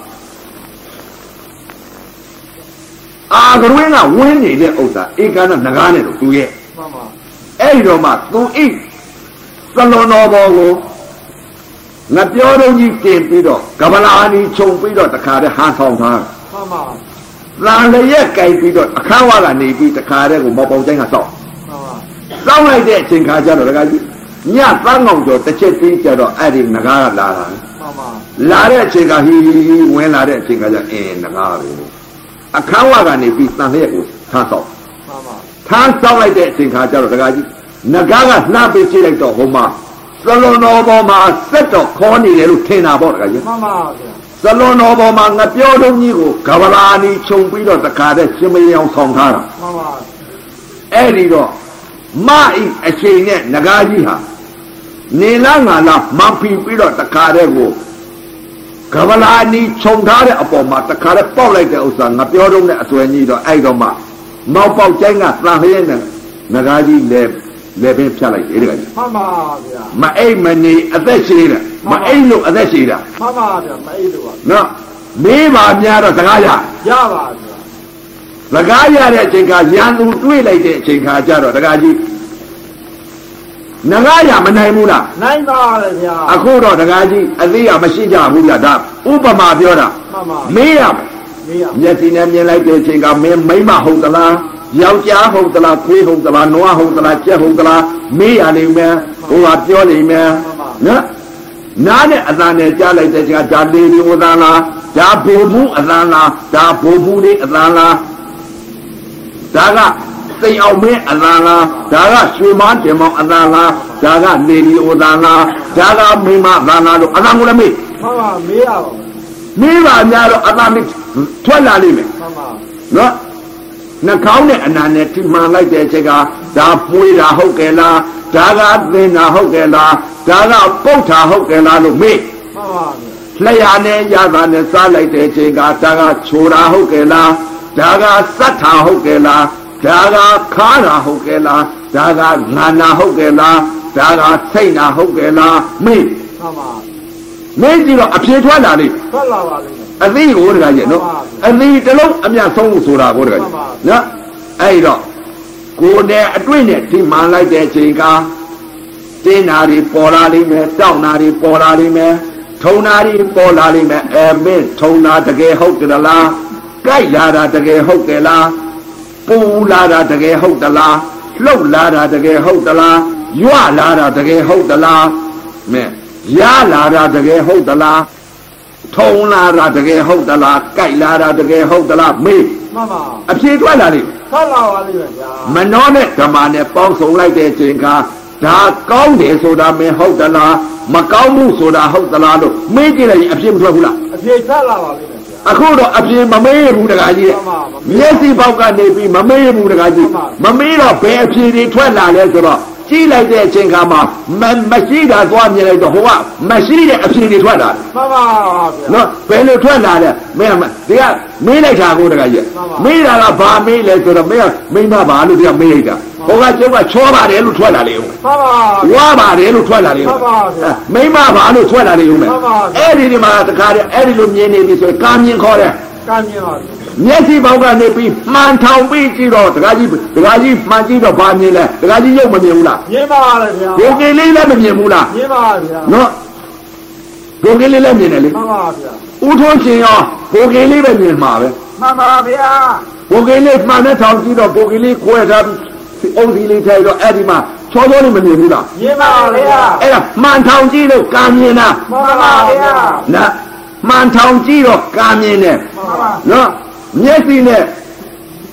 အာကရွင်းကဝင်းနေတဲ့ဥစ္စာဧကန္နနဂါးနဲ့တော့သူရဲ့အဲ့ဒီတော့မှသူဣစလွန်တော်ဘောကိုငါပြောတော့ကြီးတင်ပြီးတော့ကဗလာနီခြုံပြီးတော့တခါတည်းဟန်ဆောင်ထားမှန်ပါလာလျက်ကြိုက်ပြီးတော့အခန်းဝါကနေပြီးတခါတည်းကိုမော်ပေါတိုင်းကစောက်မှန်ပါစောက်လိုက်တဲ့အချိန်ခါကျတော့တခါကြီးညသန်းကောင်ကျော်တစ်ချက်ပြီးကြတော့အဲ့ဒီနဂါးကလာတာမှန်ပါလာတဲ့အချိန်ကဟီဟီဝင်လာတဲ့အချိန်ကကျအင်းနဂါးပဲအခန်းဝါကနေပြီးတန်လျက်ကိုထားစောက်မှန်ပါထားစောက်လိုက်တဲ့အချိန်ခါကျတော့တခါကြီးနဂါးကနှမ်းပေးချိလိုက်တော့ဟိုမှာစလွန်တော်ပေါ်မှာစက်တော်ခေါ်နေတယ်လို့ထင်တာပေါ့တခါကြီးမှန်ပါဗျာစလွန်တော်ပေါ်မှာငပြောတုံးကြီးကိုကဗလာနီခြုံပြီးတော့တခါတည်းရှင်မယောင်ဆောင်ထားတာမှန်ပါအဲ့ဒီတော့မအိအချိန်နဲ့နဂါးကြီးဟာနေလားငါလားမဖီပြီးတော့တခါတည်းကိုကဗလာနီခြုံထားတဲ့အပေါ်မှာတခါတည်းပေါက်လိုက်တဲ့ဥစ္စာငပြောတုံးနဲ့အစွဲကြီးတော့အဲ့တော့မှမောက်ပေါက်ကျိုင်းကသံလျက်နဲ့နဂါးကြီးလည်းလည်းပင်ဖြတ်လိုက်တယ်တခါကြီးမှန်ပါဗျာမအိတ်မနေအသက်ရှိတယ်မအိတ်လို့အသက်ရှိတာမှန်ပါဗျာမအိတ်လို့ပါနော်မေးပါများတော့စကားရရပါဗျာစကားရတဲ့အချိန်ကရန်သူတွေးလိုက်တဲ့အချိန်ခါကျတော့တခါကြီးနဂါးရမနိုင်ဘူးလားနိုင်ပါလေဗျာအခုတော့တခါကြီးအသေးရမရှိကြဘူးဗျာဒါဥပမာပြောတာမှန်ပါမေးရမေးရမျက်စိနဲ့မြင်လိုက်တဲ့အချိန်ကမင်းမိမဟုတ်သလားယောက်ျားဟုတ်သလားခွေးဟုတ်သလားနွားဟုတ်သလားကြက်ဟုတ်သလားမေးရလိမ့်မယ်ဟိုကပြောလိမ့်မယ်နော်နားနဲ့အသံနဲ့ကြားလိုက်တဲ့ချိန်ကဒါလေးဒီအသံလားဒါဘိုလ်မှုအသံလားဒါဘိုလ်မှုလေးအသံလားဒါကစိန်အောင်မင်းအသံလားဒါကရွှေမန်းတင်မောင်အသံလားဒါကနေဒီအသံလားဒါကမိမအသံလားလို့အသံကိုလည်းမေးဟုတ်ပါမေးရပါမေးပါများတော့အသံလေးထွက်လာလိမ့်မယ်ဟုတ်ပါနော်နှာခေါင်းနဲ့အနာနဲ့ထိမှန်လိုက်တဲ့အချိန်ကဒါပွေးတာဟုတ်ကဲ့လားဒါကသင်တာဟုတ်ကဲ့လားဒါကပုတ်တာဟုတ်ကဲ့လားလို့မေးမှန်ပါဗျာလျှာနဲ့ရတာနဲ့စားလိုက်တဲ့အချိန်ကဒါကချိုတာဟုတ်ကဲ့လားဒါကစတ်တာဟုတ်ကဲ့လားဒါကခါတာဟုတ်ကဲ့လားဒါကငါနာဟုတ်ကဲ့လားဒါကစိတ်နာဟုတ်ကဲ့လားမေးမှန်ပါမေးကြည့်တော့အဖြေထွက်လာလိမ့်ထွက်လာပါလိမ့်အသီးကိုတခါကြီးနော်အသီးတစ်လုံးအမြတ်ဆုံးလို့ဆိုတာကိုတခါကြီးနော်အဲ့တော့ကိုယ်နဲ့အတွေ့နဲ့ဒီမှန်လိုက်တဲ့အချိန်ကတင်းနာတွေပေါ်လာလိမ့်မယ်တောက်နာတွေပေါ်လာလိမ့်မယ်ထုံနာတွေပေါ်လာလိမ့်မယ်အဲမင်းထုံနာတကယ်ဟုတ်ကြလားကြိုက်လာတာတကယ်ဟုတ်ကြလားပူလာတာတကယ်ဟုတ်သလားလှုပ်လာတာတကယ်ဟုတ်သလားရွလာတာတကယ်ဟုတ်သလားမင်းရလာတာတကယ်ဟုတ်သလားထုံလာတာတကယ်ဟုတ်သလားကြိုက်လာတာတကယ်ဟုတ်သလားမေးမှန်ပါအဖြေထွက်လာလိမ့်ထွက်လာပါလိမ့်မယ်ဗျာမနှောနဲ့ဓမ္မနဲ့ပေါင်းစုံလိုက်တဲ့ချိန်ကဒါကောင်းတယ်ဆိုတာမင်းဟုတ်သလားမကောင်းမှုဆိုတာဟုတ်သလားလို့မေးကြည့်လိုက်ရင်အဖြေမထွက်ဘူးလားအဖြေထွက်လာပါလိမ့်မယ်ဗျာအခုတော့အဖြေမမေးဘူးတခါကြီးမျက်စိပေါက်ကနေပြီးမမေးဘူးတခါကြီးမမေးတော့ဘယ်အဖြေတွေထွက်လာလဲဆိုတော့ကြည့်လိုက်တဲ့အချိန်ခါမှာမရှိတာသွားမြင်လိုက်တော့ဟိုကမရှိတဲ့အဖြေတွေထွက်လာတယ်မှန်ပါဗျာနော်ဘယ်လိုထွက်လာလဲမင်းဒီကမေးလိုက်တာကိုတခါကြီးမေးတာကဘာမေးလဲဆိုတော့မင်းမိမဘာလို့ဒီကမေးလိုက်တာဟိုကကျုပ်ကချောပါတယ်လို့ထွက်လာလေဦးမှန်ပါဝါပါတယ်လို့ထွက်လာလေဦးမှန်ပါမိမဘာလို့ထွက်လာလေဦးမယ်အဲ့ဒီဒီမှာတခါတည်းအဲ့ဒီလိုမြင်နေပြီဆိုရင်ကာမြင်ခေါ်တယ်ကာမြင်ပါမျက်စိပေါက်ကနေပြီးမှန်ထောင်ပြီးကြည့်တော့တခါကြီးတခါကြီးမှန်ကြည့်တော့ဘာမြင်လဲတခါကြီးရုပ်မမြင်ဘူးလားမြင်ပါလေဗျာဘုံကလေးလည်းမမြင်ဘူးလားမြင်ပါဗျာနော်ဘုံကလေးလည်းမြင်တယ်လေမှန်ပါဗျာဦးထွန်းရှင်ရောဘုံကလေးပဲမြင်မှာပဲမှန်ပါဗျာဘုံကလေးမှန်နဲ့ထောင်ကြည့်တော့ဘုံကလေးခွဲထားပြီးအုံးစီလေးထိုက်တော့အဲ့ဒီမှာချောချောလေးမမြင်ဘူးလားမြင်ပါဗျာအဲ့ဒါမှန်ထောင်ကြည့်လို့ကာမြင်တာမှန်ပါဗျာနော်မှန်ထောင်ကြည့်တော့ကာမြင်တယ်မှန်ပါနော်မျက်စိနဲ့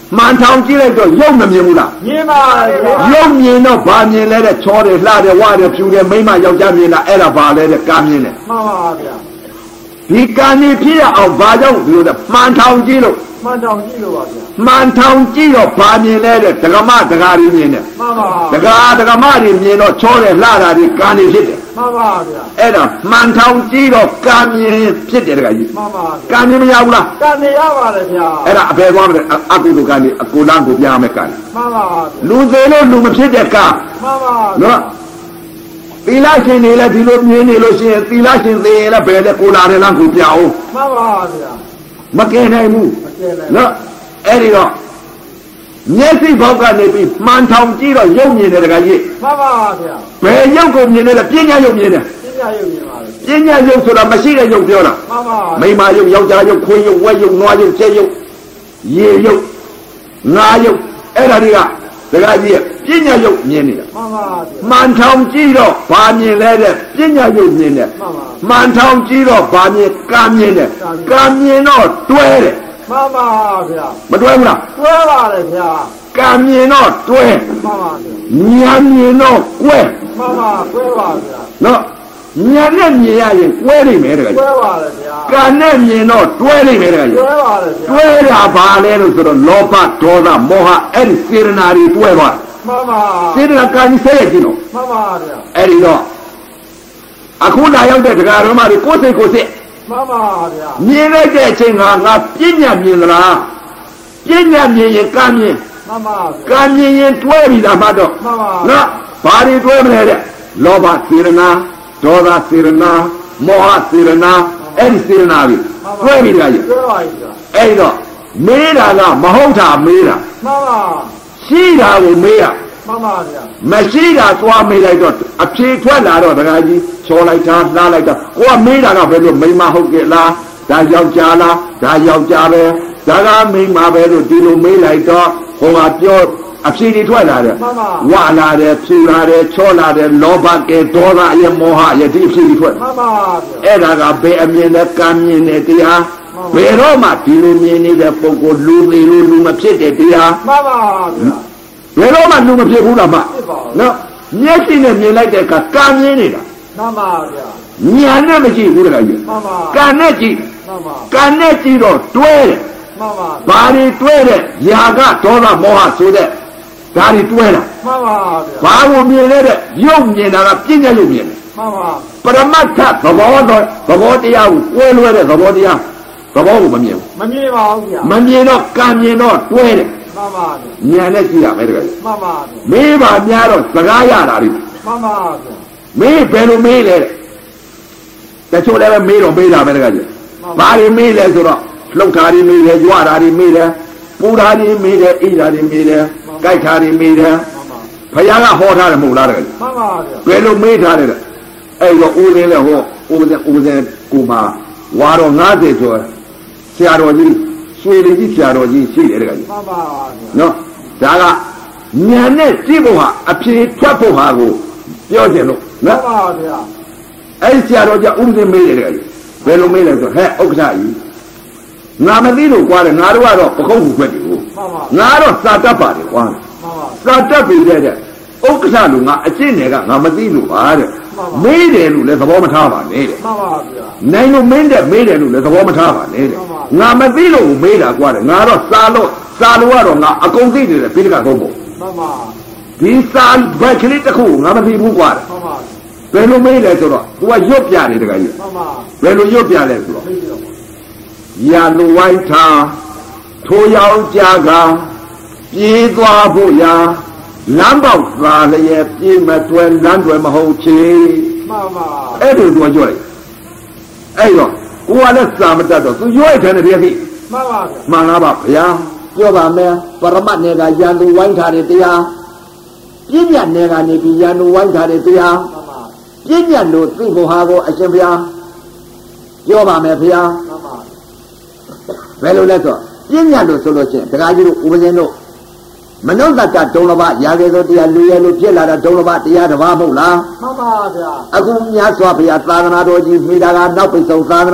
မှန်ထောင်ကြည့်လိုက်တော့ရုပ်မမြင်ဘူးလားမြင်ပါဗျာရုပ်မြင်တော့ဘာမြင်လဲတဲ့ချောတယ်လှတယ်ဝတယ်ဖြူတယ်မိမယောက်ျားမြင်လားအဲ့ဒါဘာလဲတဲ့ကာမြင်တယ်မှန်ပါဗျာဒီကာနေဖြစ်ရအောင်ဘာကြောင့်ဒီလိုတဲ့မှန်ထောင်ကြည့်လို့မှန်ထောင်ကြည့်လို့ပါဗျာမှန်ထောင်ကြည့်တော့ဘာမြင်လဲတဲ့ဒကမဒကာရီမြင်တယ်မှန်ပါဒကာဒကမတွေမြင်တော့ချောတယ်လှတာတွေကာနေဖြစ်တယ်မှန်ပါဗျာအဲ့ဒါမှန်ထောင်ကြည့်တော့ကာမြင်ဖြစ်တယ်တကကြီးမှန်ပါကာမြင်မရဘူးလားကာမြင်ရပါတယ်ဗျာအဲ့ဒါအဘယ်သွားမလဲအကုသိုလ်ကနေအကိုလန်းကိုပြရမယ်ကာမှန်ပါလူသေးလို့လူမဖြစ်တဲ့ကာမှန်ပါနော်သီလရှင်တွေလည်းဒီလိုမြင်နေလို့ရှိရင်သီလရှင်သေးရင်လည်းဘယ်လဲကိုလာတယ်လားကိုပြအောင်မှန်ပါဗျာမကယ်နိုင်ဘူးမကယ်နိုင်နော်အဲ့ဒီတော့မျက်စိဘောက်ကနေပြီးမှန်ထောင်ကြည့်တော့ရုပ်မြင်တယ်တကကြီးမှန်ပါဗျာဘယ်ရုပ်ကိုမြင်လဲပညာရုပ်မြင်တယ်ပညာရုပ်မြင်ပါပညာရုပ်ဆိုတာမရှိတဲ့ရုပ်ပြောတာမှန်ပါမိမရုပ်ယောက်ျားရုပ်ခွေးရုပ်ဝက်ရုပ်နွားရုပ်ကျဲရုပ်ရေရုပ်ငါးရုပ်အဲ့ဒါတွေကတကကြီးပညာရုပ်မြင်နေတာမှန်ပါမှန်ထောင်ကြည့်တော့ဘာမြင်လဲတဲ့ပညာရုပ်မြင်တယ်မှန်ထောင်ကြည့်တော့ဘာမြင်ကံမြင်တယ်ကံမြင်တော့တွဲတယ်မှန်ပါဗျာမတွဲဘူးလားတွဲပါတယ်ဗျာကံမြင်တော့တွဲမှန်ပါဗျာဉာဏ်မြင်တော့ကွဲမှန်ပါကွဲပါဗျာနော်ဉာဏ်နဲ့မြင်ရရင်ကွဲနိုင်မယ်တကယ်ကွဲပါတယ်ဗျာကံနဲ့မြင်တော့တွဲနိုင်မယ်တကယ်တွဲပါတယ်ဗျာတွဲတာဘာလဲလို့ဆိုတော့လောဘဒေါသမောဟအဲ့ဒီစေရနာတွေတွဲသွားမှန်ပါစေရနာကံကြီးဆဲရကြည့်တော့မှန်ပါဗျာအဲ့ဒီတော့အခုလာရောက်တဲ့တရားတော်မှာကိုယ်စိတ်ကိုယ်စိတ်မှန်ပါဗျာမြင်လိုက်တဲ့အချိန်ကငါပညာမြင်သလားပညာမြင်ရင်ကံမြင်မှန်ပါကံမြင်ရင်တွဲပြီလားမှတော့မှန်ပါနော်ဘာတွေတွဲမလဲတဲ့လောဘစေရနာဒေါသစေရနာမောဟစေရနာအဲ့ဒီစေရနာတွေတွဲပြီလားကြီးတွဲပါပြီအဲ့တော့မေးတာကမဟုတ်တာမေးတာမှန်ပါရှိတာကိုမေးရမှန်ပါဗျာမရှိတာသွားမေးလိုက်တော့အဖြေထွက်လာတော့ဒကာကြီးချောလိုက်တာလှလိုက်တာကိုကမေးတာကဘယ်လိုမိမဟုတ်ကြလားဒါယောက်ျားလားဒါယောက်ျားပဲဒါကမိမပဲလို့ဒီလိုမေးလိုက်တော့ဟိုကပြောအဖြေတွေထွက်လာတယ်ဝါလာတယ်ဖြူလာတယ်ချောလာတယ်လောဘကဲဒေါသအယမောဟအယဒီအဖြေတွေထွက်မှန်ပါအဲ့ဒါကဘယ်အမြင်နဲ့ကံမြင်တဲ့တရားဘယ်တော့မှဒီလိုမြင်နေတဲ့ပုဂ္ဂိုလ်လူသေးလို့လူမဖြစ်တဲ့တရားမှန်ပါဘယ်တော့မှလူမဖြစ်ဘူးလားမနော်မျက်စိနဲ့မြင်လိုက်တဲ့အခါကံမြင်နေတာမှန်ပါဗျာဉာဏ်နဲ့မကြည့်ဘူးတခါကြီးမှန်ပါကံနဲ့ကြည့်မှန်ပါကံနဲ့ကြည့်တော့တွဲတယ်မှန်ပါဘာတွေတွဲတဲ့ຢာကဒေါသမောဟဆိုတဲ့ဒါတွေတွဲတာမှန်ပါဗျာဘာကိုမြင်လဲတဲ့ရုပ်မြင်တာကပညာရုပ်မြင်တယ်မှန်ပါပရမတ္ထသဘောတော်သဘောတရားကိုတွဲလွဲတဲ့သဘောတရားသဘောကိုမမြင်ဘူးမမြင်ပါဘူးဗျာမမြင်တော့ကံမြင်တော့တွဲတယ်မှန်ပါဉာဏ်နဲ့ကြည့်ရမယ်တကယ်မှန်ပါမေးပါများတော့စကားရတာတွေမှန်ပါမေးဘယ်လိုမေးလဲတချို့လည်းပဲမေးတော့မေးတာပဲတကယ်ဘာတွေမေးလဲဆိုတော့လှုပ်တာတွေမေးတယ်ကြွတာတွေမေးတယ်ပူတာတွေမေးတယ်အိတာတွေမေးတယ်ကြိုက်တာတွေမေးတယ်ဘုရားကဟောထားတယ်မဟုတ်လားတကယ်မှန်ပါဘယ်လိုမေးထားလဲအဲ့တော့ဦးလင်းလည်းဟောဦးစင်ဦးစင်ကိုမှာဝါတော့၅၀ကျော်ဆရာတော်ကြီးရွှေလေးကြီးဆရာတော်ကြီးရှိတယ်တကယ်မှန်ပါနော်ဒါကဉာဏ်နဲ့ကြည့်ဖို့ဟာအဖြေထွက်ဖို့ဟာကိုပြောကြလို့နော်မှန်ပါဗျာအဲ့ဆရာတော်ကြီးဦးစင်မေးတယ်တကယ်ဘယ်လိုမေးလဲဆိုဟဲ့ဥက္ကဋ္ဌကြီးငါမသိလို့ကွာတယ်ငါတို့ကတော့ပကုတ်ကူခွက်တယ်ကိုငါတော့စာတတ်ပါတယ်ကွာစာတတ်ပြီတဲ့ဥက္ကဋ္ဌလူငါအကျင့်တွေကငါမသိလို့ပါတဲ့မေးတယ်လို့လည်းသဘောမထားပါနဲ့တဲ့မှန်ပါဗျာနိုင်လို့မင်းတဲ့မေးတယ်လို့လည်းသဘောမထားပါနဲ့တဲ့ငါမသိလို့မေးတာကွာတယ်ငါတော့စာလို့စာလို့ကတော့ငါအကုန်သိတယ်ပြိတ္တကကုန်းပေါ့မှန်ပါဒီစာဘက်ကလေးတစ်ခုငါမသိဘူးကွာမှန်ပါဘယ်လိုမေးလဲဆိုတော့ तू ကရွတ်ပြတယ်တကယ်ကြီးမှန်ပါဘယ်လိုရွတ်ပြလဲဆိုတော့ရာလူဝိုင်းထားထိုးယောက်ျားကပြေးသွားဖို့ရာလမ်းပေါက်သာလျက်ပြေးမတွယ်လမ်းတွယ်မဟုတ်ချေမှန်ပါအဲ့ဒါသူကကြွလိုက်အဲ့တော့ကိုကလည်းစာမတတ်တော့သူရွက်တယ်တည်းပြီမှန်ပါမှန်လားပါဗျာပြောပါမယ်ပရမတ်နယ်ကရန်သူဝိုင်းထားတဲ့တရားပြည့်ညတ်နယ်ကနေပြီးရန်သူဝိုင်းထားတဲ့တရားမှန်ပါပြည့်ညတ်လို့သိဖို့ဟာကိုအရှင်ဘုရားပြောပါမယ်ဗျာမှန်ပါဘယ်လိုလဲဆိုပြည့်ညတ်လို့ဆိုလို့ချင်းဒကာကြီးတို့ဥပဇင်းတို့မနုဿကဒုံလဘရာကေသောတရားလူရဲလို့ဖြစ်လာတာဒုံလဘတရားတစ်ပါးမဟုတ်လားမှန်ပါဗျာအခုမြတ်စွာဘုရားသာသနာတော်ကြီးမိတာကနောက်ပိတ်ဆုံးသာသနာ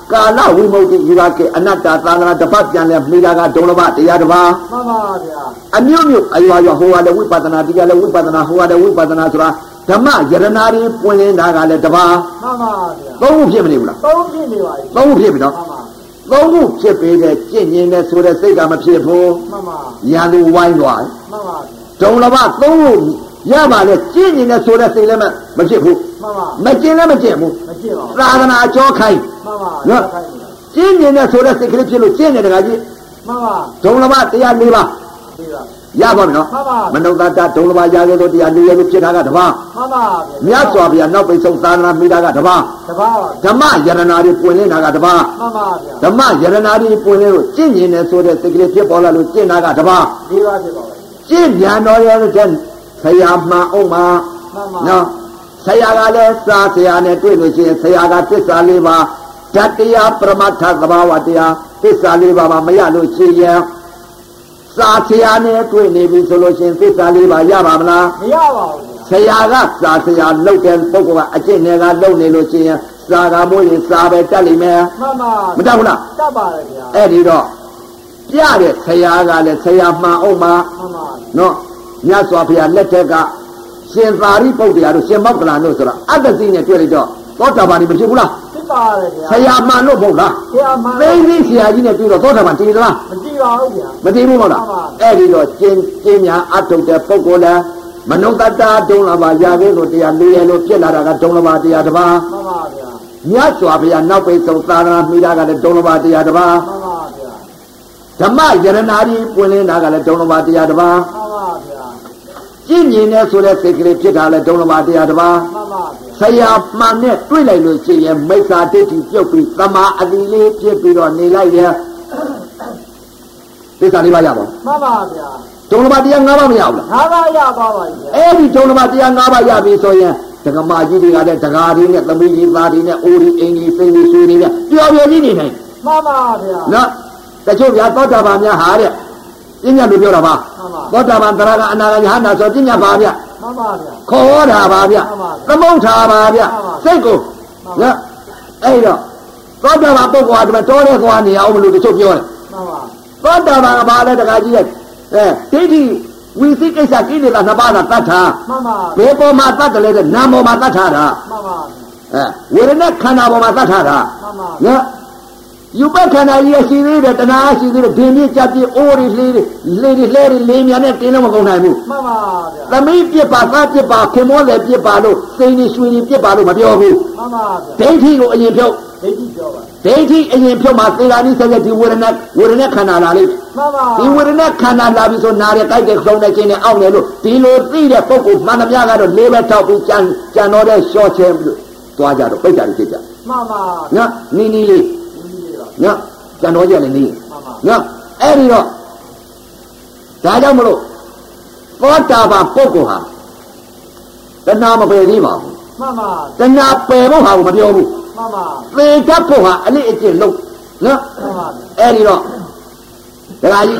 ကာလဝိမု ക്തി ယူပါကေအနတ္တသာသနာတစ်ပတ်ပြန်လဲမိတာကဒုံလဘတရားတစ်ပါးမှန်ပါဗျာအမျိုးမျိုးအရွာရွာဟိုကလည်းဝိပဿနာဒီကလည်းဝိပဿနာဟိုကလည်းဝိပဿနာဆိုတာဓမ္မယရနာတွေပွင့်လင်းတာကလည်းတစ်ပါးမှန်ပါဗျာသုံးခုဖြစ်မနေဘူးလားသုံးခုဖြစ်နေပါပြီသုံးခုဖြစ်ပြီနော်မှန်ပါသုံးခုဖြစ်ပေတဲ့ကြင့်ញင်းတဲ့ဆိုတဲ့စိတ်ကမဖြစ်ဘူးမှန်ပါရန်သူဝိုင်းသွားမှန်ပါဒုံလဘသုံးခုရပါလေကြင့်ញင်းတဲ့ဆိုတဲ့စိတ်လည်းမဖြစ်ဘူးမှန်ပါမကျင်လည်းမကျင်ဘူးမကျင်ပါဘူးသာသနာအကျော်ခိုင်းမှန်ပါနော်ကျင့်မြင်တဲ့ဆိုတဲ့စိတ်ကလေးဖြစ်လို့ကျင့်နေတကကြီးမှန်ပါဒုံလဘတရား၄ပါး၄ပါးရပါမယ်နော်မှန်ပါမနုဿတဒုံလဘရခဲ့လို့တရား၄ရလို့ဖြစ်တာကတပါးမှန်ပါမြတ်စွာဘုရားနောက်ပိတ်ဆုံးသာသနာမိတာကတပါးတပါးဓမ္မယရနာတွေပွင့်နေတာကတပါးမှန်ပါဗျာဓမ္မယရနာတွေပွင့်နေလို့ကျင့်မြင်တဲ့ဆိုတဲ့စိတ်ကလေးဖြစ်ပေါ်လာလို့ကျင့်တာကတပါး၄ပါးဖြစ်ပါပဲကျင့်ဉာဏ်တော်ရဲ့တဲ့ဆရာမှန်အောင်မှာမှန်ပါနော်ဆရာကလည်းစာဆရာနဲ့တွေ့လို့ရှိရင်ဆရာကသစ္စာ၄ပါးဓာတ်တရားပရမတ္ထသဘာဝတရားသစ္စာ၄ပါးမှာမရလို့ရှိရင်စာဆရာနဲ့တွေ့နေပြီဆိုလို့ရှိရင်သစ္စာ၄ပါးရပါမလားမရပါဘူးဆရာကစာဆရာလုပ်တဲ့ပုဂ္ဂိုလ်ကအကျင့်နဲ့ကလုပ်နေလို့ရှိရင်စာကမိုးရင်စာပဲတတ်လိမ့်မယ်မှန်ပါမတတ်ဘူးလားတတ်ပါတယ်ဗျာအဲ့ဒီတော့ပြတဲ့ဆရာကလည်းဆရာမှန်အောင်မှာမှန်ပါနော်မြတ်စွာဘုရားလက်ထက်ကရှင်သာရိပုတ္တရာတို့ရှင်မောက္ခလန်တို့ဆိုတာအတ္တစီနဲ့တွေ့လိုက်တော့သောတာပန်မဖြစ်ဘူးလားဖြစ်ပါတယ်ဗျာဆရာမှန်လို့မဟုတ်လားဆရာမှန်သိသိဆရာကြီးနဲ့တွေ့တော့သောတာပန်တည်သလားမတည်ပါဘူးဗျာမတည်ဘူးဟုတ်လားအဲ့ဒီတော့ကျင်းကျင်းများအထုတ်တဲ့ပုဂ္ဂိုလ်လည်းမနုဿတဒုံလဘရာခဲ့လို့တရား၄ရလို့ဖြစ်လာတာကဒုံလဘတရားတစ်ပါးမှန်ပါဗျာမြတ်စွာဘုရားနောက်ပိတ်ဆုံးသာသနာမိတာကလည်းဒုံလဘတရားတစ်ပါးမှန်ပါဗျာဓမ္မယရနာကြီးပွင့်လင်းတာကလည်းဒုံလဘတရားတစ်ပါးမှန်ပါဗျာကြည်မြင်တဲ့ဆိုတဲ့စိတ်ကလေးဖြစ်တာလဲဒုံလဘတရားတစ်ပါးမှန်ပါဗျာဆရာမှန်နဲ့တွေ့လိုက်လို့ရှိရင်မိစ္ဆာဒိဋ္ဌိပြုတ်ပြီးသမာအတိလေးဖြစ်ပြီးတော့နေလိုက်တယ်သစ္စာလေးပါရပါမှန်ပါဗျာဒုံလဘတရား၅ပါးမရဘူးလား၅ပါးရပါပါဗျာအဲ့ဒီဒုံလဘတရား၅ပါးရပြီဆိုရင်ဒကမာကြီးတွေကလည်းဒကာတွေနဲ့သမီးကြီးသားတွေနဲ့အိုးကြီးအင်ကြီးစိန်ကြီးဆွေတွေနဲ့ပျော်ပျော်ကြီးနေနိုင်မှန်ပါဗျာနော်တချို့ဗျာသောတာပန်များဟာတဲ့ပြညာလို့ပြောတာပါသောတာပန်သရကအနာဂယဟနာဆိုပြညာပါဗျမှန်ပါဗျာခေါ်တာပါဗျသမုဋ္ဌာပါဗျစိတ်ကိုနော်အဲ့တော့သောတာပန်ပုဂ္ဂိုလ်ကတော်တဲ့ကွာနေအောင်မလို့တချို့ပြောတယ်မှန်ပါသောတာပန်ကဘာလဲတခါကြီးရဲ့အဲဒိဋ္ဌိဝိသိကိစ္စကိလေသာနှစ်ပါးကတတ်တာမှန်ပါဘယ်ပေါ်မှာတတ်တယ်လဲတဲ့နာမ်ပေါ်မှာတတ်တာမှန်ပါအဲဝေဒနာခန္ဓာပေါ်မှာတတ်တာမှန်ပါနော်ယူပခန္ဓာကြီးရှိသေးတယ်တဏှာရှိသေးတယ်ဒင်းပြကြပြအိုးတွေလေးတွေလေးတွေလှဲတွေလေးများနဲ့တင်းလို့မကုန်နိုင်ဘူးမှန်ပါဗျာသမီးပြစ်ပါသားပြစ်ပါခင်မောလည်းပြစ်ပါလို့စိန်ကြီးရွှေကြီးပြစ်ပါလို့မပြောဘူးမှန်ပါဗျာဒိဋ္ဌိကိုအရင်ဖြုတ်ဒိဋ္ဌိပြောပါဒိဋ္ဌိအရင်ဖြုတ်မှသေတာနည်းဆက်ဆက်ဒီဝေဒနာဝေဒနာခန္ဓာလာလိမ့်မှန်ပါဒီဝေဒနာခန္ဓာလာပြီဆိုနားရဲ့ကြိုက်တဲ့ခေါင်းနဲ့ခြင်းနဲ့အောက်နဲ့လို့ဒီလိုသိတဲ့ပုဂ္ဂိုလ်မှန်သမျှကတော့လေးပဲထောက်ပြီးကြံကြံတော့တဲ့ရှော့ချဲပြီးသွားကြတော့ပိတ်တာတွေဖြစ်ကြမှန်ပါနော်နီးနီးလေးနော်ကျန်တော်ကြလည်းနေနော်အဲ့ဒီတော့ဒါကြောင့်မလို့သောတာပန်ပုဂ္ဂိုလ်ဟာတဏှာမပယ်သေးပါဘူးမှန်ပါတဏှာပယ်ဖို့ဟာကိုမပြောဘူးမှန်ပါသေတတ်ဖို့ဟာအနည်းအကျင့်လုံးနော်မှန်ပါအဲ့ဒီတော့ဒါကြီး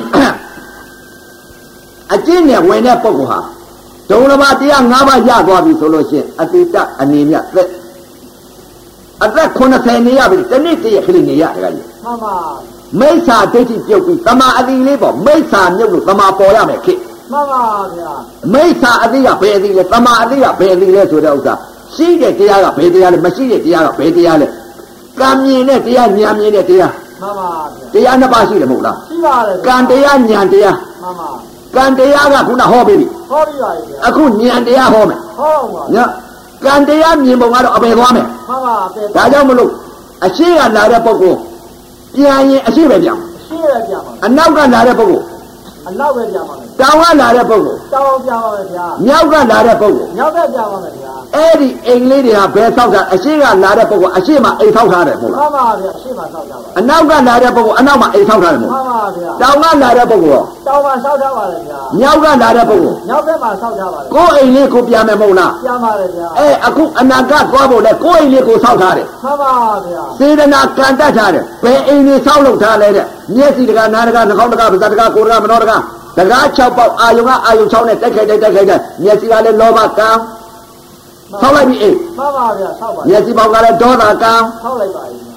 အကျင့်နဲ့ဝင်တဲ့ပုဂ္ဂိုလ်ဟာဒုံလဘတရား၅ပါးရသွားပြီဆိုလို့ရှိရင်အတိတအနေမြတ်သက်အသက်ခုနှစ်ဆယ်နေရပြီတနေ့တည်းခလိနေရတကကြီးမှန်ပါမိစ္ဆာဒိဋ္ဌိပြုတ်ပြီးသမာအတိလေးပေါ့မိစ္ဆာမြုပ်လို့သမာပေါ်ရမယ်ခေမှန်ပါဗျာမိစ္ဆာအတိကဘယ်အတိလဲသမာအတိကဘယ်အတိလဲဆိုတဲ့ဥစ္စာရှိတဲ့တရားကဘယ်တရားလဲမရှိတဲ့တရားကဘယ်တရားလဲကံမြင်တဲ့တရားဉာဏ်မြင်တဲ့တရားမှန်ပါဗျာတရားနှစ်ပါးရှိတယ်မဟုတ်လားရှိပါတယ်ကံတရားဉာဏ်တရားမှန်ပါကံတရားကခုနဟောပြီးပြီဟောပြီးပါပြီဗျာအခုဉာဏ်တရားဟောမယ်ဟောပါညကံတရားမြင်ပုံကတော့အပယ်သွားမယ်မှန်ပါအပယ်ဒါကြောင့်မလို့အရှိကလာတဲ့ပုဂ္ဂိုလ်ပြန်ရင်အရှိပဲပြန်အရှိပဲပြန်ပါအနောက်ကလာတဲ့ပုဂ္ဂိုလ်အနောက်ပဲပြန်ပါမယ်တောင်ကလာတဲ့ပုဂ္ဂိုလ်တောင်ပြန်ပါမယ်ဗျာမြောက်ကလာတဲ့ပုဂ္ဂိုလ်မြောက်ကပြန်ပါမယ်ဗျာအဲ့ဒီအိမ်လေးတွေဟာဘယ်ဆောက်တာအရှိကလာတဲ့ပုဂ္ဂိုလ်အရှိမှအိမ်ဆောက်ထားတယ်မဟုတ်လားမှန်ပါဗျာအရှိမှဆောက်ထားပါအနောက်ကလာတဲ့ပုဂ္ဂိုလ်အနောက်မှအိမ်ဆောက်ထားတယ်မဟုတ်မှန်ပါဗျာတောင်ကလာတဲ့ပုဂ္ဂိုလ်ရောတောင်မှဆောက်ထားပါတယ်ဗျာမြောက်ကလာတဲ့ပုဂ္ဂိုလ်မြောက်ကမှဆောက်ထားပါတယ်ကိုယ်အိမ်လေးကိုပြန်မယ်မဟုတ်လားပြန်ပါတယ်ဗျာအဲအခုအနာကသွားဖို့လဲကိုယ်အိမ်လေးကိုဆောက်ထားတယ်မှန်ပါဗျာစေတနာကံတတ်ထားတယ်ဘယ်အိမ်လေးဆောက်လုပ်ထားလဲတဲ့မျက်စိတကနားတကနှာခေါင်းတကပါးစပ်တကကိုယ်တကမနောတကတကား၆ပေါက်အာယုံကအာယုံ၆နဲ့တက်ခိုက်တက်တက်ခိုက်တက်မျက်စိကလည်းလောဘကံဆောက်လိုက်ပြီအေးမှန်ပါဗျာဆောက်ပါမျက်စိပေါက်ကလည်းဒေါသကံဆောက်လိုက်ပါပြီ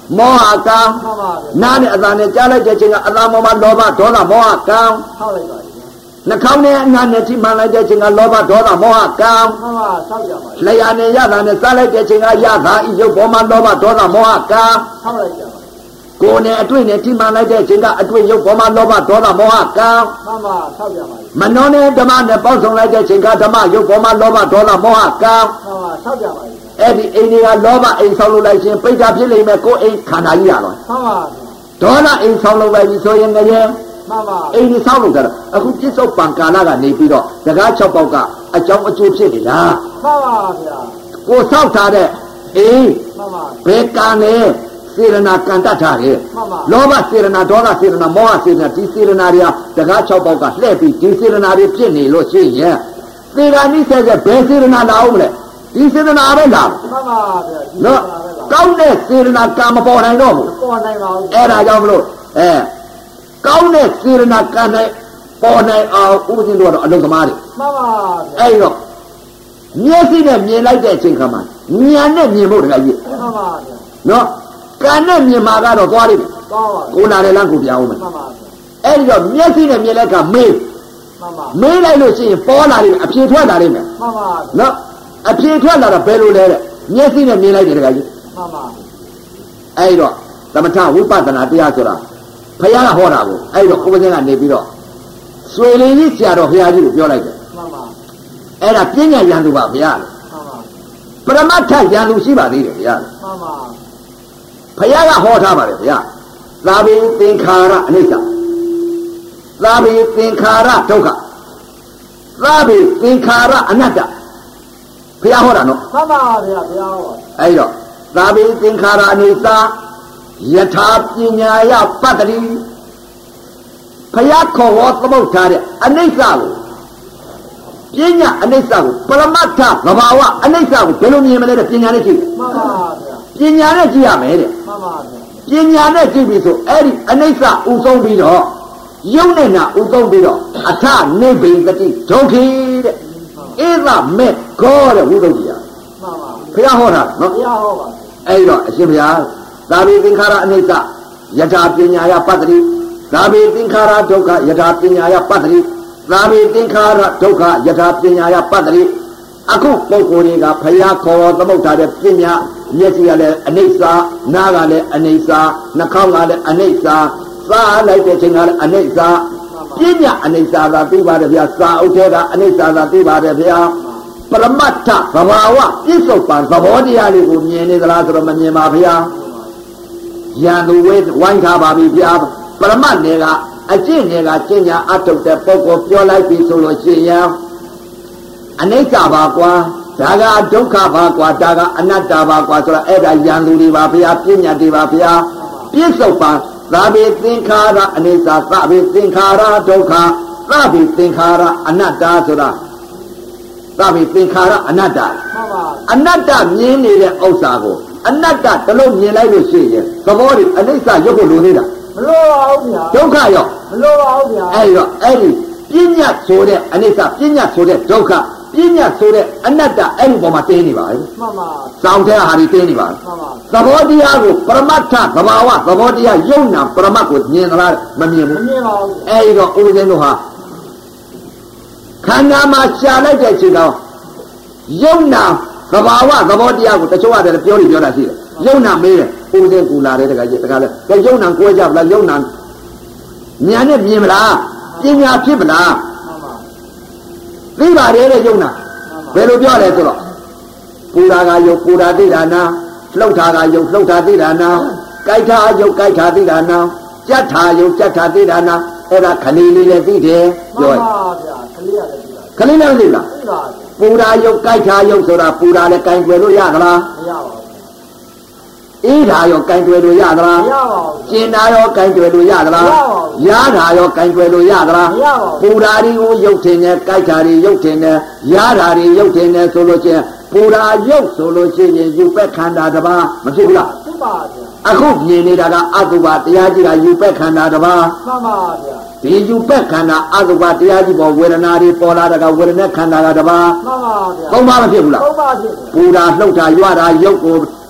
မောဟကံမှန်ပါဗျာနားနဲ့အသာနဲ့ကြားလိုက်တဲ့ချိန်ကအသာမောမှာလောဘဒေါသမောဟကံဆောက်လိုက်ပါဗျာနှာခေါင်းနဲ့အနားနဲ့ထိမှန်လိုက်တဲ့ချိန်ကလောဘဒေါသမောဟကံမှန်ပါဆောက်ကြပါဗျာလျာနဲ့ရတာနဲ့စားလိုက်တဲ့ချိန်ကရတာဤရုပ်ပေါ်မှာလောဘဒေါသမောဟကံဆောက်လိုက်ကြပါကိုယ်နဲ့အတွေ့နဲ့ထိမှန်လိုက်တဲ့ချိန်ကအတွေ့ရုပ်ပေါ်မှာလောဘဒေါသမောဟကံမှန်ပါဆောက်ကြပါဗျာမနောနဲ့ဓမ္မနဲ့ပေါင်းစုံလိုက်တဲ့ချိန်ကဓမ္မရုပ်ပေါ်မှာလောဘဒေါသမောဟကံမှန်ပါဆောက်ကြပါဗျာအဲ့ဒီအိမ်တွေကလောဘအိမ်ဆောက်လို့လိုက်ရှင်ပိဋကဖြစ်လိမ့်မယ်ကိုယ်အိမ်ခန္ဓာကြီးရတော့မှန်ပါဗျာဒေါသအိမ်ဆောက်လို့လိုက်ပြီဆိုရင်ငရဲမှန်ပါအိမ်ကြီးဆောက်လို့ကြတော့အခုပြစ္ဆုတ်ပံကာလကနေပြီးတော့တကား၆ပေါက်ကအကြောင်းအကျိုးဖြစ်နေတာမှန်ပါဗျာကိုဆောက်ထားတဲ့အိမ်မှန်ပါဘယ်ကံလဲစေရနာကံတတ်ထားတယ်မှန်ပါလောဘစေရနာဒေါသစေရနာမောဟစေရနာဒီစေရနာတွေကတကား၆ပေါက်ကလှည့်ပြီးဒီစေရနာတွေဖြစ်နေလို့ရှိရင်သေဂာနိဆက်ဆက်ဘယ်စေရနာလာအောင်မလဲဒီစေရနာပဲလာမှန်ပါဗျာနော်ကောင်းတဲ့စေရနာကံမပေါ်နိုင်တော့ဘူးပေါ်နိုင်ပါဘူးအဲ့ဒါကြောင့်မလို့အဲကောင်းတဲ့စေရနာကံနဲ့ပေါ်နိုင်အောင်ဥပဒေတို့ကတော့အလုံးသမားတွေမှန်ပါဗျာအဲ့တော့မျက်စိနဲ့မြင်လိုက်တဲ့အချိန်ခါမှာဉာဏ်နဲ့မြင်ဖို့တခါကြီးမှန်ပါဗျာနော်ကံနဲ့မြင်မှာကတော့သွားလိမ့်မယ်ကောင်းပါကိုလာတယ်လားကိုပြောင်းအောင်မယ်မှန်ပါဗျာအဲ့ဒီတော့မျက်စိနဲ့မြင်လိုက်ကမေးမှန်ပါမေးလိုက်လို့ရှိရင်ပေါ်လာလိမ့်မယ်အဖြေထွက်လာလိမ့်မယ်မှန်ပါနော်အဖြေထွက်လာတော့ဘယ်လိုလဲတဲ့မျက်စိနဲ့မြင်လိုက်တယ်တခါကြီးမှန်ပါအဲ့တော့သမထဝိပဿနာတရားဆိုတာဘုရားကဟောတာကိုအဲ့တော့ကိုယ်ပဇင်းကနေပြီးတော့ဆွေလေးကြီးဆရာတော်ဘုရားကြီးကိုပြောလိုက်တယ်မှန်ပါအဲ့ဒါပညာရန်သူပါဘုရားမှန်ပါပရမတ်ထရန်သူရှိပါသေးတယ်ဘုရားမှန်ပါဘုရားကဟောထားပါတယ်ဘုရားသာဘိသင်္ခါရအနိစ္စသာဘိသင်္ခါရဒုက္ခသာဘိသင်္ခါရအနတ္တဘုရားဟောတာနော်မှန်ပါဗျာဘုရားဟောအဲ့တော့သာဘိသင်္ခါရအနိစ္စယထာပညာယပတ္တိဘုရားခေါ်ဟောသမုတ်ထားတဲ့အနိစ္စကိုပညာအနိစ္စကိုပရမတ္ထသဘာဝအနိစ္စကိုဘယ်လိုမြင်မလဲတဲ့ပညာနဲ့ကြည့်မှန်ပါဗျာပညာနဲ့ကြည့်ရမယ်တဲ့မှန်ပါဗျာပညာနဲ့ကြည့်ပြီဆိုအဲ့ဒီအနိစ္စဥဆုံးပြီးတော့ယုံနဲ့နာဥဆုံးပြီးတော့အထနိဗ္ဗိတတိဒုက္ခိတဲ့ဧသမေကောတဲ့ဝိသုဒ္ဓိယမှန်ပါဘုရားဟောတာနော်ဘုရားဟောပါအဲ့တော့အရှင်ဘုရားသာဘိသင်္ခါရအနိစ္စယထာပညာယပတ္တိသာဘိသင်္ခါရဒုက္ခယထာပညာယပတ္တိသာဘိသင်္ခါရဒုက္ခယထာပညာယပတ္တိအခုပုဂ္ဂိုလ်တွေကဘုရားခေါ်သမုတ်ထားတဲ့ပညာမျက်စိကလည်းအနိစ္စနားကလည်းအနိစ္စနှာခေါင်းကလည်းအနိစ္စစားလိုက်တဲ့ချိန်ကလည်းအနိစ္စပညာအနိစ္စသာသိပါတယ်ဗျာစာအုပ်ထဲကအနိစ္စသာသိပါတယ်ဗျာပရမတ္ထသဘာဝပြစ္ဆုတ်ပံသဘောတရားတွေကိုမြင်နေသလားဆိုတော့မမြင်ပါဗျာယံသူဝဲဝိုင်းထားပါပြီဗျာပရမတ်နယ်ကအကျင့်နယ်ကကျင့်ညာအထုတ်တဲ့ပုဂ္ဂိုလ်ပြောလိုက်ပြီဆိုလို့ရှိရင်အနိစ္စပါကွာဒါကဒုက္ခပါကွာဒါကအနတ္တပါကွာဆိုတော့အဲ့ဒါယံသူတွေပါဗျာပညာတွေပါဗျာပြစ္ဆုတ်ပံသာဘိသင်္ခါရအနိစ္စသဗ္ဗေသင်္ခါရဒုက္ခသဗ္ဗေသင်္ခါရအနတ္တဆိုတာသဗ္ဗေသင်္ခါရအနတ္တမှန်ပါအနတ္တမြင်နေတဲ့ဥစ္စာကိုအနတ္တတလုံးမြင်လိုက်လို့ရှိရင်သဘောတွေအနိစ္စရုပ်ကိုလိုနေတာမလို့ပါဘူးဗျာဒုက္ခရောမလို့ပါဘူးဗျာအဲ့တော့အဲ့ဒီပညာဆိုတဲ့အနိစ္စပညာဆိုတဲ့ဒုက္ခပညာဆိုတဲ့အနတ္တအဲ့ဒီပေါ်မှာတင်းနေပါလေမှန်ပါစောင့်တဲ့ဟာတွေတင်းနေပါမှန်ပါသဘောတရားကိုပရမတ္ထသဘာဝသဘောတရားယုံနာပရမတ်ကိုမြင်သလားမမြင်မဘူးမြင်ပါဘူးအဲ့ဒီတော့ဥပဒေတို့ဟာခန္ဓာမှာရှာလိုက်တဲ့အချိန်တော့ယုံနာသဘာဝသဘောတရားကိုတချို့ကလည်းပြောလို့ပြောတာရှိတယ်ယုံနာမေးတယ်ဥပဒေကူလာတယ်တခါကြီးတခါလဲကဲယုံနာကိုကြဗလားယုံနာဉာဏ်နဲ့မြင်မလားပညာဖြစ်မလားမှန်ပါသိပါတယ်တဲ့ယုံနာဘယ်လိုပြောလဲဆိုတော့ပူရာကယုတ်ပူရာသိတာနာလှုပ်တာကယုတ်လှုပ်တာသိတာနာကြိုက်တာယုတ်ကြိုက်တာသိတာနာကြက်တာယုတ်ကြက်တာသိတာနာအဲ့ဒါခဏလေးလေးလည်းသိတယ်မှပြောန်ရင်ပါဗျာကလေးရတယ်ဒီလားခဏလေးလည်းသိလားသိပါပူရာယုတ်ကြိုက်တာယုတ်ဆိုတာပူရာလည်းကြိုင်ွယ်လို့ရသလားမရပါဘူးအေးတာရောကြိုင်ွယ်လို့ရသလားမရပါဘူးကျင်တာရောကြိုင်ွယ်လို့ရသလားရတာရောကြိုင်ွယ်လို့ရသလားမရပါဘူးပူရာတွေကိုယုတ်ထင်တယ်ကြိုက်တာတွေယုတ်ထင်တယ်ရတာတွေယုတ်ထင်တယ်ဆိုလို့ချင်းပူရာယုတ်ဆိုလို့ရှိရင်ယူပက်ခန္ဓာတစ်ပါးမဖြစ်ဘူးလားသိပါဗျာအခုမြင်နေတာကအတုပါတရားကြီးကယူပက်ခန္ဓာတစ်ပါးမှန်ပါဗျာဒီယူပက်ခန္ဓာအတုပါတရားကြီးပေါ်ဝေဒနာတွေပေါ်လာတာကဝေဒနာခန္ဓာကတစ်ပါးမှန်ပါဗျာသုံးပါးမဖြစ်ဘူးလားသုံးပါဖြစ်ပူရာလှုပ်တာရွတာယုတ်ကို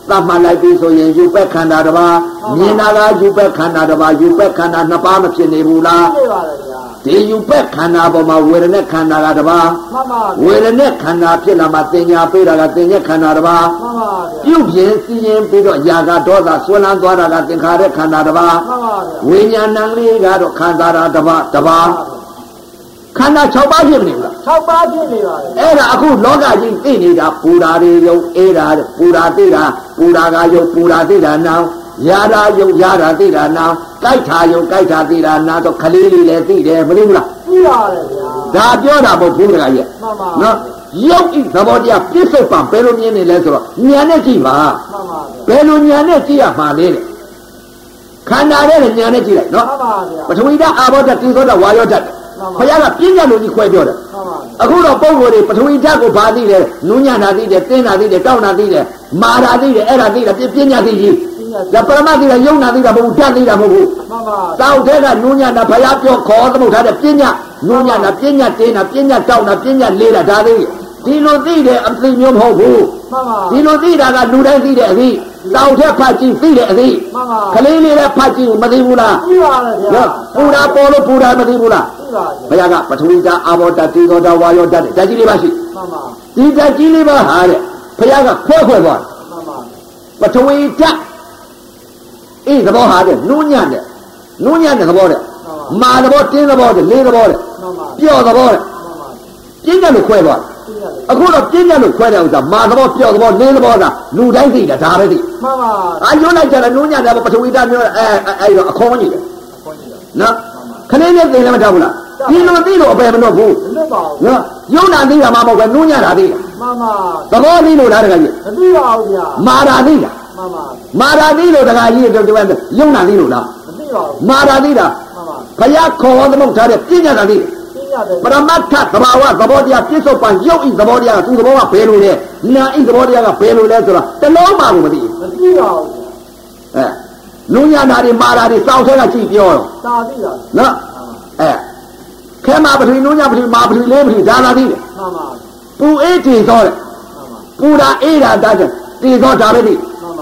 မှတ်လိုက်ပြီဆိုရင်ယူပက်ခန္ဓာတစ်ပါးမြင်တာကယူပက်ခန္ဓာတစ်ပါးယူပက်ခန္ဓာနှစ်ပါးမဖြစ်နေဘူးလားဖြစ်ပါရဲ့ဗျာဒီယူပက်ခန္ဓာပေါ်မှာဝေဒနာခန္ဓာကတစ်ပါးမှန်ပါဝေဒနာခန္ဓာဖြစ်လာမှသင်ညာပေးတာကသင်ညက်ခန္ဓာတစ်ပါးမှန်ပါပြုတ်ပြင်းစီရင်ပြီးတော့ຢာကဒေါသဆွဲလန်းသွားတာကသင်္ခါရခန္ဓာတစ်ပါးမှန်ပါဝိညာဏံလေးကတော့ခန္ဓာရာတစ်ပါးတစ်ပါးခန္ဓာ၆ပါးဖြစ်နေဘူးလား၆ပါးဖြစ်နေပါရဲ့အဲ့ဒါအခုလောကကြီးသိနေတာပူရာတွေယုံအေးတာပူရာသိတာပူရာကယုံပူရာသိတာနောင်ရာရာယုံရာရာသိတာနောင်ကြိုက်တာယုံကြိုက်တာသိတာနာတော့ခလေးလေးလည်းသိတယ်မသိဘူးလားသိပါတယ်ဗျာဒါပြောတာမဟုတ်ဘူးတခါကြီးမှန်ပါနော်ယုတ်ဤသဘောတရားပြစ္ဆုတ်ပံဘယ်လိုမြင်နေလဲဆိုတော့ဉာဏ်နဲ့ကြည့်ပါမှန်ပါဘယ်လိုဉာဏ်နဲ့ကြည့်ရမှာလဲတဲ့ခန္ဓာနဲ့ဉာဏ်နဲ့ကြည့်လိုက်နော်မှန်ပါဗျာပထဝီဓာတ်အာဘောဓာတ်တိသောဓာတ်ဝါယောဓာတ်ဘုရားကပြဉ္ညာလို့ကြီးခွဲပြောတယ်အခုတော့ပုံကိုယ်တွေပထဝီဓာတ်ကိုဘာသိတယ်နုညံ့တာသိတယ်တင်းတာသိတယ်တောက်တာသိတယ်မာတာသိတယ်အဲ့ဒါသိတယ်ပြဉ္ညာသိကြီးဒါပရမသိတယ်ယုံနာသိတာမဟုတ်ဘူးဓာတ်သိတာမဟုတ်ဘူးမှန်ပါတောက်တဲ့ကနုညံ့တာဘုရားပြောခေါ်သမုတ်ထားတဲ့ပြဉ္ညာနုညံ့တာပြဉ္ညာတင်းတာပြဉ္ညာတောက်တာပြဉ္ညာလေးတာဒါသိဒီလိုသိတယ်အသိမျိုးမဟုတ်ဘူးမှန်ပါဒီလိုသိတာကလူတိုင်းသိတဲ့အသိတောက်တဲ့ဖတ်ကြည့်သိတဲ့အသိမှန်ပါကလေးလေးလည်းဖတ်ကြည့်မသိဘူးလားသိပါတယ်ဗျာပူတာပေါ်လို့ပူတာမသိဘူးလားသိပါဘုရားကပထဝီဓာတ်အာဘောဓာတ်တိသောဓာတ်ဝါယောဓာတ်ဓာတ်ကြီးလေးပါရှိမှန်ပါဒီဓာတ်ကြီးလေးပါဟာတဲ့ဘုရားကခွဲခွဲသွားမှန်ပါပထဝီဓာတ်အေးသဘောဟာတဲ့နုညံ့တဲ့နုညံ့တဲ့သဘောတဲ့မာသဘောတင်းသဘောတဲ့လေးသဘောတဲ့ပျော့သဘောတဲ့ပြင်းတယ်လို့ခွဲသွားအခုတော့ပြင်းတယ်လို့ခွဲတဲ့ဥစ္စာမာသဘောပျော့သဘောလေးသဘောကလူတိုင်းသိတာဒါပဲသိမှန်ပါအာယုံလိုက်ကြတယ်နုညံ့တယ်ပထဝီဓာတ်မျိုးအဲအဲ့တော့အခေါ်ကြီးတယ်အခေါ်ကြီးတယ်နော်ခလေးလေးသိလည်းမတောက်ဘူးလားဒီလိုသိလို့အပယ်မတော့ဘူးမလွတ်ပါဘူးနော်ယုံနာသိတာမှမဟုတ်ပဲနုညံ့တာသိတာမှန်ပါသဘောသိလို့လားတခါကြီးမသိပါဘူးဗျာမာတာသိတာမှန်ပါမာတာသိလို့တခါကြီးတို့ဒီမှာယုံနာသိလို့လားမသိပါဘူးမာတာသိတာမှန်ပါဘုရားခေါ်သမုတ်ထားတဲ့ပြဉ္ညာတာသိပရမတ္ထသဘာဝသဘောတရားပြစ္ဆုတ်ပံယုတ်ဤသဘောတရားကသူ့သဘောကဘယ်လိုလဲနာဤသဘောတရားကဘယ်လိုလဲဆိုတော့တလုံးမှကိုမသိဘူးမသိပါဘူးအဲနုညံ့တာတွေမာတာတွေစောင့်ဆဲကကြည့်ပြောတော့သာသိတာနော်အဲခဲမှာပထဝီနုညံ့ပထဝီမာပထဝီလေးပထဝီဒါလာသိတယ်မှန်ပါပူအေးတည်သောတဲ့ပူတာအေးတာတတ်တယ်တည်သောဒါပဲသိမှန်ပါ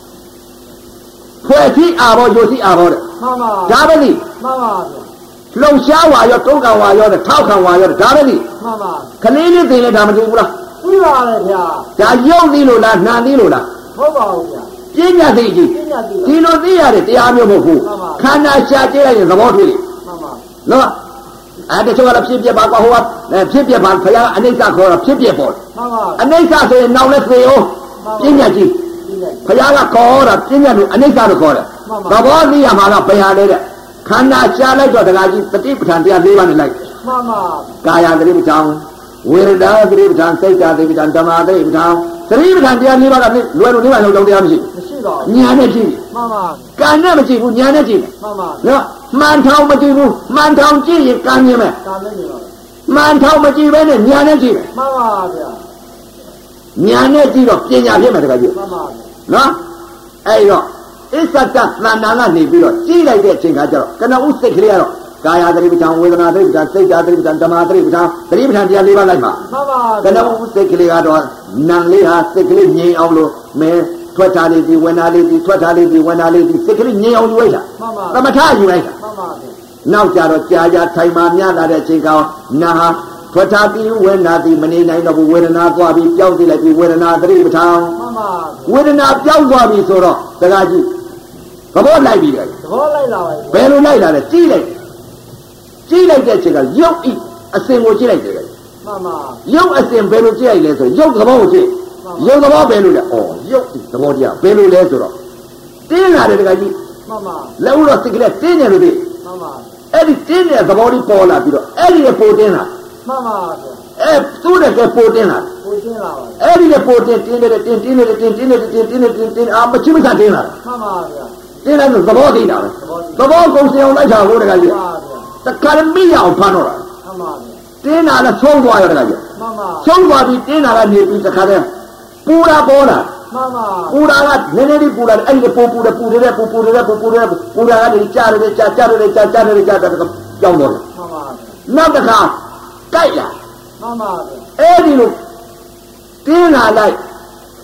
ဖွဲ့စီအာဘောယိုစီအာဘောတဲ့မှန်ပါဒါပဲသိမှန်ပါလှုပ်ရှားဝါရောတုံးကံဝါရောတဲ့ထောက်ခံဝါရောတဲ့ဒါပဲသိမှန်ပါခလေးလေးသိလဲဒါမသိဘူးလားသိပါလေဗျာဒါယုတ်သိလို့လားနာသိလို့လားဟုတ်ပါဘူးဗျာပြဉ္ညာသိကြီးဒီလိုသိရတဲ့တရားမျိုးမဟုတ်ဘူးခန္ဓာရှားကြည့်လိုက်ရင်သဘောတွေ့မှန်ပါနော်အဲ့တချို့ကတော့ဖြစ်ပြပါကွာဟိုကဖြစ်ပြပါခရအနိစ္စခေါ်တာဖြစ်ပြပေါ်မှန်ပါအနိစ္စဆိုရင်နောက်လဲသေအောင်ပြဉ္ညာကြီးခရကခေါ်တာပြဉ္ညာလို့အနိစ္စလို့ခေါ်တယ်သဘောသိရမှာကဘယ်ဟာလဲတဲ့ခန္ဓာရှားလိုက်တော့တခါကြီးတတိပဋ္ဌာန်တရား၄ပါးနဲ့လိုက်မှန်ပါကာယသတိပဋ္ဌာန်ဝေဒနာသတိပဋ္ဌာန်စိတ်ဓာတ်သတိပဋ္ဌာန်ဓမ္မသတိပဋ္ဌာန်သတိပဋ္ဌာန်တရား၄ပါးကလွယ်လို့၄ပါးလုံးတရားမရှိမရှိပါဘူးဉာဏ်နဲ့ကြည့်မှန်ပါကံနဲ့မကြည့်ဘူးဉာဏ်နဲ့ကြည့်မှန်ပါနော်မှန်ထောင်မကြည့်ဘူးမှန်ထောင်ကြည့်ရင်ကံမြင်မယ်ကံမြင်ပါမှန်ထောင်မကြည့်ဘဲနဲ့ဉာဏ်နဲ့ကြည့်မှန်ပါဗျာဉာဏ်နဲ့ကြည့်တော့ပညာဖြစ်မယ်တခါကြည့်မှန်ပါနော်အဲ့တော့အစ္ဆတသဏ္ဍာန်ကနေပြီးတော့ကြည့်လိုက်တဲ့အချိန်ခါကျတော့ကနဦးစိတ်ကလေးကတော့ကာယသတိပဋ္ဌာန်ဝေဒနာသတိပဋ္ဌာန်စိတ်ဓာတ်သတိပဋ္ဌာန်ဓမ္မသတိပဋ္ဌာန်သတိပဋ္ဌာန်တရား၄ပါးလိုက်ပါမှန်ပါကနဦးစိတ်ကလေးကတော့နံလေးဟာစိတ်ကလေးငြိမ်အောင်လို့မဲထွက်ထားလေးဒီဝင်ထားလေးဒီထွက်ထားလေးဒီဝင်ထားလေးဒီစိတ်ကလေးငြိမ်အောင်ယူလိုက်တာမှန်ပါသမထယူလိုက်တာမှန်ပါနောက်ကြတော့ကြာကြာထိုင်မှမြလာတဲ့အချိန်ကောင်နာဟာထွက်ထားပြီးဝေဒနာသည်မနေနိုင်တော့ဘူးဝေဒနာသွားပြီးကြောက်သိလိုက်ပြီးဝေဒနာသတိပဋ္ဌာန်မှန်ပါဝေဒနာကြောက်သွားပြီဆိုတော့တခါကြည့်သဘောလိုက်ပြီလေသဘောလိုက်လာပါဘယ်လိုလိုက်လာလဲကြည့်လိုက်ကြည့်လိုက်တဲ့အချိန်ကရုပ်ဤအစဉ်ကိုကြည့်လိုက်တယ်မှန်ပါရုပ်အစဉ်ဘယ်လိုကြည့်လိုက်လဲဆိုရုပ်သဘောကိုကြည့်ရုပ်သဘောဘယ်လိုလဲဩရုပ်သဘောတရားဘယ်လိုလဲဆိုတော့တင်းလာတယ်တခါကြည့်မှန်ပါလက်ဦးတော့စိတ်ကလေးတင်းတယ်လို့သိမှန်ပါအဲ့ဒီတင်းတဲ့သဘောလေးပေါ်လာပြီးတော့အဲ့ဒီပိုတင်းလာမှန်ပါအဲသူ့တဲ့ကပိုတင်းလာပိုတင်းလာပါအဲ့ဒီလေပိုတင်းတင်းတယ်တင်းတင်းတယ်တင်းတင်းတယ်တင်းတင်းတယ်တင်းတင်းအာမချိမချတင်းလာမှန်ပါဗျာတင်းလိုက်လို့သဘောသိတာပဲသဘောကုန်စင်အောင်လိုက်တာကိုတခါကြီးတခါမိရအောင်ဖမ်းတော့တာမှန်ပါတင်းတာလည်းဆုံးသွားရတခါကြီးမှန်ပါဆုံးသွားပြီးတင်းတာကနေပြီးတခါတည်းပူတာပေါ်လာမှန်ပါပူတာကနည်းနည်းလေးပူလာအဲ့ဒီပူပူတယ်ပူတယ်ပူပူတယ်ပူပူတယ်ပူတာကနေကြားတယ်ကြားကြားတယ်ကြားကြားတယ်ကြားတယ်ကြောင်းတော့တယ်မှန်ပါနောက်တခါကြိုက်လာမှန်ပါအဲ့ဒီလိုတင်းလာလိုက်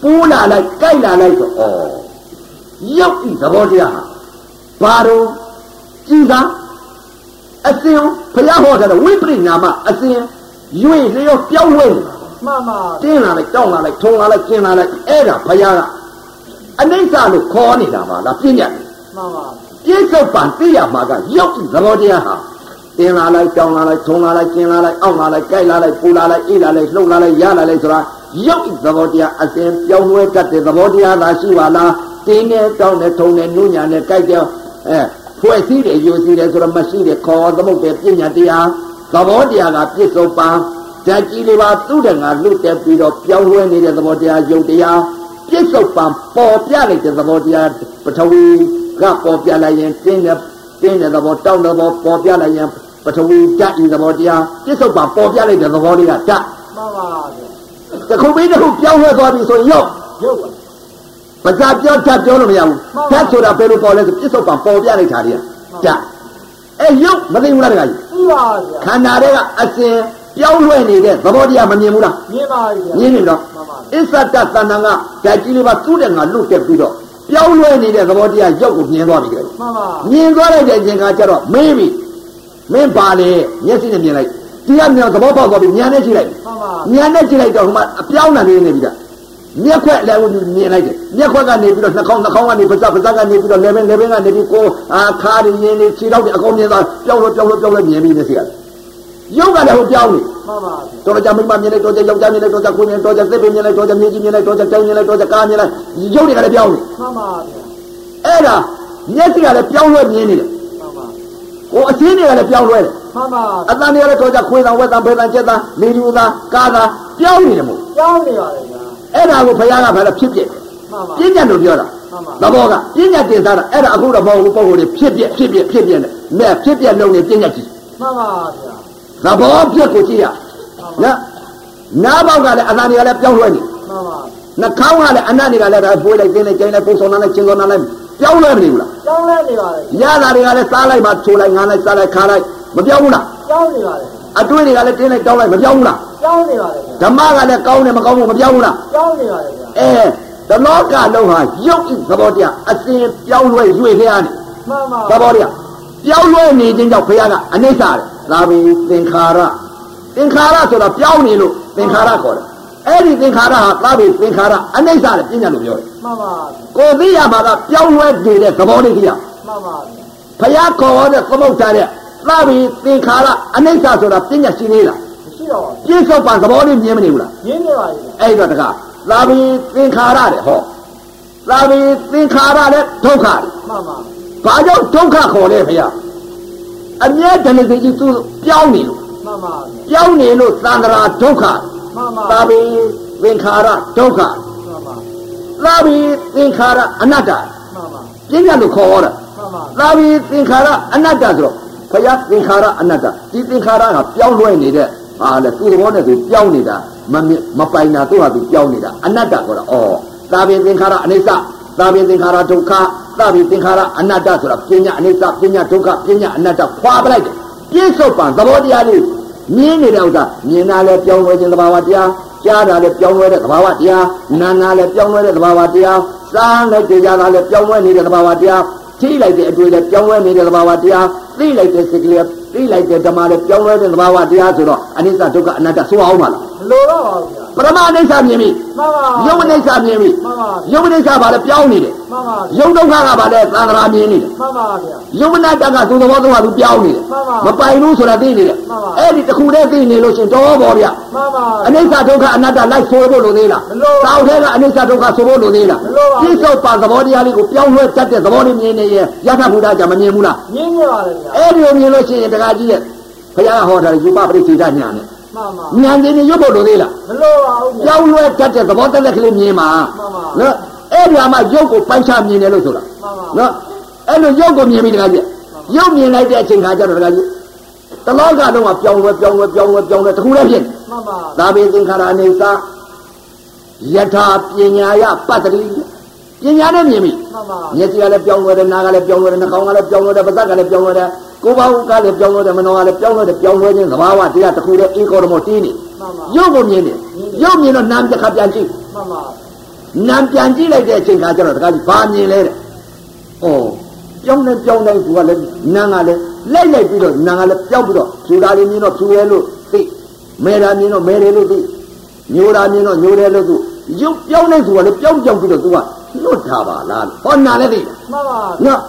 ပူလာလိုက်ကြိုက်လာလိုက်ဆိုဩရုပ်ဤသဘောတရားဟာဘာလို့ကြည်သာအစဉ်ဘုရားဟောတဲ့ဝိပရိနာမအစဉ်ရွေ့လျောပြောင်းလဲမှန်ပါတင်းလာလိုက်တောင်းလာလိုက်ထုံလာလိုက်ကျင်းလာလိုက်အဲ့ဒါဘုရားကအနိစ္စလို့ခေါ်နေတာပါလားပြည့်ညတ်မှန်ပါပြည့်စုံပံသိရမှာကရုပ်ဤသဘောတရားဟာတင်းလာလိုက်တောင်းလာလိုက်ထုံလာလိုက်ကျင်းလာလိုက်အောက်လာလိုက်ကြိုက်လာလိုက်ပူလာလိုက်အေးလာလိုက်လှုပ်လာလိုက်ရလာလိုက်ဆိုတာရုပ်ဤသဘောတရားအစဉ်ပြောင်းလဲတတ်တဲ့သဘောတရားသာရှိပါလားတင်းနဲ့တောင်းနဲ့ထုံနဲ့နုညာနဲ့ကြိုက်တဲ့အဲဖွဲ့စည်းတယ်ယူစည်းတယ်ဆိုတော့မရှိတယ်ခေါ်သမုတ်တယ်ပြညာတရားသဘောတရားကပြစ္ဆုတ်ပံဓာတ်ကြီးလေးပါသူ့တငါလွတ်တက်ပြီးတော့ပြောင်းလဲနေတဲ့သဘောတရားယုတ်တရားပြစ္ဆုတ်ပံပေါ်ပြလိုက်တဲ့သဘောတရားပထဝီကပေါ်ပြလိုက်ရင်တင်းတဲ့တင်းတဲ့သဘောတောင်းတဲ့သဘောပေါ်ပြလိုက်ရင်ပထဝီဓာတ်ဤသဘောတရားပြစ္ဆုတ်ပံပေါ်ပြလိုက်တဲ့သဘောလေးကဓာတ်မှန်ပါတခုပြီးတခုပြောင်းလဲသွားပြီဆိုရင်ရုပ်ရုပ်ပါဇာပြောတတ်ပြောလို့မရဘူးဓာတ်ဆိုတာဘယ်လိုပေါ်လဲဆိုပြစ္ဆုတ်ပံပေါ်ပြလိုက်တာတွေကဓာတ်အဲရုပ်မသိဘူးလားတခါကြီးသိပါဗျာခန္ဓာတွေကအစဉ်ပြောင်းလဲနေတဲ့သဘောတရားမမြင်ဘူးလားမြင်ပါဗျာမြင်နေတော့အစ္ဆတတဏ္ဍာကဓာတ်ကြီးလေးပါသူ့တဲ့ငါလွတ်တက်ပြီးတော့ပြောင်းလဲနေတဲ့သဘောတရားရုပ်ကိုမြင်သွားပြီကြမှန်ပါမြင်သွားလိုက်တဲ့အချိန်ကကျတော့မေးပြီမင်းပါလေမျက်စိနဲ့မြင်လိုက်ဒီကမြောင်သဘောပေါက်သွားပြီဉာဏ်နဲ့ကြည့်လိုက်မှန်ပါဉာဏ်နဲ့ကြည့်လိုက်တော့ဟိုမှာအပြောင်းလာနေနေပြီကမျက်ခွက်လည်းမြင်လိုက်တယ်မျက်ခွက်ကနေပြီးတော့နှာခေါင်းနှာခေါင်းကနေပါးစပ်ပါးစပ်ကနေပြီးတော့လေဘင်းလေဘင်းကနေပြီးကိုအာခါရင်းနေခြေတော့အကုန်မြင်သွားပြောင်းလို့ပြောင်းလို့ပြောင်းလို့မြင်ပြီးနေစီရတယ်ရုပ်ကလည်းဟိုပြောင်းနေမှန်ပါတော်ကြမိမမြင်လိုက်တော့ကြယောက်ျားမြင်လိုက်တော့ကြကိုမြင်တော့ကြသစ်ပင်မြင်လိုက်တော့ကြမြေကြီးမြင်လိုက်တော့ကြတိုင်မြင်လိုက်တော့ကြကားမြင်လိုက်ရုပ်တွေကလည်းပြောင်းနေမှန်ပါအဲ့ဒါမျက်စိကလည်းပြောင်းလဲမြင်နေတယ်မှန်ပါဟိုအသင်းတွေကလည်းပြောင်းလဲတယ်မှန်ပါအတန်တွေကလည်းတော့ကြခွေးတန်ဝက်တန်ဘဲတန်ကျက်တန်လေလူသားကားသားပြောင်းနေတယ်မို့ပြောင်းနေပါတယ်ဗျာအဲ့ဒါကိုဘုရားကဘာလဲဖြစ်ပြမှန်ပါပြည့်ညတ်လို့ပြောတာသဘောကပြည့်ညတ်တင်စားတာအဲ့ဒါအခုတော့မဟုတ်ဘူးပုံကိုယ်တွေဖြစ်ပြဖြစ်ပြဖြစ်ပြနဲ့မဲ့ဖြစ်ပြလုံးနေပြည့်ညတ်ကြီးမှန်ပါဗျာသဘောပြက်ကိုကြည့်ရနော်နားပေါက်ကလည်းအတန်တွေကလည်းပြောင်းလဲနေမှန်ပါနှာခေါင်းကလည်းအနတ်တွေကလည်းပွေးလိုက်တင်းလိုက်ကျင်းလိုက်ပုံဆောင်လိုက်ချင်းစောလိုက်ပြောင်းလဲမနေဘူးလားပြောင်းလဲနေပါလေရတာတွေကလည်းစားလိုက်မှချိုးလိုက်ငားလိုက်စားလိုက်ခါလိုက်မပြောင်းဘူးလားပြောင်းနေပါလေအတွေ့တွေကလည်းတင်းလိုက်တောင်းလိုက်မပြောင်းဘူးလားပြောင်းနေပါလေဓမ္မကလည်းကောင်းတယ်မကောင်းဘူးမပြောင်းဘူးလားပြောင်းနေပါလေအဲတလောကလုံးဟာရုပ်ဤသဘောတရားအစဉ်ပြောင်းလဲရွေ့ဖျားနေမှန်ပါသဘောတရားပြောင်းလဲနေခြင်းကြောင့်ဘုရားကအနိစ္စတယ်သာဘိသင်္ခါရသင်္ခါရဆိုတာပြောင်းနေလို့သင်္ခါရခေါ်တယ်အဲ့ဒီသင်္ခါရဟာသာဘိသင်္ခါရအနိစ္စတယ်ပြညာလို့ပြောတယ်မှန်ပါကိုသိရမှာကပြောင်းလဲနေတဲ့သဘောလေးကြီးရမှန်ပါဘုရားခေါ်တဲ့သမုဋ္ဌာတဲ့သာဘိသင်္ခါရအနိစ္စဆိုတာပြညာရှိနေလားမရှိတော့ဘူးပြစ္ဆုတ်ပံသဘောလေးမြင်မနေဘူးလားမြင်နေပါပြီအဲ့တော့တကားသာဘိသင်္ခါရတဲ့ဟောသာဘိသင်္ခါရတဲ့ဒုက္ခမှန်ပါဘာကြောင့်ဒုက္ခခေါ်လဲဘုရားအမြဲတမ်းစိတ်ကြီးသူပြောင်းနေလို့မှန်ပါပြောင်းနေလို့သန္တရာဒုက္ခမှန်ပါသာဘိသင်္ခါရဒုက္ခမှန်ပါသာဘိသင်္ခါရအနတ္တမှန်ပါပြညာလို့ခေါ်ရတာမှန်ပါသာဘိသင်္ခါရအနတ္တဆိုတော့ဘုရားသင်္ခါရအနတ္တဒီသင်္ခါရကပြောင်းလဲနေတဲ့ဟာလေသူ့သဘောနဲ့သူပြောင်းနေတာမမပိုင်တာသူ့ဟာသူပြောင်းနေတာအနတ္တခေါ်တာဩသာဘိသင်္ခါရအနိစ္စသာဘိသင်္ခါရဒုက္ခသာဘိသင်္ခါရအနတ္တဆိုတာပညာအနိစ္စပညာဒုက္ခပညာအနတ္တခွာပလိုက်တယ်ပြစ္ဆုတ်ပံသဘောတရားလေးမြင်နေတဲ့ဥစ္စာမြင်တာလည်းပြောင်းလဲခြင်းသဘာဝတရားကြားတာလည်းပြောင်းလဲတဲ့သဘာဝတရားနာနာလည်းပြောင်းလဲတဲ့သဘာဝတရားစားလိုက်ကြတာလည်းပြောင်းလဲနေတဲ့သဘာဝတရားထိလိုက်တဲ့အတွေ့လည်းပြောင်းလဲနေတဲ့သဘာဝတရားသိလိုက်တဲ့စိတ်ကလေးသိလိုက်တဲ့ဓမ္မလည်းပြောင်းလဲတဲ့သဘာဝတရားဆိုတော့အနိစ္စဒုက္ခအနတ္တဆိုအောင်ပါလားမလိုတော့ပါဘူးဗျာပရမအနိစ္စမြင်ပြီမှန်ပါယုတ်အနိစ္စမြင်ပြီမှန်ပါယုတ်အနိစ္စဘာလဲပြောင်းနေတယ်မှန်ပါယုတ်ဒုက္ခကဘာလဲသံဃာမြင်နေတယ်မှန်ပါဗျာယုတ်အနတ္တကသူသဘောသုံးကသူပြောင်းနေတယ်မပိုင်ဘူးဆိုတာသိနေတယ်အဲ့ဒီတစ်ခုတည်းသိနေလို့ရှင်တော်ဘောဗျာမှန်ပါအနိစ္စဒုက္ခအနတ္တလိုက်ဆိုဖို့လိုသေးလားတောက်ထဲကအနိစ္စဒုက္ခဆိုဖို့လိုသေးလားပြစ္ဆုတ်ပါသဘောတရားလေးကိုပြောင်းလဲတတ်တဲ့သဘောလေးမြင်နေရင်ယထာဘုရားကြမမြင်ဘူးလားမြင်နေပါလေဗျာအဲ့ဒီလိုမြင်လို့ရှိရင်တခါကြီးရဲ့ဘုရားကဟောတာယူပပရိစ္ဆေဒညာနဲ့မှန်ပါဉာဏ်ကြီးရွတ်ဖို့လိုသေးလားမလိုပါဘူးပြောင်းလဲတတ်တဲ့သဘောတက်ကလေးမြင်ပါမှန်ပါနော်အဲ့ဒီမှာရုပ်ကိုပိုက်ချမြင်တယ်လို့ဆိုတာမှန်ပါနော်အဲ့လိုရုပ်ကိုမြင်ပြီးတခါကြီးရုပ်မြင်လိုက်တဲ့အချိန်ခါကျတော့တခါကြီးတလောကလုံးကပြောင်းလဲပြောင်းလဲပြောင်းလဲပြောင်းလဲတခုလည်းဖြစ်မှန်ပါသာဘိသင်္ခါရအနေစာယထာပညာယပတ္တိပညာနဲ့မြင်ပြီမှန်ပါမျက်စိကလည်းပြောင်းလဲတယ်နားကလည်းပြောင်းလဲတယ်နှာခေါင်းကလည်းပြောင်းလဲတယ်ပါးစပ်ကလည်းပြောင်းလဲတယ်ကိုယ်ပေါင်းကလည်းပြောင်းလဲတယ်မနောကလည်းပြောင်းလဲတယ်ပြောင်းလဲခြင်းသဘာဝတရားတစ်ခုတည်းအေကောရမောတင်းနေမှန်ပါရုပ်ကိုမြင်တယ်ရုပ်မြင်တော့နာမ်တစ်ခါပြန်ကြည့်မှန်ပါနံပြန်ကြည့်လိုက်တဲ့အချိန်ခါကျတော့တခါကြီးဘာမြင်လဲတဲ့ဩပြောင်းနေပြောင်းနေသူကလည်းနံကလည်းလိုက်လိုက်ပြီးတော့နံကလည်းပြောင်းပြီးတော့ဖြူတာလေးမြင်တော့ဖြူရဲလို့သိမဲတာမြင်တော့မဲတယ်လို့သိညိုတာမြင်တော့ညိုတယ်လို့သူရုပ်ပြောင်းနေသူကလည်းပြောင်းပြောင်းပြီးတော့သူကလွတ်ထားပါလားဟောနာလည်းသိမှန်ပါနော်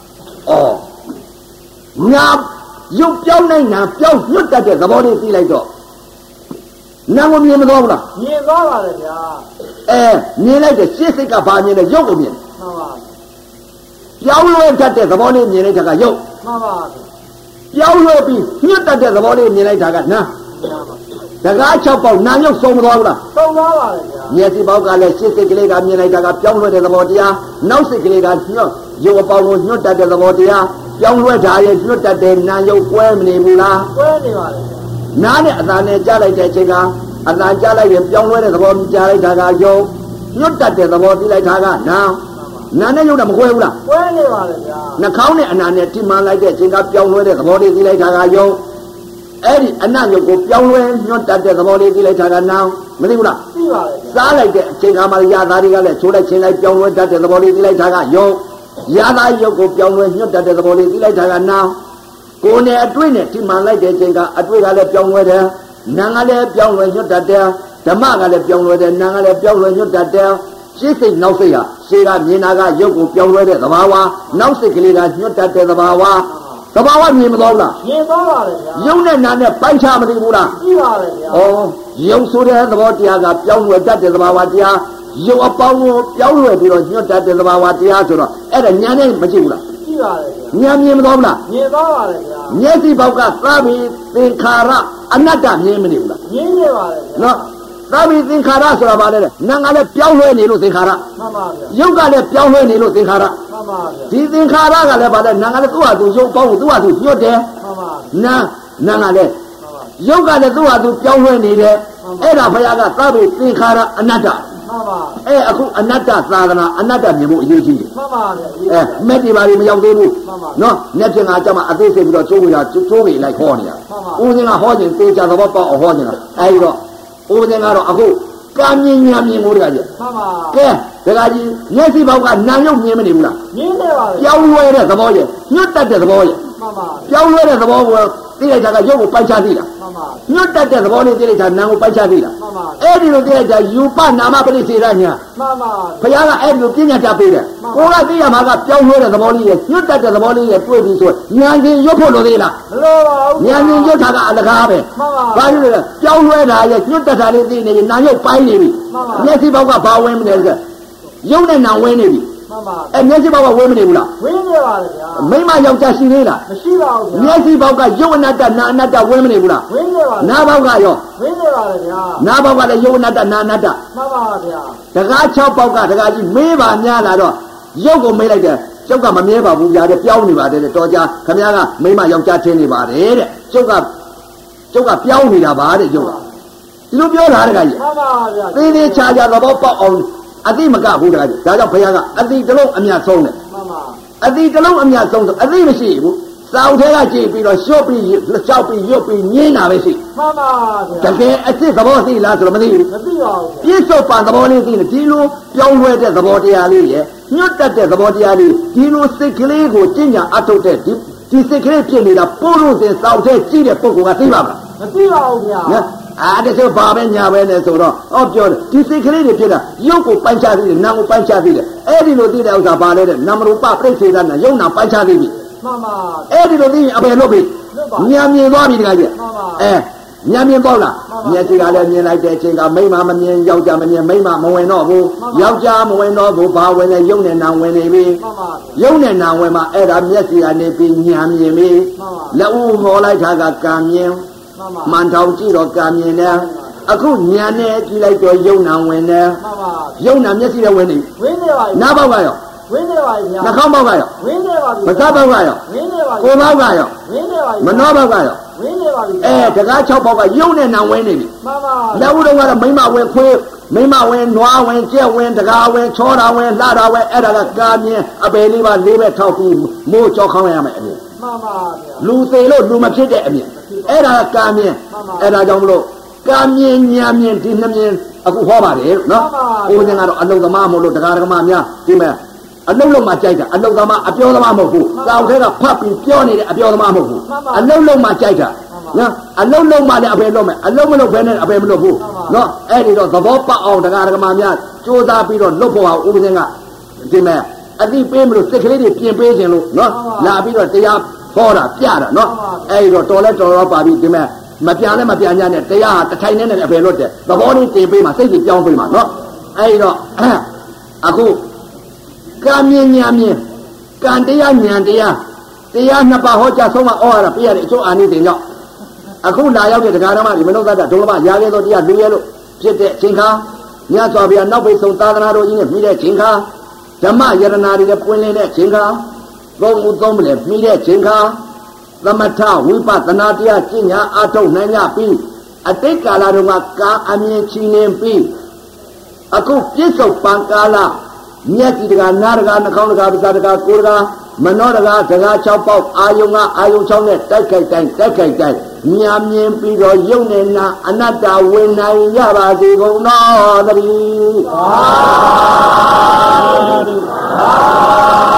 ဩညာရုပ်ပြောင်းနေနာပြောင်းလွတ်တတ်တဲ့သဘောလေးသိလိုက်တော့နာကိုမြင်မသွားဘူးလားမြင်သွားပါတယ်ဗျာအဲမြင်လိုက်တဲ့ရှေ့စိတ်ကဘာမြင်လဲရုပ်ကိုမြင်မှန်ပါပြောင်းလဲတတ်တဲ့သဘောလေးမြင်လိုက်တာကရုပ်မှန်ပါပြောင်းလဲပြီးညှစ်တတ်တဲ့သဘောလေးမြင်လိုက်တာကနာတကား၆ပေါက်နာရုပ်ဆုံးမသွားဘူးလားဆုံးသွားပါတယ်ဗျာမျက်စိပေါက်ကလည်းရှေ့စိတ်ကလေးကမြင်လိုက်တာကပြောင်းလဲတဲ့သဘောတရားနောက်စိတ်ကလေးကညှော့ရုပ်အပေါင်းကိုညှတ်တတ်တဲ့သဘောတရားပြောင်းလဲတာရဲ့ညှတ်တတ်တဲ့နာရုပ်ကွဲမနေဘူးလားကွဲနေပါလေနားနဲ့အသာနဲ့ကြားလိုက်တဲ့အချိန်ကအသာကြားလိုက်ရင်ပြောင်းလဲတဲ့သဘောကြားလိုက်တာကယုံညွတ်တတ်တဲ့သဘောသိလိုက်တာကနာနာနဲ့ယုံတာမကွဲဘူးလားကွဲနေပါလေဗျာနှာခေါင်းနဲ့အနာနဲ့ထိမှန်လိုက်တဲ့အချိန်ကပြောင်းလဲတဲ့သဘောလေးသိလိုက်တာကယုံအဲ့ဒီအနတ်ယုတ်ကိုပြောင်းလဲညွတ်တတ်တဲ့သဘောလေးသိလိုက်တာကနာမသိဘူးလားသိပါလေစားလိုက်တဲ့အချိန်ကမှရသားတွေကလည်းချိုးလိုက်ချင်းလိုက်ပြောင်းလဲတတ်တဲ့သဘောလေးသိလိုက်တာကယုံရသားယုတ်ကိုပြောင်းလဲညွတ်တတ်တဲ့သဘောလေးသိလိုက်တာကနာကိုယ်နဲ့အတွေ့နဲ့ထိမှန်လိုက်တဲ့အချိန်ကအတွေ့ကလည်းပြောင်းလဲတယ်နာကလည်းပြောင်းလဲညွတ်တတ်တယ်ဓမ္မကလည်းပြောင်းလဲတယ်နာကလည်းပြောင်းလဲညွတ်တတ်တယ်ရှေ့စိတ်နောက်စိတ်ဟာရှေ့ကမြင်တာကရုပ်ကိုပြောင်းလဲတဲ့သဘာဝနောက်စိတ်ကလေးကညွတ်တတ်တဲ့သဘာဝသဘာဝမြင်မသွားဘူးလားမြင်သွားပါတယ်ဗျာရုပ်နဲ့နာနဲ့ပိုင်းခြားမသိဘူးလားသိပါတယ်ဗျာဩရုပ်ဆိုတဲ့သဘောတရားကပြောင်းလဲတတ်တဲ့သဘာဝတရားရုပ်အပေါင်းကိုပြောင်းလဲပြီးတော့ညွတ်တတ်တဲ့သဘာဝတရားဆိုတော့အဲ့ဒါညာနဲ့မကြည့်ဘူးလားကြည့်ပါတယ်ဗျာဉာဏ်မြင်မသွားဘူးလားမြင်သွားပါတယ်ဗျာမျက်စိပေါက်ကသဗ္ဗေသင်္ခါရအနတ္တမြင်မနေဘူးလားမြင်နေပါတယ်ဗျာနော်သဗ္ဗေသင်္ခါရဆိုတာဘာလဲနာကလည်းပြောင်းလဲနေလို့သင်္ခါရမှန်ပါဗျာရုပ်ကလည်းပြောင်းလဲနေလို့သင်္ခါရမှန်ပါဗျာဒီသင်္ခါရကလည်းဘာလဲနာကလည်းသူ့ဟာသူရုပ်ပေါင်းကိုသူ့ဟာသူညွတ်တယ်မှန်ပါနာနာကလည်းရုပ်ကလည်းသူ့ဟာသူပြောင်းလဲနေတယ်အဲ့ဒါဘုရားကသဗ္ဗေသင်္ခါရအနတ္တမှန်ပါအဲအခုအနတ္တသာသနာအနတ္တမြင်ဖို့အရေးကြီးတယ်မှန်ပါဗျာအဲမက်တီပါရီမရောက်သေးဘူးနော်မျက်ပြင်ကကြမှာအသေးစိတ်ပြီးတော့ကျိုးဝေတာကျိုးဝေလိုက်ခေါ်နေတာဦးစင်းကဟောခြင်းသေချာသဘောပေါက်အောင်ဟောခြင်းလားအဲဒီတော့ဦးစင်းကတော့အခုကံမြင်ညာမြင်ဖို့တကကြီးမှန်ပါကဲတကကြီးမျက်စိပေါက်ကနာရုပ်မြင်မနေဘူးလားမြင်နေပါဗျာပြောင်းလဲတဲ့သဘောရဲ့ညွတ်တတ်တဲ့သဘောရဲ့မှန်ပါပြောင်းလဲတဲ့သဘောကိုသိလိုက်တာကရုပ်ကိုပိုက်ချသိလားမှန်ပါညွတ်တတ်တဲ့သဘောလေးသိလိုက်တာနာမ်ကိုပိုက်ချသိလားမှန်ပါအဲ့ဒီလိုသိလိုက်တာယူပနာမပရိစေရညာမှန်ပါဘုရားကအဲ့ဒီလိုပြညာတာပေးတယ်ကိုကသိရမှာကပြောင်းလဲတဲ့သဘောလေးရဲ့ညွတ်တတ်တဲ့သဘောလေးရဲ့တွေ့ပြီးဆိုဉာဏ်ရှင်ရွတ်ဖို့လိုသေးလားမလိုပါဘူးဉာဏ်ရှင်ရွတ်တာကအလကားပဲမှန်ပါဘာလို့လဲပြောင်းလဲတာရဲ့ညွတ်တတ်တာလေးသိနေရင်နာရုပ်ပိုင်းနေပြီမျက်စိပေါက်ကဘာဝင်မလဲဆိုရုပ်နဲ့နာဝင်နေပြီမှန်ပါအဲမျက်စိပေါက်ကဝင်းမနေဘူးလားဝင်းနေပါလေဗျာမိမယောက်ျားရှိသေးလားမရှိပါဘူးဗျာမျက်စိပေါက်ကရုပ်အနတ္တနာအနတ္တဝင်းမနေဘူးလားဝင်းနေပါနာပေါက်ကရောဝင်းနေပါလေဗျာနာပေါက်ကလည်းရုပ်အနတ္တနာအနတ္တမှန်ပါဗျာတကား၆ပေါက်ကတကားကြီးမေးပါများလာတော့ရုပ်ကိုမေးလိုက်တယ်ကျုပ်ကမမြဲပါဘူးဗျာတဲ့ပြောင်းနေပါတယ်တဲ့တော်ကြခမည်းကမိမယောက်ျားထင်းနေပါတယ်တဲ့ကျုပ်ကကျုပ်ကပြောင်းနေတာပါတဲ့ကျုပ်ကဒီလိုပြောတာတကားကြီးမှန်ပါဗျာသေးသေးချာချာသဘောပေါက်အောင်အတိမကဘူးတကားကြီးဒါကြောင့်ဘုရားကအတိတလုံးအမြတ်ဆုံးတယ်မှန်ပါအတိတလုံးအမြတ်ဆုံးဆိုအတိမရှိဘူးစောင်းထဲကကြည့်ပြီးတော့ရှော့ပြီးလျှောက်ပြီးရွတ်ပြီးညင်းတာပဲရှိမှန်ပါတကယ်အစ်စ်သဘောသိလားဆိုတော့မသိဘူးမသိပါဘူးပြစ္ဆုတ်ပံသဘောလေးသိတယ်ဒီလိုပြောင်းလဲတဲ့သဘောတရားလေးရဲ့ညွတ်တက်တဲ့သဘောတရားလေးဒီလိုစိတ်ကလေးကိုကျင့်ကြံအထုတ်တဲ့ဒီဒီစိတ်ကလေးဖြစ်နေတာပို့လို့စင်စောင်းထဲကြည့်တဲ့ပုဂ္ဂိုလ်ကသိပါမလားမသိပါဘူးဗျာနော်အားတချို့ဘာပဲညာပဲလဲဆိုတော့ဟောပြောတယ်ဒီစိတ်ကလေးတွေဖြစ်တာရုပ်ကိုပိုင်းခြားသိတယ်နာမ်ကိုပိုင်းခြားသိတယ်အဲ့ဒီလိုသိတဲ့ဥစ္စာဘာလဲတဲ့နာမရူပပြိစ္ဆေဒနာယုံနာပိုင်းခြားသိပြီမှန်ပါအဲ့ဒီလိုသိရင်အပယ်လုပ်ပြီညာမြင်သွားပြီတခါကြီးအဲညာမြင်ပေါ့လားမျက်စိကလည်းမြင်လိုက်တဲ့အချိန်ကမိမမမြင်ယောက်ျားမမြင်မိမမဝင်တော့ဘူးယောက်ျားမဝင်တော့ဘူးဘာဝင်လဲယုံနဲ့နာဝင်နေပြီယုံနဲ့နာဝင်မှာအဲ့ဒါမျက်စိကနေပြီးညာမြင်ပြီလက်ဦးမော်လိုက်တာကကံမြင်မှန်ထောင်ကြည့်တော့ကံမြင်တယ်အခုညာနဲ့ကြည့်လိုက်တော့ယုံနာဝင်တယ်ယုံနာမျက်စိနဲ့ဝင်နေဝင်နေပါပြီနားပေါက်ကရောဝင်းနေပါပြီဗျာနှာခေါင်းပေါက်ကရောဝင်းနေပါပြီမစပ်ပေါက်ကရောဝင်းနေပါပြီကိုယ်ပေါက်ကရောဝင်းနေပါပြီမနှောပေါက်ကရောဝင်းနေပါပြီအဲတကား၆ပေါက်ကယုံနဲ့နာဝင်းနေပြီမှန်ပါလက်ဦးတော့ကတော့မိမဝင်ခွေးမိမဝင်နွားဝင်ကြက်ဝင်တကားဝင်ချောတာဝင်လှတာဝင်အဲ့ဒါကကာမြင်အပယ်လေးပါလေးပဲထောက်ပြီးမိုးကြောခေါင်းရမယ်အမြင်မှန်ပါဗျာလူသေးလို့လူမဖြစ်တဲ့အမြင်အဲ့ဒါကကာမြင်အဲ့ဒါကြောင့်မလို့ကံမြင်ညာမြင်ဒီနှမြင်အခုဟောပါတယ်နော်ဦးဇင်းကတော့အလုသမားမဟုတ်လို့တရားဓမ္မများဒီမဲ့အလုလုံးမှကြိုက်တာအလုသမားအပြောသမားမဟုတ်ဘူးတောင်ထဲကဖတ်ပြီးပြောနေတဲ့အပြောသမားမဟုတ်ဘူးအလုလုံးမှကြိုက်တာနော်အလုံးလုံးမှလည်းအပေလုံးမယ်အလုံးမလုံးဘဲနဲ့အပေမလို့ဘူးနော်အဲ့ဒီတော့သဘောပေါက်အောင်တရားဓမ္မများကြိုးစားပြီးတော့လွတ်ဖို့အောင်ဥပဒေကဒီမဲ့အတိပေးမလို့စိတ်ကလေးတွေပြင်ပေးခြင်းလို့နော်လာပြီးတော့တရားဟောတာပြတာနော်အဲ့ဒီတော့တော်လဲတော်တော့ပါပြီဒီမဲ့မပြန်လဲမပြန်ညနဲ့တရားတထိုင်နဲ့အပေလွတ်တယ်သဘောလေးတင်ပေးမှာစိတ်ကြီးပြောင်းပေးမှာနော်အဲ့ဒီတော့အခုကံမြင်ညာမြင်ကံတရားဉာဏ်တရားတရားနှစ်ပါးဟောကြားဆုံးမဩဝါဒပြရတဲ့အကျိုးအာနိသင်ကြောင့်အခုလာရောက်တဲ့တရားဓမ္မဒီမနုဿတဒုလဘရာခဲ့သောတရားလူရဲလို့ဖြစ်တဲ့အချိန်ခါမြတ်စွာဘုရားနောက်ပိတ်ဆုံးသာသနာတော်ကြီးနဲ့ပြီးတဲ့အချိန်ခါဓမ္မယရနာတွေနဲ့ပွင့်လင်းတဲ့အချိန်ခါသုံးမှုသုံးမလဲပြီးတဲ့အချိန်ခါသမထဝိပဿနာတရားကျင့်ညာအားထုတ်နိုင်ကြပြီးအတိတ်ကာလတုန်းကကာအမြင်ချီနှင်ပြီးအခုပြစ္ဆုတ်ပံကာလမြတ်ကြီးတကာနာတကာနှာခေါင်းတကာပါးစပ်တကာကိုယ်တကာမနောတကာစကား၆ပေါက်အာယုံကအာယုံ၆နဲ့တိုက်ခိုက်တိုင်းတိုက်ခိုက်တိုင်းမြာမြင်ပြီးတော့ယုံနေနာအနတ္တဝင်နိုင်ရပါစေကုန်သောတည်း